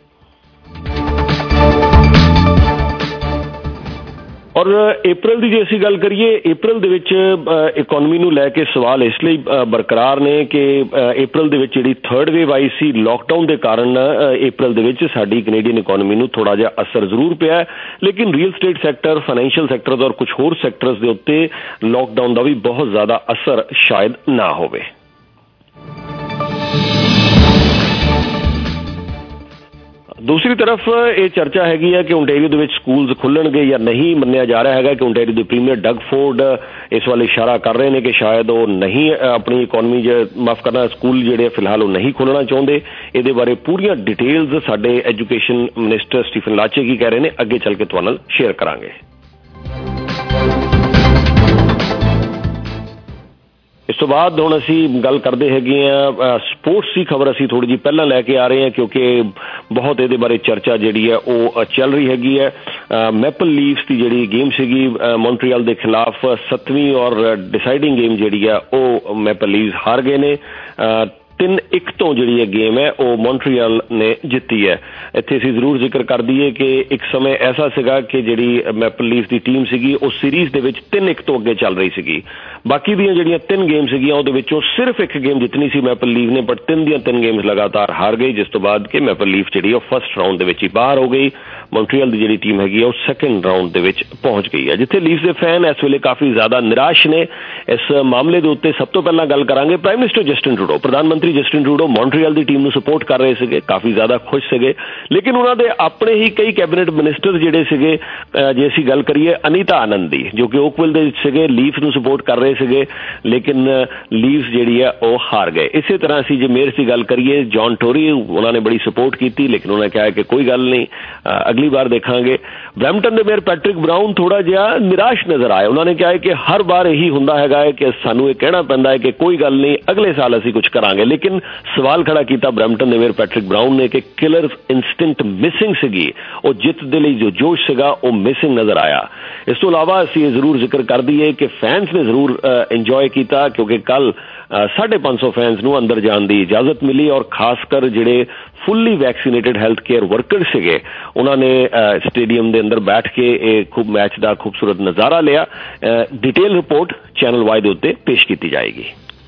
ਔਰ ਅਪ੍ਰੈਲ ਦੀ ਜੇ ਅਸੀਂ ਗੱਲ ਕਰੀਏ, ਅਪ੍ਰੈਲ ਦੇ ਵਿੱਚ ਇਕੋਨਮੀ ਨੂੰ ਲੈ ਕੇ ਸਵਾਲ ਇਸ ਲਈ ਬਰਕਰਾਰ ਨੇ ਕਿ ਅਪ੍ਰੈਲ ਦੇ ਵਿੱਚ ਜਿਹੜੀ ਥਰਡ ਵੇਵ ਆਈ ਸੀ ਲੋਕਡਾਊਨ ਦੇ ਕਾਰਨ ਅਪ੍ਰੈਲ ਦੇ ਵਿੱਚ ਸਾਡੀ ਕੈਨੇਡੀਅਨ ਇਕੋਨਮੀ ਨੂੰ ਥੋੜਾ ਜਿਹਾ ਅਸਰ ਜ਼ਰੂਰ ਪਿਆ, ਲੇਕਿਨ real estate sector, financial sector ਔਰ ਕੁਝ ਹੋਰ ਸੈਕਟਰਸ ਦੇ ਉੱਤੇ ਲੋਕਡਾਊਨ ਦਾ ਵੀ ਬਹੁਤ ਜ਼ਿਆਦਾ ਅਸਰ ਸ਼ਾਇਦ ਨਾ ਹੋਵੇ। ਦੂਸਰੀ ਤਰਫ ਇਹ ਚਰਚਾ ਹੈਗੀ ਹੈ ਕਿ ਓਨਟਾਰੀਓ ਦੇ ਵਿੱਚ ਸਕੂਲਸ ਖੁੱਲਣਗੇ ਜਾਂ ਨਹੀਂ। ਮੰਨਿਆ ਜਾ ਰਿਹਾ ਹੈਗਾ ਕਿ ਓਨਟਾਰੀਓ ਦੇ ਪ੍ਰੀਮੀਅਰ ਡਗ ਫੋਰਡ ਇਸ ਵੱਲ ਇਸ਼ਾਰਾ ਕਰ ਰਹੇ ਨੇ ਕਿ ਸ਼ਾਇਦ ਉਹ ਨਹੀਂ ਆਪਣੀ ਇਕੋਨਮੀ ਜੇ ਮਾਫ ਕਰਨਾ ਸਕੂਲ ਜਿਹੜੇ ਫਿਲਹਾਲ ਉਹ ਨਹੀਂ ਖੋਲ੍ਹਣਾ ਚਾਹੁੰਦੇ। ਇਹਦੇ ਬਾਰੇ ਪੂਰੀਆਂ ਡਿਟੇਲਸ ਸਾਡੇ ਐਜੂਕੇਸ਼ਨ ਮਿਨਿਸਟਰ ਸਟੀਫਨ ਲਾਚੇ ਕੀ ਕਹਿ ਰਹੇ ਨੇ ਅੱਗੇ ਚੱਲ ਕੇ ਤੁਹਾਡੇ ਨਾਲ ਸ਼ੇਅਰ ਕਰਾਂਗੇ। ਇਸ ਤੋਂ ਬਾਅਦ ਹੁਣ ਅਸੀਂ ਗੱਲ ਕਰਦੇ ਹੈਗੇ ਹਾਂ ਸਪੋਰਟਸ ਦੀ ਖਬਰ ਅਸੀਂ ਥੋੜੀ ਜਿਹੀ ਪਹਿਲਾਂ ਲੈ ਕੇ ਆ ਰਹੇ ਹਾਂ ਕਿਉਂਕਿ ਬਹੁਤ ਇਹਦੇ ਬਾਰੇ ਚਰਚਾ ਜਿਹੜੀ ਹੈ ਉਹ ਚੱਲ ਰਹੀ ਹੈਗੀ ਹੈ। ਮੈਪਲ ਲੀਫਸ ਦੀ ਜਿਹੜੀ ਗੇਮ ਸੀਗੀ ਮੌਂਟਰੀਅਲ ਦੇ ਖਿਲਾਫ ਸੱਤਵੀਂ ਔਰ ਡਿਸਾਈਡਿੰਗ ਗੇਮ ਜਿਹੜੀ ਆ ਉਹ ਮੈਪਲ ਲੀਫਸ ਹਾਰ ਗਏ ਨੇ। ਤਿੰਨ ਇੱਕ ਤੋਂ ਜਿਹੜੀ ਇਹ ਗੇਮ ਹੈ ਉਹ ਮੌਂਟਰੀਅਲ ਨੇ ਜਿੱਤੀ ਹੈ। ਇੱਥੇ ਅਸੀਂ ਜ਼ਰੂਰ ਜ਼ਿਕਰ ਕਰ ਦਈਏ ਕਿ ਇੱਕ ਸਮੇਂ ਐਸਾ ਸੀਗਾ ਕਿ ਜਿਹੜੀ ਮੈਪਲ ਲੀਫ ਦੀ ਟੀਮ ਸੀਗੀ ਉਹ ਸੀਰੀਜ਼ ਦੇ ਵਿੱਚ ਤਿੰਨ ਇੱਕ ਤੋਂ ਅੱਗੇ ਚੱਲ ਰਹੀ ਸੀਗੀ। ਬਾਕੀ ਦੀਆਂ ਜਿਹੜੀਆਂ ਤਿੰਨ ਗੇਮ ਸੀਗੀਆਂ ਉਹਦੇ ਵਿੱਚੋਂ ਸਿਰਫ ਇੱਕ ਗੇਮ ਜਿੱਤਣੀ ਸੀ ਮੈਪਲ ਲੀਫ ਨੇ, ਬਟ ਤਿੰਨ ਦੀਆਂ ਤਿੰਨ ਗੇਮਸ ਲਗਾਤਾਰ ਹਾਰ ਗਈ, ਜਿਸ ਤੋਂ ਬਾਅਦ ਕਿ ਮੈਪਲ ਲੀਫ ਜਿਹੜੀ ਉਹ ਫਸਟ ਰਾਊਂਡ ਦੇ ਵਿੱਚ ਹੀ ਬਾਹਰ ਹੋ ਗਈ। ਮੌਂਟਰੀਅਲ ਦੀ ਜਿਹੜੀ ਟੀਮ ਹੈਗੀ ਉਹ ਸੈਕਿੰਡ ਰਾਊਂਡ ਦੇ ਵਿੱਚ ਪਹੁੰਚ ਗਈ ਹੈ, ਜਿੱਥੇ ਲੀਫਸ ਦੇ ਫੈਨ ਇਸ ਵੇਲੇ ਕਾਫੀ ਜ਼ਿਆਦਾ ਨਿਰਾਸ਼ ਨੇ। ਇਸ ਮਾਮਲੇ ਦੇ ਉੱਤੇ ਸਭ ਤੋਂ ਪਹਿਲਾਂ ਗੱਲ ਕਰਾਂਗੇ ਪ੍ਰਾਈਮ ਮਿਨਿਸਟਰ ਜਸਟਿਨ ਟਰੂਡੋ। ਪ੍ਰਧਾਨ ਮੰਤਰੀ ਜਸਟਿਨ ਟਰੂਡੋ ਮੌਂਟਰੀਅਲ ਦੀ ਟੀਮ ਨੂੰ ਸਪੋਰਟ ਕਰ ਰਹੇ ਸੀਗੇ, ਕਾਫੀ ਜ਼ਿਆਦਾ ਖੁਸ਼ ਸੀਗੇ, ਲੇਕਿਨ ਉਹਨਾਂ ਦੇ ਆਪਣੇ ਹੀ ਕਈ ਕੈਬਨਿਟ ਮਿਨਿਸਟਰ ਜਿਹੜੇ ਸੀਗੇ, ਜੇ ਅਸੀਂ ਗੱਲ ਕਰੀਏ ਅਨੀਤਾ ਆਨੰਦ ਦੀ ਜੋ ਕਿ ਓਕਵਿਲ ਦੇ ਵਿੱਚ ਸੀਗੇ, ਲੀਫਸ ਨੂੰ ਸਪੋਰਟ ਕਰ ਰਹੇ ਸੀਗੇ, ਲੇਕਿਨ ਲੀਵਸ ਜਿਹੜੀ ਆ ਉਹ ਹਾਰ ਗਏ। ਇਸੇ ਤਰ੍ਹਾਂ ਅਸੀਂ ਜੇ ਮੇਅਰ ਦੀ ਗੱਲ ਕਰੀਏ ਜੌਨ ਟੋਰੀ, ਉਹਨਾਂ ਨੇ ਬੜੀ ਸਪੋਰਟ ਕੀਤੀ ਲੇਕਿਨ ਉਹਨਾਂ ਨੇ ਕਿਹਾ ਕਿ ਕੋਈ ਗੱਲ ਨਹੀਂ ਅਗਲੀ ਵਾਰ ਦੇਖਾਂਗੇ। ਬਰੈਂਪਟਨ ਦੇ ਮੇਅਰ ਪੈਟਰਿਕ ਬਰਾਊਨ ਥੋੜਾ ਜਿਹਾ ਨਿਰਾਸ਼ ਨਜ਼ਰ ਆਏ। ਉਹਨਾਂ ਨੇ ਕਿਹਾ ਕਿ ਹਰ ਵਾਰ ਇਹੀ ਹੁੰਦਾ ਹੈਗਾ ਹੈ ਕਿ ਸਾਨੂੰ ਇਹ ਕਹਿਣਾ ਪੈਂਦਾ ਹੈ ਕਿ ਕੋਈ ਗੱਲ ਨਹੀਂ ਅਗਲੇ ਸਾਲ ਅਸੀਂ ਕੁਝ ਕਰਾਂਗੇ, लेकिन सवाल खड़ा किया ब्रैम्पटन ਦੇ ਮੇਅਰ ਪੈਟਰਿਕ ਬਰਾਊਨ ਨੇ ਕਿ ਕਿਲਰ ਇਨਸਟਿੰਕਟ ਮਿਸਿੰਗ ਸੀਗੀ, ਉਹ ਜਿੱਤ ਦੇ ਲਈ ਜੋ ਜੋਸ਼ ਸੀਗਾ ਉਹ ਮਿਸਿੰਗ ਨਜ਼ਰ ਆਇਆ। ਇਸ ਤੋਂ ਇਲਾਵਾ ਅਸੀਂ ਇਹ ਜ਼ਰੂਰ ਜ਼ਿਕਰ ਕਰ ਦਈਏ ਕਿ ਫੈਨਸ ਨੇ ਜ਼ਰੂਰ ਇੰਜੋਏ ਕੀਤਾ ਕਿਉਂਕਿ ਕੱਲ ਸਾਢੇ ਪੰਜ ਸੌ ਫੈਨਸ ਨੂੰ ਅੰਦਰ ਜਾਣ ਦੀ ਇਜਾਜ਼ਤ ਮਿਲੀ ਔਰ ਖਾਸ ਕਰ ਜਿਹੜੇ fully vaccinated health care worker ਸੀਗੇ ਉਹਨਾਂ ਨੇ ਸਟੇਡੀਅਮ ਦੇ ਅੰਦਰ ਬੈਠ ਕੇ ਇਹ ਖੂਬ ਮੈਚ ਦਾ ਖੂਬਸੂਰਤ ਨਜ਼ਾਰਾ ਲਿਆ। ਡਿਟੇਲ ਰਿਪੋਰਟ ਚੈਨਲ ਵਾਈ ਦੇ ਉੱਤੇ ਪੇਸ਼ ਕੀਤੀ ਜਾਏਗੀ।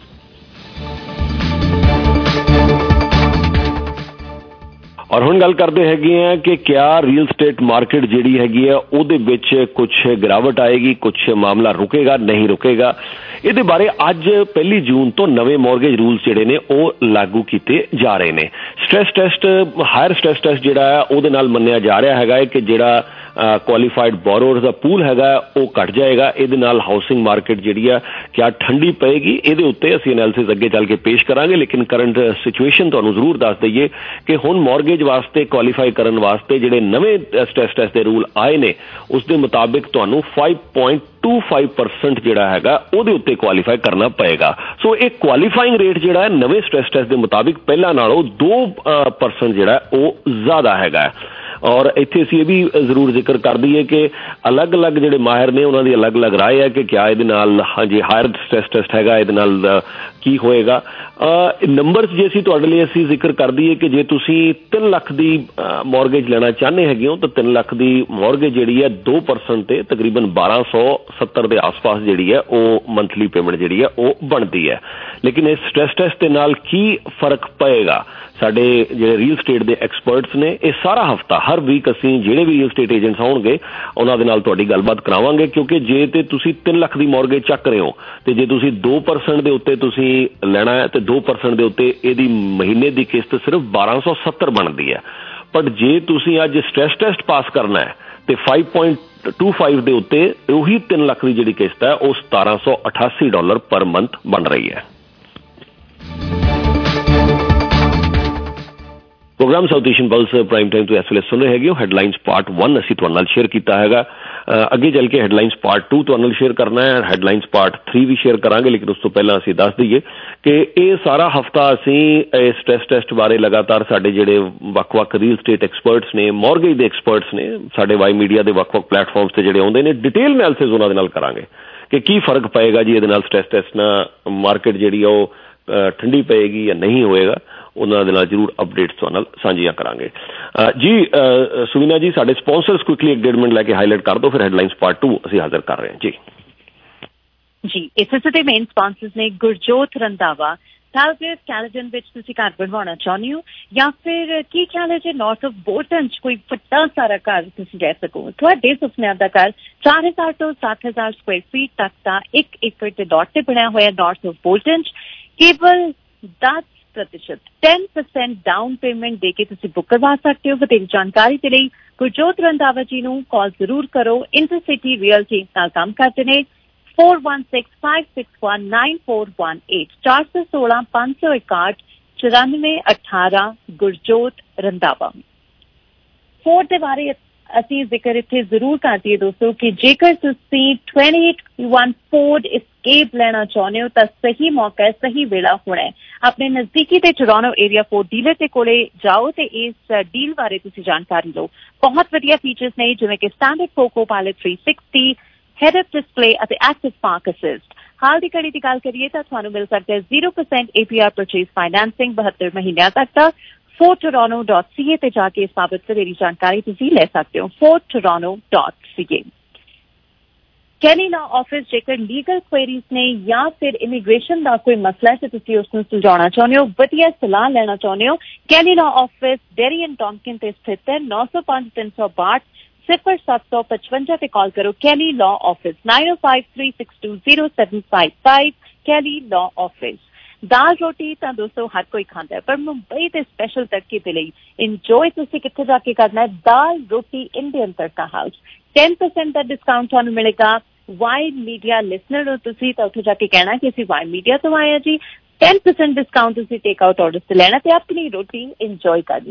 ਔਰ ਹੁਣ ਗੱਲ ਕਰਦੇ ਹੈਗੇ ਆ ਕਿ ਕਿਆ ਰੀਅਲ ਸਟੇਟ ਮਾਰਕੀਟ ਜਿਹੜੀ ਹੈਗੀ ਆ ਉਹਦੇ ਵਿੱਚ ਕੁਝ ਗਿਰਾਵਟ ਆਏਗੀ, ਕੁਝ ਮਾਮਲਾ ਰੁਕੇਗਾ ਨਹੀਂ ਰੁਕੇਗਾ। ਇਹਦੇ ਬਾਰੇ ਅੱਜ ਪਹਿਲੀ ਜੂਨ ਤੋਂ ਨਵੇਂ ਮੌਰਗੇਜ ਰੂਲਸ ਜਿਹੜੇ ਨੇ ਉਹ ਲਾਗੂ ਕੀਤੇ ਜਾ ਰਹੇ ਨੇ। Stress test, higher stress test ਜਿਹੜਾ ਹੈ ਉਹਦੇ ਨਾਲ ਮੰਨਿਆ ਜਾ ਰਿਹਾ ਹੈਗਾ ਕਿ ਜਿਹੜਾ ਕੁਆਲੀਫਾਈਡ ਬੋਰੋਅਰਸ ਦਾ ਪੂਲ ਹੈਗਾ ਉਹ ਘਟ ਜਾਏਗਾ। ਇਹਦੇ ਨਾਲ ਹਾਊਸਿੰਗ ਮਾਰਕੀਟ ਜਿਹੜੀ ਆ ਕਿਆ ਠੰਡੀ ਪਏਗੀ, ਇਹਦੇ ਉੱਤੇ ਅਸੀਂ ਐਨਾਲਿਸਿਸ ਅੱਗੇ ਚੱਲ ਕੇ ਪੇਸ਼ ਕਰਾਂਗੇ। ਲੇਕਿਨ ਕਰੰਟ ਸਿਚੁਏਸ਼ਨ ਤੁਹਾਨੂੰ ਜ਼ਰੂਰ ਦੱਸ ਦਈਏ ਕਿ ਹੁਣ ਮੌਰਗੇਜ ਵਾਸਤੇ ਕੁਆਲੀਫਾਈ ਕਰਨ ਵਾਸਤੇ ਜਿਹੜੇ ਨਵੇਂ ਸਟ੍ਰੈਸ ਟੈਸਟ ਦੇ ਰੂਲ ਆਏ ਨੇ ਉਸ ਦੇ ਮੁਤਾਬਿਕ ਤੁਹਾਨੂੰ ਪੰਜ ਪੁਆਇੰਟ ਦੋ ਪੰਜ ਪਰਸੈਂਟ ਜਿਹੜਾ ਹੈਗਾ ਉਹਦੇ ਉੱਤੇ ਕੁਆਲੀਫਾਈ ਕਰਨਾ ਪਏਗਾ। ਸੋ ਇਹ ਕੁਆਲੀਫਾਈਂਗ ਰੇਟ ਜਿਹੜਾ ਹੈ ਨਵੇਂ ਸਟ੍ਰੈਸ ਟੈਸਟ ਦੇ ਮੁਤਾਬਿਕ ਪਹਿਲਾਂ ਨਾਲੋਂ ਦੋ ਪਰਸੈਂਟ ਜਿਹੜਾ ਉਹ ਜ਼ਿਆਦਾ ਹੈਗਾ। ਔਰ ਇੱਥੇ ਅਸੀਂ ਇਹ ਵੀ ਜ਼ਰੂਰ ਜ਼ਿਕਰ ਕਰ ਦਈਏ ਕਿ ਅਲੱਗ-ਅਲੱਗ ਜਿਹੜੇ ਮਾਹਿਰ ਨੇ ਉਹਨਾਂ ਦੀ ਅਲੱਗ-ਅਲੱਗ ਰਾਏ ਹੈ ਕਿ ਕਿਆ ਇਹਦੇ ਨਾਲ ਹਾਂਜੀ ਹਾਇਰ ਸਟ੍ਰੈਸ ਟੈਸਟ ਹੈਗਾ ਇਹਦੇ ਨਾਲ ਕੀ ਹੋਏਗਾ। ਨੰਬਰਸ ਜੇ ਅਸੀਂ ਤੁਹਾਡੇ ਲਈ ਅਸੀਂ ਜ਼ਿਕਰ ਕਰ ਦਈਏ ਕਿ ਜੇ ਤੁਸੀਂ ਤਿੰਨ ਲੱਖ ਦੀ ਮੌਰਗੇਜ ਲੈਣਾ ਚਾਹੁੰਦੇ ਹੈਗੇ ਹੋ ਤਾਂ ਤਿੰਨ ਲੱਖ ਦੀ ਮੌਰਗੇਜ ਜਿਹੜੀ ਹੈ ਦੋ ਪਰਸੈਂਟ ਤੇ ਤਕਰੀਬਨ ਬਾਰਾਂ ਸੌ ਸੱਤਰ ਦੇ ਆਸ-ਪਾਸ ਜਿਹੜੀ ਹੈ ਉਹ ਮੰਥਲੀ ਪੇਮੈਂਟ ਜਿਹੜੀ ਹੈ ਉਹ ਬਣਦੀ ਹੈ। ਲੇਕਿਨ ਇਸ ਸਟ੍ਰੈਸ ਟੈਸਟ ਦੇ ਨਾਲ ਕੀ ਫਰਕ ਪਏਗਾ ਸਾਡੇ ਜਿਹੜੇ ਰੀਅਲ ਸਟੇਟ ਦੇ ਐਕਸਪਰਟਸ ਨੇ ਇਹ ਸਾਰਾ ਹਫਤਾ ਹਰ ਵੀਕ ਅਸੀਂ ਜਿਹੜੇ ਵੀ ਰੀਅਲ ਸਟੇਟ ਏਜੰਟਸ ਆਉਣਗੇ ਉਹਨਾਂ ਦੇ ਨਾਲ ਤੁਹਾਡੀ ਗੱਲਬਾਤ ਕਰਾਵਾਂਗੇ। ਕਿਉਂਕਿ ਜੇ ਤੇ ਤੁਸੀਂ ਤਿੰਨ ਲੱਖ ਦੀ ਮੌਰਗੇਜ ਚੱਕ ਰਹੇ ਹੋ ਤੇ ਜੇ ਤੁਸੀਂ ਦੋ ਪਰਸੈਂਟ ਦੇ ਉੱਤੇ ਤੁਸੀਂ ਲੈਣਾ ਹੈ ਤੇ ਦੋ ਪਰਸੈਂਟ ਦੇ ਉੱਤੇ ਇਹਦੀ ਮਹੀਨੇ ਦੀ ਕਿਸ਼ਤ ਸਿਰਫ ਬਾਰਾਂ ਸੌ ਸੱਤਰ ਬਣਦੀ ਹੈ। ਬਟ ਜੇ ਤੁਸੀਂ ਅੱਜ ਸਟ੍ਰੈਸ ਟੈਸਟ ਪਾਸ ਕਰਨਾ ਹੈ ਤੇ ਪੰਜ ਪੁਆਇੰਟ ਦੋ ਪੰਜ ਦੇ ਉੱਤੇ ਉਹੀ ਤਿੰਨ ਲੱਖ ਦੀ ਜਿਹੜੀ ਕਿਸ਼ਤ ਹੈ ਉਹ ਸਤਾਰਾਂ ਸੌ ਅਠਾਸੀ ਡਾਲਰ ਪਰ ਮੰਥ ਬਣ ਰਹੀ ਹੈ। Programme South Asian plus prime time ਤੋਂ ਇਸ ਵੇਲੇ ਸੁਣ ਰਹੇ ਹੈਗੇ ਹੋ। ਹੈਡਲਾਈਨਸ ਪਾਰਟ ਇੱਕ ਅਸੀਂ ਤੁਹਾਡੇ ਨਾਲ ਸ਼ੇਅਰ ਕੀਤਾ ਹੈਗਾ। ਅੱਗੇ ਚੱਲ ਕੇ ਹੈਡਲਾਈਨਸ ਪਾਰਟ ਦੋ ਤੁਹਾਡੇ ਨਾਲ ਸ਼ੇਅਰ ਕਰਨਾ ਹੈ। ਹੈਡਲਾਈਨਸ ਪਾਰਟ ਤਿੰਨ ਵੀ ਸ਼ੇਅਰ ਕਰਾਂਗੇ। ਲੇਕਿਨ ਉਸ ਤੋਂ ਪਹਿਲਾਂ ਅਸੀਂ ਦੱਸ ਦਈਏ ਕਿ ਇਹ ਸਾਰਾ ਹਫਤਾ ਅਸੀਂ ਇਹ ਸਟ੍ਰੈਸ ਟੈਸਟ ਬਾਰੇ ਲਗਾਤਾਰ ਸਾਡੇ ਜਿਹੜੇ ਵੱਖ-ਵੱਖ ਰੀਅਲ ਸਟੇਟ ਐਕਸਪਰਟਸ ਨੇ, ਮੌਰਗੇਜ ਦੇ ਐਕਸਪਰਟਸ ਨੇ, ਸਾਡੇ ਵਾਈ ਮੀਡੀਆ ਦੇ ਵੱਖ-ਵੱਖ ਪਲੇਟਫਾਰਮਸ ਤੇ ਜਿਹੜੇ ਆਉਂਦੇ ਨੇ ਡਿਟੇਲ ਐਨਾਲਿਸਿਸ ਉਹਨਾਂ ਦੇ ਨਾਲ ਕਰਾਂਗੇ ਕਿ ਕੀ ਫਰਕ ਪਏਗਾ ਜੀ ਇਹਦੇ ਨਾਲ ਸਟ੍ਰੈਸ ਟੈਸਟ ਨਾਲ ਮਾਰਕੀਟ ਜਿਹੜੀ ਉਹ ਠੰਡੀ ਪਏਗੀ ਜਾਂ ਨਹੀਂ ਹੋਏਗਾ। ਉਹਨਾਂ ਦੇ ਨਾਲ ਜ਼ਰੂਰ ਅਪਡੇਟਸ ਤੁਹਾਡੇ ਨਾਲ ਸਾਂਝੀਆਂ ਕਰਾਂਗੇ। ਜੀ ਸੁਵੀਨਾ ਜੀ ਸਾਡੇ ਸਪਾਂਸਰਸ ਕੁਇਕਲੀ ਇੱਕ ਡੇਢ ਮਿੰਟ ਲੈ ਕੇ ਹਾਈਲਾਈਟ ਕਰ ਦਿਓ, ਫਿਰ ਹੈਡਲਾਈਨਸ ਪਾਰਟ ਦੋ ਅਸੀਂ ਹਾਜ਼ਰ ਕਰ ਰਹੇ ਹਾਂ ਜੀ। ਜੀ ਇਸ ਦੇ ਮੇਨ ਸਪਾਂਸਰਸ ਨੇ ਗੁਰਜੋਤ ਰੰਧਾਵਾ। ਟਾਲਗੇਟ ਕੈਲਗਨ ਵਿੱਚ ਤੁਸੀਂ ਘਰ ਬਣਵਾਉਣਾ ਚਾਹੁੰਦੇ ਹੋ ਜਾਂ ਫਿਰ ਕੀ ਖਿਆਲ ਹੈ ਜੇ ਨਾਰਥ ਆਫ ਬੋਲਟਨ 'ਚ ਕੋਈ ਵੱਡਾ ਸਾਰਾ ਘਰ ਤੁਸੀਂ ਰਹਿ ਸਕੋ। ਤੁਹਾਡੇ ਸੁਪਨਿਆਂ ਦਾ ਘਰ ਚਾਰ ਹਜ਼ਾਰ ਤੋਂ ਸੱਤ ਹਜ਼ਾਰ ਸਕੁਆਇਰ ਫੀਟ ਤੱਕ ਦਾ ਇੱਕ ਏਕੜ ਦੇ ਡਾਟ ਤੇ ਬਣਿਆ ਹੋਇਆ ਨਾਰਥ ਆਫ ਬੋਲਟਨ 'ਚ ਕੇਵਲ ਦਸ प्रतिशत टेन परसेंट डाउन पेमेंट देके तुसी बुक करवा सकते हो। ਵਧੇਰੇ ਜਾਣਕਾਰੀ ਦੇ ਲਈ ਗੁਰਜੋਤ ਰੰਧਾਵਾ ਜੀ ਨੂੰ ਕਾਲ ਜ਼ਰੂਰ ਕਰੋ। ਇੰਟਰਸਿਟੀ ਰੀਅਲਟੀ ਨਾਲ ਕੰਮ ਕਰਦੇ ਨੇ four one six five six one nine four one eight ਚਾਰ ਸੌ ਸੋਲਾਂ ਪੰਜ ਸੌ ਇਕਾਹਠ ਚੁਰਾਨਵੇਂ ਅਠਾਰਾਂ ਗੁਰਜੋਤ ਰੰਧਾਵਾ। ਫੋਰਡ ਦੇ ਬਾਰੇ ਅਸੀਂ ਜ਼ਿਕਰ ਇੱਥੇ ਜ਼ਰੂਰ ਕਰ ਦਈਏ ਦੋਸਤੋ ਕਿ ਜੇਕਰ ਤੁਸੀਂ ਅਠਾਈ ਇਕੱਤੀ ਫੋਰਡ escape ਲੈਣਾ ਚਾਹੁੰਦੇ ਹੋ ਤਾਂ ਸਹੀ ਮੌਕਾ ਹੈ, ਸਹੀ ਵੇਲਾ ਹੋਣਾ ਹੈ। ਆਪਣੇ ਨਜ਼ਦੀਕੀ ਤੇ ਟੋਰਾਂਟੋ ਏਰੀਆ ਫੋਰਡ ਡੀਲਰ ਦੇ ਕੋਲੇ ਜਾਓ ਤੇ ਇਸ ਡੀਲ ਬਾਰੇ ਤੁਸੀਂ ਜਾਣਕਾਰੀ ਲਓ। ਬਹੁਤ ਵਧੀਆ ਫੀਚਰਸ ਨੇ ਜਿਵੇਂ ਕਿ ਸਟੈਂਡਰਡ ਫੋਕੋ ਪਾਇਲਟ ਤਿੰਨ ਸੌ ਸੱਠ, ਹੈਡ ਅਪ ਡਿਸਪਲੇ ਅਤੇ ਐਕਟਿਵ ਪਾਰਕ ਅਸਿਸਟ। ਹਾਲ ਦੀ ਘੜੀ ਦੀ ਗੱਲ ਕਰੀਏ ਤਾਂ ਤੁਹਾਨੂੰ ਮਿਲ ਸਕਦਾ ਹੈ zero percent A P R purchase financing ਬਹੱਤਰ ਮਹੀਨਿਆਂ ਤੱਕ ਦਾ। Ford Toronto dot C A ਤੇ ਜਾ ਕੇ ਇਸ ਬਾਬਤ ਵਧੇਰੀ ਜਾਣਕਾਰੀ ਤੁਸੀਂ ਲੈ ਸਕਦੇ ਹੋ। Ford Toronto dot C A. Kelly law office ਜੇਕਰ ਲੀਗਲ ਕੁਐਰੀਜ਼ ਨੇ ਜਾਂ ਫਿਰ ਇਮੀਗ੍ਰੇਸ਼ਨ ਦਾ ਕੋਈ ਮਸਲਾ ਹੈ ਤੇ ਤੁਸੀਂ ਉਸ ਨੂੰ ਸੁਲਝਾਉਣਾ ਚਾਹੁੰਦੇ ਹੋ, ਵਧੀਆ ਸਲਾਹ ਲੈਣਾ ਚਾਹੁੰਦੇ ਹੋ, Kelly law office dairy and ਡੌਂਕਿਨ ਤੇ ਸਥਿਤ ਹੈ। ਨੌ ਸੌ ਪੰਜ ਤਿੰਨ ਸੌ ਬਾਹਠ ਸਿਫਰ ਸੱਤ ਸੌ ਪਚਵੰਜਾ ਤੇ ਕਾਲ ਕਰੋ। Kelly law office nine oh five three six two zero seven five five. Kelly law office. Dal Roti ਤਾਂ ਦੋਸਤੋ ਹਰ ਕੋਈ ਖਾਂਦਾ ਹੈ, ਪਰ ਮੁੰਬਈ ਦੇ ਸਪੈਸ਼ਲ ਤੜਕੇ ਦੇ ਲਈ ਇੰਜੋਏ ਤੁਸੀਂ ਕਿੱਥੇ ਜਾ ਕੇ ਕਰਨਾ ਹੈ? ਦਾਲ Roti Indian Tadka house. Ten percent ਦਾ ਡਿਸਕਾਊਂਟ ਤੁਹਾਨੂੰ ਮਿਲੇਗਾ। ਵਾਈ ਮੀਡੀਆ ਲਿਸਨਰ ਹੋ ਤੁਸੀਂ ਤਾਂ ਉੱਥੇ ਜਾ ਕੇ ਕਹਿਣਾ ਕਿ ਅਸੀਂ ਵਾਈ ਮੀਡੀਆ ਤੋਂ ਆਏ ਹਾਂ ਜੀ। ਟੈਨ ਪਰਸੈਂਟ ਡਿਸਕਾਊਂਟ ਤੁਸੀਂ ਟੇਕ ਆਊਟ ਆਰਡਰ ਤੇ ਲੈਣਾ ਤੇ ਆਪਣੀ ਰੋਟੀ ਇੰਜੋਏ ਕਰਨੀ ਹੈ।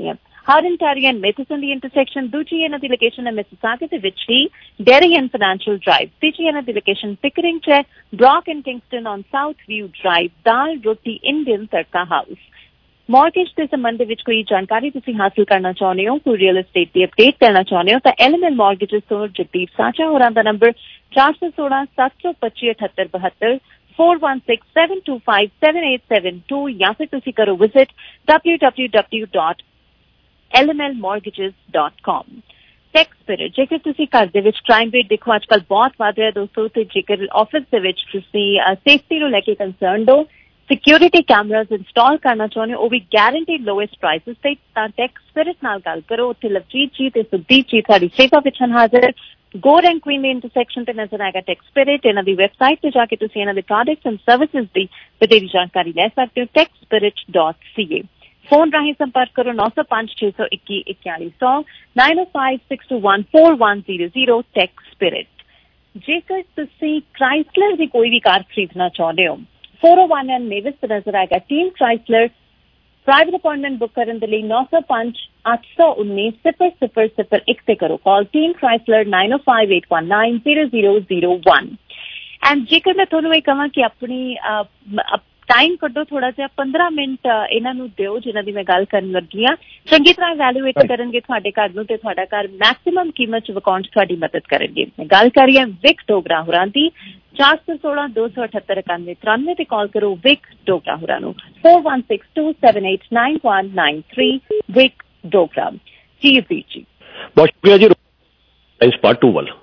ਹਾਰਨਟਾਰੀ ਐਂਡ ਮੇਥਿਸਨ ਦੀ ਇੰਟਰਸੈਕਸ਼ਨ। ਦੂਜੀ ਇਹਨਾਂ ਦੀ ਲੋਕੇਸ਼ਨ ਹੈ ਮਿਸਿਸਾਗਾ ਦੇ ਵਿੱਚ ਹੀ ਡੇਅਰੀ ਐਂਡ ਫਾਈਨੈਂਸ਼ੀਅਲ ਡਰਾਈਵ। ਤੀਜੀ ਇਹਨਾਂ ਦੀ ਲੋਕੇਸ਼ਨ ਪਿਕਰਿੰਗ 'ਚ ਹੈ Brock and Kingston on South View Drive, Dal Roti Indian Tadka house. Mortgage ਦੇ ਸੰਬੰਧ ਵਿੱਚ ਕੋਈ ਜਾਣਕਾਰੀ ਤੁਸੀਂ ਹਾਸਿਲ ਕਰਨਾ ਚਾਹੁੰਦੇ ਹੋ, ਕੋਈ ਰੀਅਲ ਐਸਟੇਟ ਦੀ ਅਪਡੇਟ ਕਰਨਾ ਚਾਹੁੰਦੇ ਹੋ ਤਾਂ ਐਲ ਐਮ ਐਲ ਮੌਰਗੇਜਸ ਤੋਂ ਜਗਦੀਪ ਸਾਂਚਾ ਹੋਰਾਂ ਦਾ ਨੰਬਰ ਚਾਰ ਸੌ ਸੋਲਾਂ ਸੱਤ ਸੌ ਪੱਚੀ ਅਠੱਤਰ ਬਹੱਤਰ four one six seven two five seven eight seven two ਜਾਂ ਫਿਰ ਤੁਸੀਂ ਕਰੋ visit w w w dot l m l mortgages dot com। Tax spirit, ਜੇਕਰ ਤੁਸੀਂ ਘਰ ਦੇ ਵਿੱਚ ਕ੍ਰਾਈਮ ਰੇਟ ਦੇਖੋ ਅੱਜ ਕੱਲ੍ਹ ਬਹੁਤ ਵੱਧ ਰਿਹਾ ਦੋਸਤੋ, ਤੇ ਜੇਕਰ ਆਫਿਸ ਦੇ ਵਿੱਚ ਤੁਸੀਂ ਸੇਫਟੀ ਨੂੰ ਲੈ ਕੇ ਕੰਸਰਨਡ ਹੋ, ਸਿਕਿਉਰਿਟੀ ਕੈਮਰਾਜ਼ ਇੰਸਟਾਲ ਕਰਨਾ ਚਾਹੁੰਦੇ ਹੋ ਉਹ ਵੀ ਗੈਰੰਟੀਡ ਲੋਐਸਟ ਪ੍ਰਾਈਸਿਸ ਤੇ, ਤਾਂ ਟੈਕਸ ਸਪਿਰਿਟ ਨਾਲ ਗੱਲ ਕਰੋ। ਉੱਥੇ ਲਵਜੀਤ ਜੀ ਤੇ ਸੁਦੀਪ ਜੀ ਤੁਹਾਡੀ ਸੇਵਾ ਵਿੱਚ ਹਨ ਹਾਜ਼ਰ। ਗੋਰ ਐਂਡ ਕੁਈਨ ਦੇ ਇੰਟਰਸੈਕਸ਼ਨ ਤੇ ਨਜ਼ਰ ਆਏਗਾ ਟੈਕਸ ਸਪਿਰਿਟ। ਇਹਨਾਂ ਦੀ ਵੈਬਸਾਈਟ ਤੇ ਜਾ ਕੇ ਤੁਸੀਂ ਇਹਨਾਂ ਦੇ ਪ੍ਰੋਡਕਟਸ ਐਂਡ ਸਰਵਿਸਿਜ਼ ਦੀ ਵਧੇਰੀ ਜਾਣਕਾਰੀ ਲੈ ਸਕਦੇ ਹੋ tax spirit dot C A. Phone ਰਾਹੀਂ ਸੰਪਰਕ ਕਰੋ ਨੌ ਸੌ ਪੰਜ ਛੇ ਸੌ ਇੱਕੀ ਇਕਤਾਲੀ ਸੌ nine oh five six two one four one zero zero tax spirit. ਜੇਕਰ ਤੁਸੀਂ ਕ੍ਰਾਈਸਲਰ ਦੀ ਕੋਈ ਵੀ ਕਾਰ ਖਰੀਦਣਾ ਚਾਹੁੰਦੇ ਹੋ four oh one and Mavis ਤੇ ਨਜ਼ਰ ਆਏਗਾ team Chrysler. Private appointment book ਕਰਨ ਦੇ ਲਈ ਨੌ ਸੌ ਪੰਜ ਅੱਠ ਸੌ ਉੱਨੀ ਸਿਫਰ ਸਿਫਰ ਸਿਫਰ ਇੱਕ ਤੇ ਕਰੋ call. Team Chrysler nine oh five eight one nine zero zero zero one. And ਜੇਕਰ ਮੈਂ ਤੁਹਾਨੂੰ ਇਹ ਕਹਾਂ ਕਿ ਆਪਣੀ ਟਾਈਮ ਕੱਢੋ ਥੋੜਾ ਜਿਹਾ, ਪੰਦਰਾਂ ਮਿੰਟ ਇਹਨਾਂ ਨੂੰ ਦਿਓ ਜਿਨ੍ਹਾਂ ਦੀ ਮੈਂ ਗੱਲ ਕਰਨ ਲੱਗੀ ਹਾਂ, ਚੰਗੀ ਤਰ੍ਹਾਂ ਇਵੈਲੂਏਟ ਕਰਨਗੇ ਤੁਹਾਡੇ ਘਰ ਨੂੰ ਤੇ ਤੁਹਾਡਾ ਘਰ ਮੈਕਸਿਮਮ ਕੀਮਤ 'ਚ ਵਿਕਾਉਣ 'ਚ ਤੁਹਾਡੀ ਮਦਦ ਕਰਨਗੇ। ਮੈਂ ਗੱਲ ਕਰ ਰਹੀ ਹਾਂ ਵਿਕ ਡੋਗਰਾ ਹੋਰਾਂ ਦੀ। ਚਾਰ ਸੌ ਸੋਲਾਂ ਦੋ ਸੌ ਅਠੱਤਰ ਇਕਾਨਵੇਂ ਤਰਾਨਵੇਂ ਤੇ ਕਾਲ ਕਰੋ ਵਿਕ ਡੋਗਰਾ ਹੋਰਾਂ ਨੂੰ four one six two seven eight nine one nine three। ਵਿਕ ਡੋਗਰਾ ਜੀ ਜੀ ਜੀ ਬਹੁਤ ਸ਼ੁਕਰੀਆ ਜੀ। ਇਸ ਪਾਰਟ ਟੂ ਵੱਲ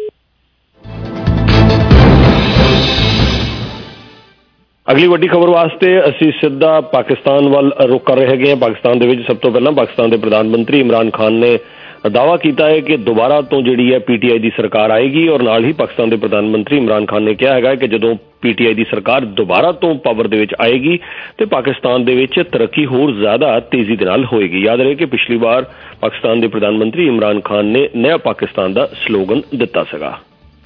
ਅਗਲੀ ਵੱਡੀ ਖਬਰ ਵਾਸਤੇ ਅਸੀਂ ਸਿੱਧਾ ਪਾਕਿਸਤਾਨ ਵੱਲ ਰੁਖ ਕਰ ਰਹੇ ਹੈਗੇ ਹਾਂ। ਪਾਕਿਸਤਾਨ ਦੇ ਵਿੱਚ ਸਭ ਤੋਂ ਪਹਿਲਾਂ ਪਾਕਿਸਤਾਨ ਦੇ ਪ੍ਰਧਾਨ ਮੰਤਰੀ ਇਮਰਾਨ ਖਾਨ ਨੇ ਦਾਅਵਾ ਕੀਤਾ ਹੈ ਕਿ ਦੁਬਾਰਾ ਤੋਂ ਜਿਹੜੀ ਹੈ ਪੀ ਟੀ ਆਈ ਦੀ ਸਰਕਾਰ ਆਏਗੀ, ਔਰ ਨਾਲ ਹੀ ਪਾਕਿਸਤਾਨ ਦੇ ਪ੍ਰਧਾਨ ਮੰਤਰੀ ਇਮਰਾਨ ਖਾਨ ਨੇ ਕਿਹਾ ਹੈਗਾ ਕਿ ਜਦੋਂ ਪੀ ਟੀ ਆਈ ਦੀ ਸਰਕਾਰ ਦੁਬਾਰਾ ਤੋਂ ਪਾਵਰ ਦੇ ਵਿੱਚ ਆਏਗੀ ਤੇ ਪਾਕਿਸਤਾਨ ਦੇ ਵਿੱਚ ਤਰੱਕੀ ਹੋਰ ਜ਼ਿਆਦਾ ਤੇਜ਼ੀ ਦੇ ਨਾਲ ਹੋਏਗੀ। ਯਾਦ ਰਹੇ ਕਿ ਪਿਛਲੀ ਵਾਰ ਪਾਕਿਸਤਾਨ ਦੇ ਪ੍ਰਧਾਨ ਮੰਤਰੀ ਇਮਰਾਨ ਖਾਨ ਨੇ ਨਇਆ ਪਾਕਿਸਤਾਨ ਦਾ ਸਲੋਗਨ ਦਿੱਤਾ ਸੀਗਾ।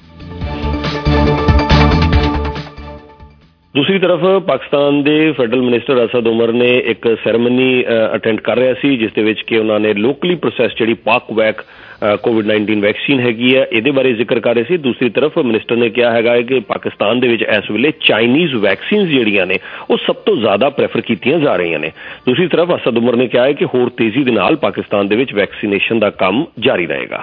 ਦੂਸਰੀ ਤਰਫ ਪਾਕਿਸਤਾਨ ਦੇ ਫੈਡਰਲ ਮਿਨਿਸਟਰ ਅਸਦ ਉਮਰ ਨੇ ਇੱਕ ਸੈਰੇਮਨੀ ਅਟੈਂਡ ਕਰ ਰਿਹਾ ਸੀ ਜਿਸ ਦੇ ਵਿੱਚ ਕਿ ਉਹਨਾਂ ਨੇ ਲੋਕਲੀ ਪ੍ਰੋਸੈਸ ਜਿਹੜੀ ਪਾਕ ਵੈਕ ਕੋਵਿਡ ਨਾਈਨਟੀਨ ਵੈਕਸੀਨ ਹੈਗੀ ਹੈ ਇਹਦੇ ਬਾਰੇ ਜ਼ਿਕਰ ਕਰ ਰਹੇ ਸੀ। ਦੂਸਰੀ ਤਰਫ ਮਿਨਿਸਟਰ ਨੇ ਕਿਹਾ ਹੈਗਾ ਹੈ ਕਿ ਪਾਕਿਸਤਾਨ ਦੇ ਵਿੱਚ ਇਸ ਵੇਲੇ ਚਾਈਨੀਜ਼ ਵੈਕਸੀਨਸ ਜਿਹੜੀਆਂ ਨੇ ਉਹ ਸਭ ਤੋਂ ਜ਼ਿਆਦਾ ਪ੍ਰੈਫਰ ਕੀਤੀਆਂ ਜਾ ਰਹੀਆਂ ਨੇ। ਦੂਸਰੀ ਤਰਫ ਅਸਦ ਉਮਰ ਨੇ ਕਿਹਾ ਹੈ ਕਿ ਹੋਰ ਤੇਜ਼ੀ ਦੇ ਨਾਲ ਪਾਕਿਸਤਾਨ ਦੇ ਵਿੱਚ ਵੈਕਸੀਨੇਸ਼ਨ ਦਾ ਕੰਮ ਜਾਰੀ ਰਹੇਗਾ।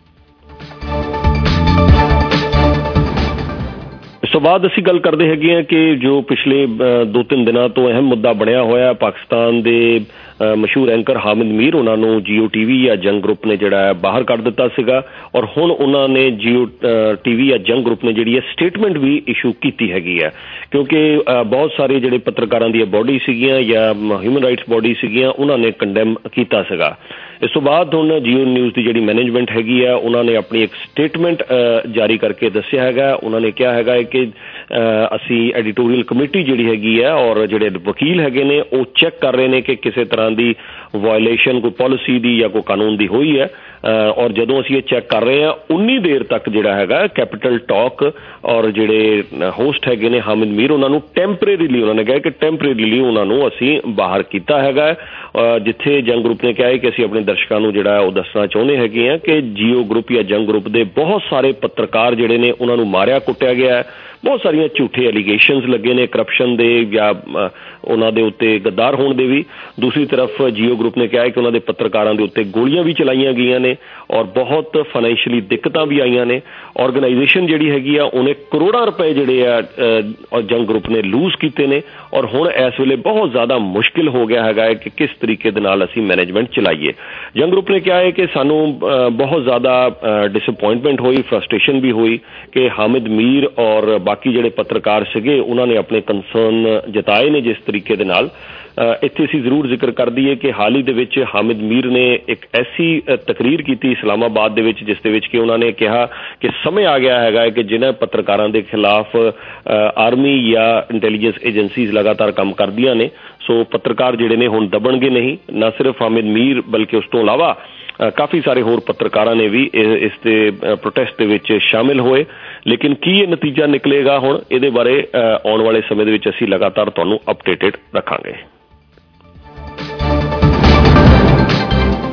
ਇਸ ਤੋਂ ਬਾਅਦ ਅਸੀਂ ਗੱਲ ਕਰਦੇ ਹੈਗੇ ਹਾਂ ਕਿ ਜੋ ਪਿਛਲੇ ਦੋ ਤਿੰਨ ਦਿਨਾਂ ਤੋਂ ਅਹਿਮ ਮੁੱਦਾ ਬਣਿਆ ਹੋਇਆ ਪਾਕਿਸਤਾਨ ਦੇ ਮਸ਼ਹੂਰ ਐਂਕਰ ਹਾਮਿਦ ਮੀਰ, ਉਹਨਾਂ ਨੂੰ ਜੀਓ ਟੀਵੀ ਜਾਂ ਜੰਗ ਗਰੁੱਪ ਨੇ ਜਿਹੜਾ ਹੈ ਬਾਹਰ ਕੱਢ ਦਿੱਤਾ ਸੀਗਾ, ਔਰ ਹੁਣ ਉਹਨਾਂ ਨੇ ਜੀਓ ਟੀਵੀ ਜਾਂ ਜੰਗ ਗਰੁੱਪ ਨੇ ਜਿਹੜੀ ਹੈ ਸਟੇਟਮੈਂਟ ਵੀ ਇਸ਼ੂ ਕੀਤੀ ਹੈਗੀ ਹੈ ਕਿਉਂਕਿ ਬਹੁਤ ਸਾਰੇ ਜਿਹੜੇ ਪੱਤਰਕਾਰਾਂ ਦੀਆਂ ਬੋਡੀ ਸੀਗੀਆਂ ਜਾਂ ਹਿਊਮਨ ਰਾਈਟਸ ਬੋਡੀ ਸੀਗੀਆਂ ਉਹਨਾਂ ਨੇ ਕੰਡੈਮ ਕੀਤਾ ਸੀਗਾ। ਇਸ ਤੋਂ ਬਾਅਦ ਹੁਣ ਜੀਓ ਨਿਊਜ਼ ਦੀ ਜਿਹੜੀ ਮੈਨੇਜਮੈਂਟ ਹੈਗੀ ਆ ਉਹਨਾਂ ਨੇ ਆਪਣੀ ਇੱਕ ਸਟੇਟਮੈਂਟ ਜਾਰੀ ਕਰਕੇ ਦੱਸਿਆ ਹੈਗਾ। ਉਹਨਾਂ ਨੇ ਕਿਹਾ ਹੈਗਾ ਕਿ ਅਸੀਂ ਐਡੀਟੋਰੀਅਲ ਕਮੇਟੀ ਜਿਹੜੀ ਹੈਗੀ ਹੈ ਔਰ ਜਿਹੜੇ ਵਕੀਲ ਹੈਗੇ ਨੇ ਉਹ ਚੈੱਕ ਕਰ ਰਹੇ ਨੇ ਕਿ ਕਿਸੇ ਤਰ੍ਹਾਂ ਦੀ ਵਾਇਲੇਸ਼ਨ ਕੋਈ ਪਾਲਿਸੀ ਦੀ ਜਾਂ ਕੋਈ ਕਾਨੂੰਨ ਦੀ ਹੋਈ ਹੈ, ਔਰ ਜਦੋਂ ਅਸੀਂ ਇਹ ਚੈੱਕ ਕਰ ਰਹੇ ਹਾਂ ਉਨੀ ਦੇਰ ਤੱਕ ਜਿਹੜਾ ਹੈਗਾ ਕੈਪੀਟਲ ਟਾਕ ਔਰ ਜਿਹੜੇ ਹੋਸਟ ਹੈਗੇ ਨੇ ਹਾਮਿਦ ਮੀਰ ਉਹਨਾਂ ਨੂੰ ਟੈਂਪਰੇਰੀਲੀ ਉਹਨਾਂ ਨੇ ਕਿਹਾ ਕਿ ਟੈਂਪਰੇਰੀਲੀ ਉਹਨਾਂ ਨੂੰ ਅਸੀਂ ਬਾਹਰ ਕੀਤਾ ਹੈਗਾ। ਜਿੱਥੇ ਜੰਗ ਗਰੁੱਪ ਨੇ ਕਿਹਾ ਹੈ ਕਿ ਅਸੀਂ ਆਪਣੇ ਦਰਸ਼ਕਾਂ ਨੂੰ ਜਿਹੜਾ ਉਹ ਦੱਸਣਾ ਚਾਹੁੰਦੇ ਹੈਗੇ ਹਾਂ ਕਿ ਜੀਓ ਗਰੁੱਪ ਜਾਂ ਜੰਗ ਗਰੁੱਪ ਦੇ ਬਹੁਤ ਸਾਰੇ ਪੱਤਰਕਾਰ ਜਿਹੜੇ ਨੇ ਉਹਨਾਂ ਨੂੰ ਮਾਰਿਆ ਕੁੱਟਿਆ ਗਿਆ ਹੈ, ਬਹੁਤ ਸਾਰੀਆਂ ਝੂਠੇ ਐਲੀਗੇਸ਼ਨਸ ਲੱਗੇ ਨੇ ਕਰਪਸ਼ਨ ਦੇ ਜਾਂ ਉਹਨਾਂ ਦੇ ਉੱਤੇ ਗੱਦਾਰ ਹੋਣ ਦੇ ਵੀ। ਦੂਸਰੀ ਤਰਫ ਜੀਓ ਗਰੁੱਪ ਨੇ ਕਿਹਾ ਹੈ ਕਿ ਉਹਨਾਂ ਦੇ ਪੱਤਰਕਾਰਾਂ ਦੇ ਉੱਤੇ ਗੋਲੀਆਂ ਵੀ ਚਲਾਈਆਂ ਗਈਆਂ ਨੇ ਔਰ ਬਹੁਤ ਫਾਈਨੈਂਸ਼ੀਅਲੀ ਦਿੱਕਤਾਂ ਵੀ ਆਈਆਂ ਨੇ। ਆਰਗੇਨਾਈਜੇਸ਼ਨ ਜਿਹੜੀ ਹੈਗੀ ਆ ਉਹਨੇ ਕਰੋੜਾਂ ਰੁਪਏ ਜਿਹੜੇ ਆ ਜੰਗ ਗਰੁੱਪ ਨੇ ਲੂਜ਼ ਕੀਤੇ ਨੇ ਔਰ ਹੁਣ ਇਸ ਵੇਲੇ ਬਹੁਤ ਜ਼ਿਆਦਾ ਮੁਸ਼ਕਿਲ ਹੋ ਗਿਆ ਹੈਗਾ ਹੈ ਕਿ ਕਿਸ ਤਰੀਕੇ ਦੇ ਨਾਲ ਅਸੀਂ ਮੈਨੇਜਮੈਂਟ ਚਲਾਈਏ। ਜੰਗ ਗਰੁੱਪ ਨੇ ਕਿਹਾ ਹੈ ਕਿ ਸਾਨੂੰ ਬਹੁਤ ਜ਼ਿਆਦਾ ਡਿਸਅਪੁਆਇੰਟਮੈਂਟ ਹੋਈ, ਫਰਸਟ੍ਰੇਸ਼ਨ ਵੀ ਹੋਈ ਕਿ ਹਾਮਿਦ ਮੀਰ ਔਰ ਬਾਕੀ ਜਿਹੜੇ ਪੱਤਰਕਾਰ ਸੀਗੇ ਉਹਨਾਂ ਨੇ ਆਪਣੇ ਕੰਸਰਨ ਜਤਾਏ ਨੇ ਜਿਸ ਤਰੀਕੇ ਦੇ ਨਾਲ। ਇੱਥੇ ਅਸੀਂ ਜ਼ਰੂਰ ਜ਼ਿਕਰ ਕਰ ਦਈਏ ਕਿ ਹਾਲ ਹੀ ਦੇ ਵਿੱਚ ਹਾਮਿਦ ਮੀਰ ਨੇ ਇੱਕ ਐਸੀ ਤਕਰੀਰ ਕੀਤੀ ਇਸਲਾਮਾਬਾਦ ਦੇ ਵਿੱਚ ਜਿਸ ਦੇ ਵਿੱਚ ਕਿ ਉਹਨਾਂ ਨੇ ਕਿਹਾ ਕਿ ਸਮੇਂ ਆ ਗਿਆ ਹੈਗਾ ਕਿ ਜਿਨ੍ਹਾਂ ਪੱਤਰਕਾਰਾਂ ਦੇ ਖਿਲਾਫ ਆਰਮੀ ਜਾਂ ਇੰਟੈਲੀਜੈਂਸ ਏਜੰਸੀਜ਼ ਲਗਾਤਾਰ ਕੰਮ ਕਰਦੀਆਂ ਨੇ, ਸੋ ਪੱਤਰਕਾਰ ਜਿਹੜੇ ਨੇ ਹੁਣ ਦਬਣਗੇ ਨਹੀਂ। ਨਾ ਸਿਰਫ ਹਾਮਿਦ ਮੀਰ ਬਲਕਿ ਉਸ ਤੋਂ ਇਲਾਵਾ ਕਾਫੀ ਸਾਰੇ ਹੋਰ ਪੱਤਰਕਾਰਾਂ ਨੇ ਵੀ ਇਸ ਦੇ ਪ੍ਰੋਟੈਸਟ ਦੇ ਵਿੱਚ ਸ਼ਾਮਿਲ ਹੋਏ। ਲੇਕਿਨ ਕੀ ਇਹ ਨਤੀਜਾ ਨਿਕਲੇਗਾ ਹੁਣ ਇਹਦੇ ਬਾਰੇ ਆਉਣ ਵਾਲੇ ਸਮੇਂ ਦੇ ਵਿੱਚ ਅਸੀਂ ਲਗਾਤਾਰ ਤੁਹਾਨੂੰ ਅਪਡੇਟਡ ਰੱਖਾਂਗੇ।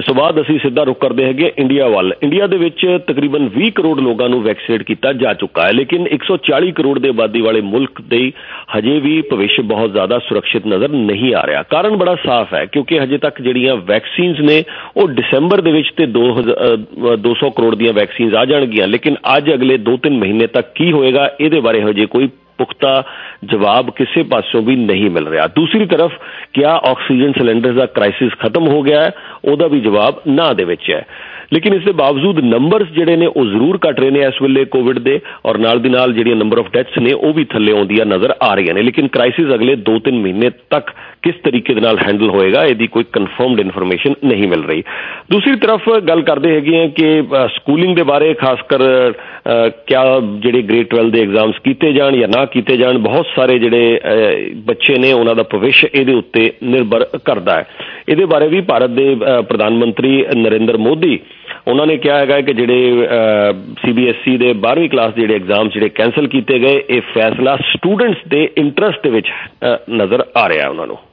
ਇਸ ਤੋਂ ਬਾਅਦ ਅਸੀਂ ਸਿੱਧਾ ਰੁਕ ਕਰਦੇ ਹੈਗੇ ਇੰਡੀਆ ਵੱਲ। ਇੰਡੀਆ ਦੇ ਵਿੱਚ ਤਕਰੀਬਨ ਵੀਹ ਕਰੋੜ ਲੋਕਾਂ ਨੂੰ ਵੈਕਸੀਨੇਟ ਕੀਤਾ ਜਾ ਚੁੱਕਾ ਹੈ, ਲੇਕਿਨ ਇੱਕ ਸੌ ਚਾਲੀ ਕਰੋੜ ਦੇ ਆਬਾਦੀ ਵਾਲੇ ਮੁਲਕ ਦੇ ਹਜੇ ਵੀ ਭਵਿੱਖ ਬਹੁਤ ਜ਼ਿਆਦਾ ਸੁਰੱਖਿਅਤ ਨਜ਼ਰ ਨਹੀਂ ਆ ਰਿਹਾ। ਕਾਰਨ ਬੜਾ ਸਾਫ਼ ਹੈ, ਕਿਉਂਕਿ ਹਜੇ ਤੱਕ ਜਿਹੜੀਆਂ ਵੈਕਸੀਨਸ ਨੇ ਉਹ ਦਸੰਬਰ ਦੇ ਵਿੱਚ ਤੇ ਦੋ ਸੌ ਕਰੋੜ ਦੀਆਂ ਵੈਕਸੀਨਸ ਆ ਜਾਣਗੀਆਂ, ਲੇਕਿਨ ਅੱਜ ਅਗਲੇ ਦੋ ਤਿੰਨ ਮਹੀਨੇ ਤੱਕ ਕੀ ਹੋਏਗਾ ਇਹਦੇ ਬਾਰੇ ਹਜੇ ਕੋਈ ਪੁਖਤਾ ਜਵਾਬ ਕਿਸੇ ਪਾਸੋਂ ਵੀ ਨਹੀਂ ਮਿਲ ਰਿਹਾ। ਦੂਸਰੀ ਤਰਫ ਕਿਆ ਆਕਸੀਜਨ ਸਿਲੰਡਰ ਦਾ ਕ੍ਰਾਈਸਿਸ ਖਤਮ ਹੋ ਗਿਆ ਹੈ, ਉਹਦਾ ਵੀ ਜਵਾਬ ਨਾ ਦੇ ਵਿੱਚ ਹੈ। ਲੇਕਿਨ ਇਸ ਦੇ ਬਾਵਜੂਦ ਨੰਬਰਸ ਜਿਹੜੇ ਨੇ ਉਹ ਜ਼ਰੂਰ ਘਟ ਰਹੇ ਨੇ ਇਸ ਵੇਲੇ ਕੋਵਿਡ ਦੇ, ਔਰ ਨਾਲ ਦੀ ਨਾਲ ਜਿਹੜੀਆਂ ਨੰਬਰ ਆਫ ਡੈਥਸ ਨੇ ਉਹ ਵੀ ਥੱਲੇ ਆਉਂਦੀਆਂ ਨਜ਼ਰ ਆ ਰਹੀਆਂ ਨੇ। ਲੇਕਿਨ ਕ੍ਰਾਈਸਿਸ ਅਗਲੇ ਦੋ ਤਿੰਨ ਮਹੀਨੇ ਤੱਕ ਕਿਸ ਤਰੀਕੇ ਦੇ ਨਾਲ ਹੈਂਡਲ ਹੋਏਗਾ ਇਹਦੀ ਕੋਈ ਕਨਫਰਮਡ ਇਨਫੋਰਮੇਸ਼ਨ ਨਹੀਂ ਮਿਲ ਰਹੀ। ਦੂਸਰੀ ਤਰਫ ਗੱਲ ਕਰਦੇ ਹੈਗੇ ਆ ਕਿ ਸਕੂਲਿੰਗ ਦੇ ਬਾਰੇ, ਖਾਸ ਕਰ ਕਿਆ ਜਿਹੜੇ ਗ੍ਰੇਡ ਟਵੈਲਵ ਦੇ ਐਗਜ਼ਾਮਸ ਕੀਤੇ ਜਾਣ ਜਾਂ ਨਾ ਕੀਤੇ ਜਾਣ। ਬਹੁਤ ਸਾਰੇ ਜਿਹੜੇ ਬੱਚੇ ਨੇ ਉਹਨਾਂ ਦਾ ਭਵਿੱਖ ਇਹਦੇ ਉੱਤੇ ਨਿਰਭਰ ਕਰਦਾ ਹੈ। ਇਹਦੇ ਬਾਰੇ ਵੀ ਭਾਰਤ ਦੇ ਪ੍ਰਧਾਨ ਮੰਤਰੀ ਨਰਿੰਦਰ ਮੋਦੀ ਉਹਨਾਂ ਨੇ ਕਿਹਾ ਹੈਗਾ ਕਿ ਜਿਹੜੇ ਸੀ ਬੀ ਐਸ ਈ ਦੇ ਬਾਰ੍ਹਵੀਂ ਕਲਾਸ ਦੇ ਜਿਹੜੇ ਐਗਜ਼ਾਮ ਜਿਹੜੇ ਕੈਂਸਲ ਕੀਤੇ ਗਏ, ਇਹ ਫੈਸਲਾ ਸਟੂਡੈਂਟਸ ਦੇ ਇੰਟਰਸਟ ਦੇ ਵਿੱਚ ਨਜ਼ਰ ਆ ਰਿਹਾ ਉਹਨਾਂ ਨੂੰ।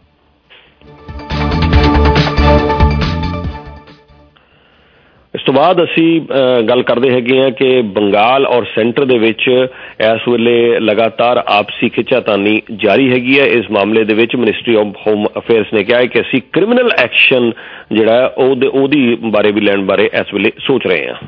ਇਸ ਤੋਂ ਬਾਅਦ ਅਸੀਂ ਗੱਲ ਕਰਦੇ ਹੈਗੇ ਹਾਂ ਕਿ ਬੰਗਾਲ ਔਰ ਸੈਂਟਰ ਦੇ ਵਿੱਚ ਇਸ ਵੇਲੇ ਲਗਾਤਾਰ ਆਪਸੀ ਖਿੱਚਾਤਾਨੀ ਜਾਰੀ ਹੈਗੀ ਹੈ। ਇਸ ਮਾਮਲੇ ਦੇ ਵਿੱਚ ਮਿਨਿਸਟਰੀ ਆਫ ਹੋਮ ਅਫੇਅਰਸ ਨੇ ਕਿਹਾ ਹੈ ਕਿ ਅਸੀਂ ਕ੍ਰਿਮੀਨਲ ਐਕਸ਼ਨ ਜਿਹੜਾ ਉਹਦੇ ਉਹਦੀ ਬਾਰੇ ਵੀ ਲੈਣ ਬਾਰੇ ਇਸ ਵੇਲੇ ਸੋਚ ਰਹੇ ਹਾਂ।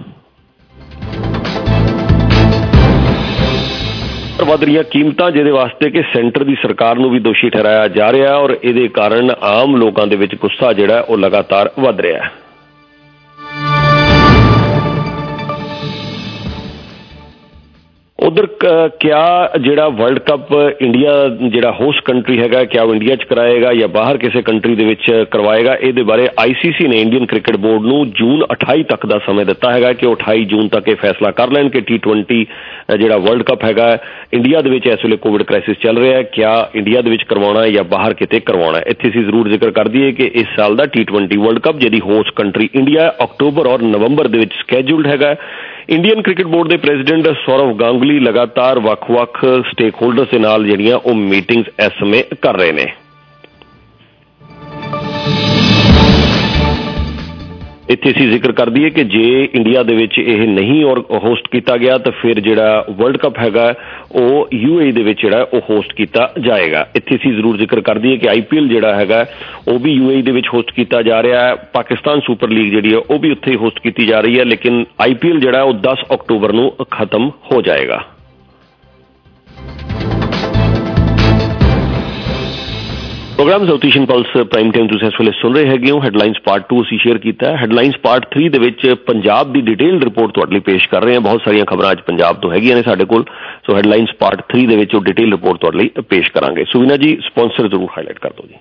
ਵੱਧ ਰਹੀਆਂ ਕੀਮਤਾਂ ਜਿਹਦੇ ਵਾਸਤੇ ਕਿ ਸੈਂਟਰ ਦੀ ਸਰਕਾਰ ਨੂੰ ਵੀ ਦੋਸ਼ੀ ਠਹਿਰਾਇਆ ਜਾ ਰਿਹਾ, ਔਰ ਇਹਦੇ ਕਾਰਨ ਆਮ ਲੋਕਾਂ ਦੇ ਵਿੱਚ ਗੁੱਸਾ ਜਿਹੜਾ ਉਹ ਲਗਾਤਾਰ ਵੱਧ ਰਿਹਾ ਹੈ। ਉਧਰ ਕਿਆ ਜਿਹੜਾ ਵਰਲਡ ਕੱਪ ਇੰਡੀਆ ਜਿਹੜਾ ਹੋਸਟ ਕੰਟਰੀ ਹੈਗਾ, ਕਿਆ ਉਹ ਇੰਡੀਆ 'ਚ ਕਰਾਏਗਾ ਜਾਂ ਬਾਹਰ ਕਿਸੇ ਕੰਟਰੀ ਦੇ ਵਿੱਚ ਕਰਵਾਏਗਾ, ਇਹਦੇ ਬਾਰੇ ਆਈ ਸੀ ਸੀ ਨੇ ਇੰਡੀਅਨ ਕ੍ਰਿਕਟ ਬੋਰਡ ਨੂੰ ਜੂਨ ਅਠਾਈ ਤੱਕ ਦਾ ਸਮੇਂ ਦਿੱਤਾ ਹੈਗਾ ਕਿ ਉਹ ਅਠਾਈ ਜੂਨ ਤੱਕ ਇਹ ਫੈਸਲਾ ਕਰ ਲੈਣ ਕਿ ਟੀ ਟਵੈਂਟੀ ਜਿਹੜਾ ਵਰਲਡ ਕੱਪ ਹੈਗਾ ਇੰਡੀਆ ਦੇ ਵਿੱਚ ਇਸ ਵੇਲੇ ਕੋਵਿਡ ਕ੍ਰਾਈਸਿਸ ਚੱਲ ਰਿਹਾ ਹੈ, ਕਿਆ ਇੰਡੀਆ ਦੇ ਵਿੱਚ ਕਰਵਾਉਣਾ ਜਾਂ ਬਾਹਰ ਕਿਤੇ ਕਰਵਾਉਣਾ। ਇੱਥੇ ਅਸੀਂ ਜ਼ਰੂਰ ਜ਼ਿਕਰ ਕਰ ਦਈਏ ਕਿ ਇਸ ਸਾਲ ਦਾ ਟੀ ਟਵੈਂਟੀ ਵਰਲਡ ਕੱਪ ਜਿਹਦੀ ਹੋਸਟ ਕੰਟਰੀ ਇੰਡੀਆ ਅਕਤੂਬਰ ਔਰ ਨਵੰਬਰ ਦੇ ਵਿੱਚ ਸਕੈਜੂਲਡ ਹੈਗਾ। ਇੰਡੀਅਨ ਕ੍ਰਿਕਟ ਬੋਰਡ ਦੇ ਪ੍ਰੈਜ਼ੀਡੈਂਟ ਸੌਰਵ ਗਾਂਗੁਲੀ ਲਗਾਤਾਰ ਵੱਖ-ਵੱਖ ਸਟੇਕ ਹੋਲਡਰਸ ਦੇ ਨਾਲ ਜਿਹੜੀਆਂ ਉਹ ਮੀਟਿੰਗਸ ਇਸ ਸਮੇਂ ਕਰ ਰਹੇ ਨੇ। ਇੱਥੇ ਅਸੀਂ ਜ਼ਿਕਰ ਕਰ ਦਈਏ ਕਿ ਜੇ ਇੰਡੀਆ ਦੇ ਵਿੱਚ ਇਹ ਨਹੀਂ ਔਰ ਹੋਸਟ ਕੀਤਾ ਗਿਆ ਤਾਂ ਫਿਰ ਜਿਹੜਾ ਵਰਲਡ ਕੱਪ ਹੈਗਾ ਉਹ ਯੂ ਏ ਈ ਦੇ ਵਿੱਚ ਜਿਹੜਾ ਉਹ ਹੋਸਟ ਕੀਤਾ ਜਾਏਗਾ। ਇੱਥੇ ਅਸੀਂ ਜ਼ਰੂਰ ਜ਼ਿਕਰ ਕਰ ਦਈਏ ਕਿ ਆਈ ਪੀ ਐਲ ਜਿਹੜਾ ਹੈਗਾ ਉਹ ਵੀ ਯੂ ਏ ਈ ਦੇ ਵਿੱਚ ਹੋਸਟ ਕੀਤਾ ਜਾ ਰਿਹਾ ਹੈ। ਪਾਕਿਸਤਾਨ ਸੁਪਰ ਲੀਗ ਜਿਹੜੀ ਹੈ ਉਹ ਵੀ ਉੱਥੇ ਹੀ ਹੋਸਟ ਕੀਤੀ ਜਾ ਰਹੀ ਹੈ, ਲੇਕਿਨ ਆਈ ਪੀ ਐਲ ਜਿਹੜਾ ਉਹ ਦਸ ਅਕਤੂਬਰ ਨੂੰ ਖਤਮ ਹੋ ਜਾਏਗਾ। Programme South Asian plus prime time ਤੁਸੀਂ ਇਸ ਵੇਲੇ ਸੁਣ ਰਹੇ ਹੈਗੇ ਹੋ। ਹੈਡਲਾਈਨਸ ਪਾਰਟ ਟੂ ਅਸੀਂ ਸ਼ੇਅਰ ਕੀਤਾ ਹੈ। ਹੈਡਲਾਈਨਸ ਪਾਰਟ ਥ੍ਰੀ ਦੇ ਵਿੱਚ ਪੰਜਾਬ ਦੀ ਡਿਟੇਲਡ ਰਿਪੋਰਟ ਤੁਹਾਡੇ ਲਈ ਪੇਸ਼ ਕਰ ਰਹੇ ਹਾਂ। ਬਹੁਤ ਸਾਰੀਆਂ ਖਬਰਾਂ ਅੱਜ ਪੰਜਾਬ ਤੋਂ ਹੈਗੀਆਂ ਨੇ ਸਾਡੇ ਕੋਲ, ਸੋ ਹੈਡਲਾਈਨਸ ਪਾਰਟ ਥ੍ਰੀ ਦੇ ਵਿੱਚ ਉਹ ਡਿਟੇਲ ਰਿਪੋਰਟ ਤੁਹਾਡੇ ਲਈ ਪੇਸ਼ ਕਰਾਂਗੇ। ਸੁਵੀਨਾ ਜੀ ਸਪਾਂਸਰ ਜ਼ਰੂਰ ਹਾਈਲਾਈਟ ਕਰ ਦਿਓ ਜੀ।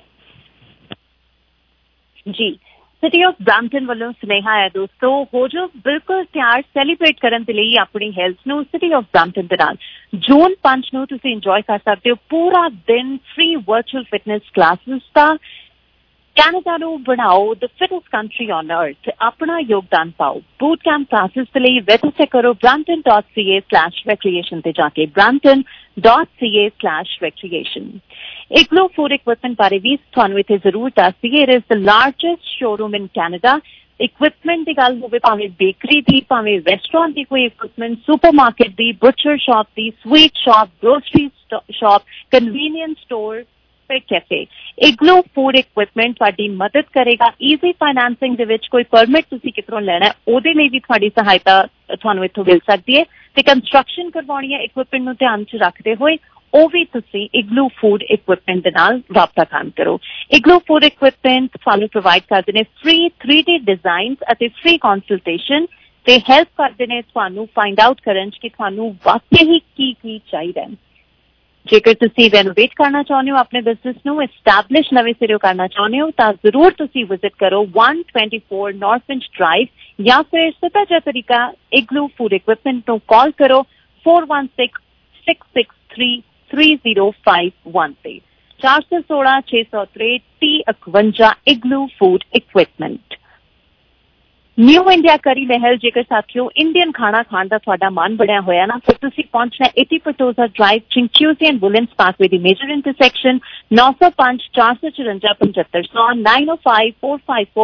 ਜੀ ਸਿਟੀ ਆਫ ਬ੍ਰੈਂਪਟਨ ਵੱਲੋਂ ਸੁਨੇਹਾ ਹੈ ਦੋਸਤੋ, ਹੋ ਜੋ ਬਿਲਕੁਲ ਤਿਆਰ ਸੈਲੀਬ੍ਰੇਟ ਕਰਨ ਦੇ ਲਈ ਆਪਣੀ ਹੈਲਥ ਨੂੰ ਸਿਟੀ ਆਫ ਬ੍ਰੈਂਪਟਨ ਦੇ ਨਾਲ। ਜੂਨ ਪੰਜ ਨੂੰ ਤੁਸੀਂ ਇੰਜੋਏ ਕਰ ਸਕਦੇ ਹੋ ਪੂਰਾ ਦਿਨ ਫ੍ਰੀ ਵਰਚੁਅਲ ਫਿਟਨੈਸ ਕਲਾਸਿਸ ਦਾ। ਕੈਨੇਡਾ ਨੂੰ ਬਣਾਓ ਦ ਫਿਟੈਸਟ ਕੰਟਰੀ ਔਨ ਅਰਥ, ਆਪਣਾ ਯੋਗਦਾਨ ਪਾਓ। ਬੂਟ ਕੈਂਪ ਕਲਾਸਿਸ ਦੇ ਲਈ ਰਜਿਸਟਰ ਕਰੋ Brampton dot C A slash recreation ਤੇ ਜਾ ਕੇ, Brampton dot C A slash recreation. Igloo food equipment ਬਾਰੇ ਵੀ ਤੁਹਾਨੂੰ ਇੱਥੇ ਜ਼ਰੂਰ ਦੱਸ ਦਈਏ, it is the largest showroom in Canada. Equipment ਦੀ ਗੱਲ ਹੋਵੇ, ਭਾਵੇਂ ਬੇਕਰੀ ਦੀ, ਭਾਵੇਂ ਰੈਸਟੋਰੈਂਟ ਦੀ ਕੋਈ ਇਕਵਿਪਮੈਂਟ, ਸੁਪਰਮਾਰਕੀਟ ਦੀ, ਬੁਚਰ ਸ਼ਾਪ ਦੀ, sweet shop, grocery shop, convenience store, cafe. Igloo food equipment ਤੁਹਾਡੀ ਮਦਦ ਕਰੇਗਾ ਈਜ਼ੀ ਫਾਈਨੈਂਸਿੰਗ ਦੇ ਵਿੱਚ। ਕੋਈ ਪਰਮਿਟ ਤੁਸੀਂ ਕਿਧਰੋਂ ਲੈਣਾ ਉਹਦੇ ਲਈ ਵੀ ਤੁਹਾਡੀ ਸਹਾਇਤਾ ਤੁਹਾਨੂੰ ਇੱਥੋਂ ਮਿਲ ਸਕਦੀ ਹੈ, ਤੇ ਕੰਸਟਰਕਸ਼ਨ ਕਰਵਾਉਣੀ ਹੈ ਇਕਵਿਪਮੈਂਟ ਨੂੰ ਧਿਆਨ 'ਚ ਰੱਖਦੇ ਹੋਏ, ਉਹ ਵੀ ਤੁਸੀਂ ਇਗਲੂ ਫੂਡ ਇਕਵਿਪਮੈਂਟ ਦੇ ਨਾਲ ਰਾਬਤਾ ਕਾਇਮ ਕਰੋ। ਇਗਲੂ ਫੂਡ ਇਕਵਿਪਮੈਂਟ ਤੁਹਾਨੂੰ ਪ੍ਰੋਵਾਈਡ ਕਰਦੇ ਨੇ ਫ੍ਰੀ ਥ੍ਰੀ ਡੀ ਡਿਜ਼ਾਈਨਸ ਅਤੇ ਫ੍ਰੀ ਕੰਸਲਟੇਸ਼ਨ, ਤੇ ਹੈਲਪ ਕਰਦੇ ਨੇ ਤੁਹਾਨੂੰ ਫਾਈਂਡ ਆਊਟ ਕਰਨ 'ਚ ਕਿ ਤੁਹਾਨੂੰ ਵਾਕਈ ਹੀ ਕੀ ਕੀ ਚਾਹੀਦਾ ਹੈ। ਜੇਕਰ ਤੁਸੀਂ ਰੈਨੋਵੇਟ ਕਰਨਾ ਚਾਹੁੰਦੇ ਹੋ ਆਪਣੇ ਬਿਜ਼ਨਸ ਨੂੰ, ਐਸਟੈਬਲਿਸ਼ ਨਵੇਂ ਸਿਰੋਂ ਕਰਨਾ ਚਾਹੁੰਦੇ ਹੋ, ਤਾਂ ਜ਼ਰੂਰ ਤੁਸੀਂ ਵਿਜ਼ਿਟ ਕਰੋ one twenty-four ਨਾਰਥਵਿੰਚ ਡਰਾਈਵ, ਜਾਂ ਫਿਰ ਸਿੱਧਾ ਜਿਹਾ ਤਰੀਕਾ ਇਗਲੂ ਫੂਡ ਇਕਵਿਪਮੈਂਟ ਨੂੰ ਕਾਲ ਕਰੋ four one six six six three three zero five one ਤੇ ਚਾਰ ਸੌ ਸੋਲਾਂ ਛੇ ਸੌ ਤਰੇਹਠ ਤੀਹ ਇਕਵੰਜਾ। Igloo food equipment. New India curry Mahal, ਜੇਕਰ ਸਾਥੀਓ ਇੰਡੀਅਨ ਖਾਣਾ ਖਾਣ ਦਾ ਤੁਹਾਡਾ ਮਨ ਬਣਿਆ ਹੋਇਆ ਨਾ, ਫਿਰ ਤੁਸੀਂ ਪਹੁੰਚਣਾ eighty Pertosa Drive, Chinguacousy and ਵੁਲਨਸ ਪਾਰਕਵੇ ਦੀ major intersection, nine oh five ਚਾਰ ਸੌ ਚੁਰੰਜਾ ਪਚੱਤਰ ਸੌ nine oh five four five four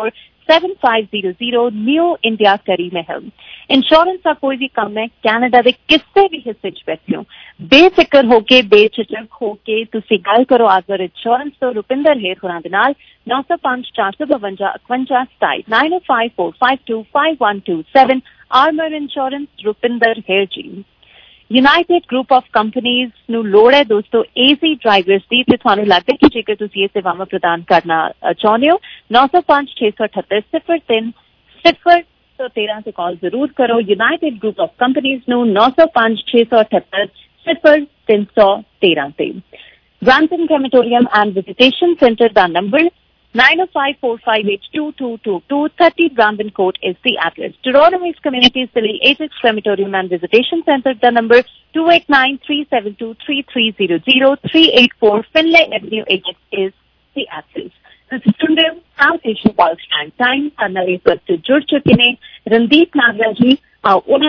seven five zero zero New India Curry Mahal. Insurance का कोई भी कम है कैनेडा ਦੇ ਕਿਸੇ ਵੀ ਹਿੱਸੇ 'ਚ ਬੈਠੇ ਹੋ ਬੇਫਿਕਰ ਹੋ ਕੇ ਬੇਝਿਜਕ ਹੋ ਕੇ ਤੁਸੀਂ ਗੱਲ ਕਰੋ ਆਗਰ ਇੰਸ਼ੋਰੈਂਸ ਤੋਂ ਰੁਪਿੰਦਰ ਹੇਰ ਹੋਰਾਂ ਦੇ ਨਾਲ nine oh five four four five five five ਸਤਾਈ nine oh five four five two five one two seven Armour insurance Rupinder Heer ji United group of companies ਨੂੰ ਲੋੜ ਹੈ ਦੋਸਤੋ ਏਜ਼ੀ ਡਰਾਈਵਰਸ ਦੀ ਤੇ ਤੁਹਾਨੂੰ ਲੱਗਦਾ ਕਿ ਜੇਕਰ ਤੁਸੀਂ ਇਹ ਸੇਵਾਵਾਂ ਪ੍ਰਦਾਨ ਕਰਨਾ ਚਾਹੁੰਦੇ ਹੋ nine oh five six seven eight eight zero three zero तो तेरह से कॉल जरूर करो यूनाइटेड ग्रुप ऑफ कंपनीज नो नौ सौ पांच छह सौ अठहत्तर सिफर तीन सौ तेरह से Brampton crematorium and visitation centre का number nine oh five four five eight two two two two thirty Brandon Court is the address. Toronto East Communities Silly Ajax Crematorium and Visitation Center the number two eight nine three seven two three three zero zero three eight four Finlay Avenue Ajax is the address. ਤੁਸੀਂ ਸੁਣ ਰਹੇ ਹੋ South Asian pulse time time ਨਾਲ ਇਸ ਵਕਤ ਜੁੜ ਚੁੱਕੇ ਨੇ ਰਣਦੀਪ ਨਾਗਰਾ ਜੀ। ਆਓ ਉਹਨਾਂ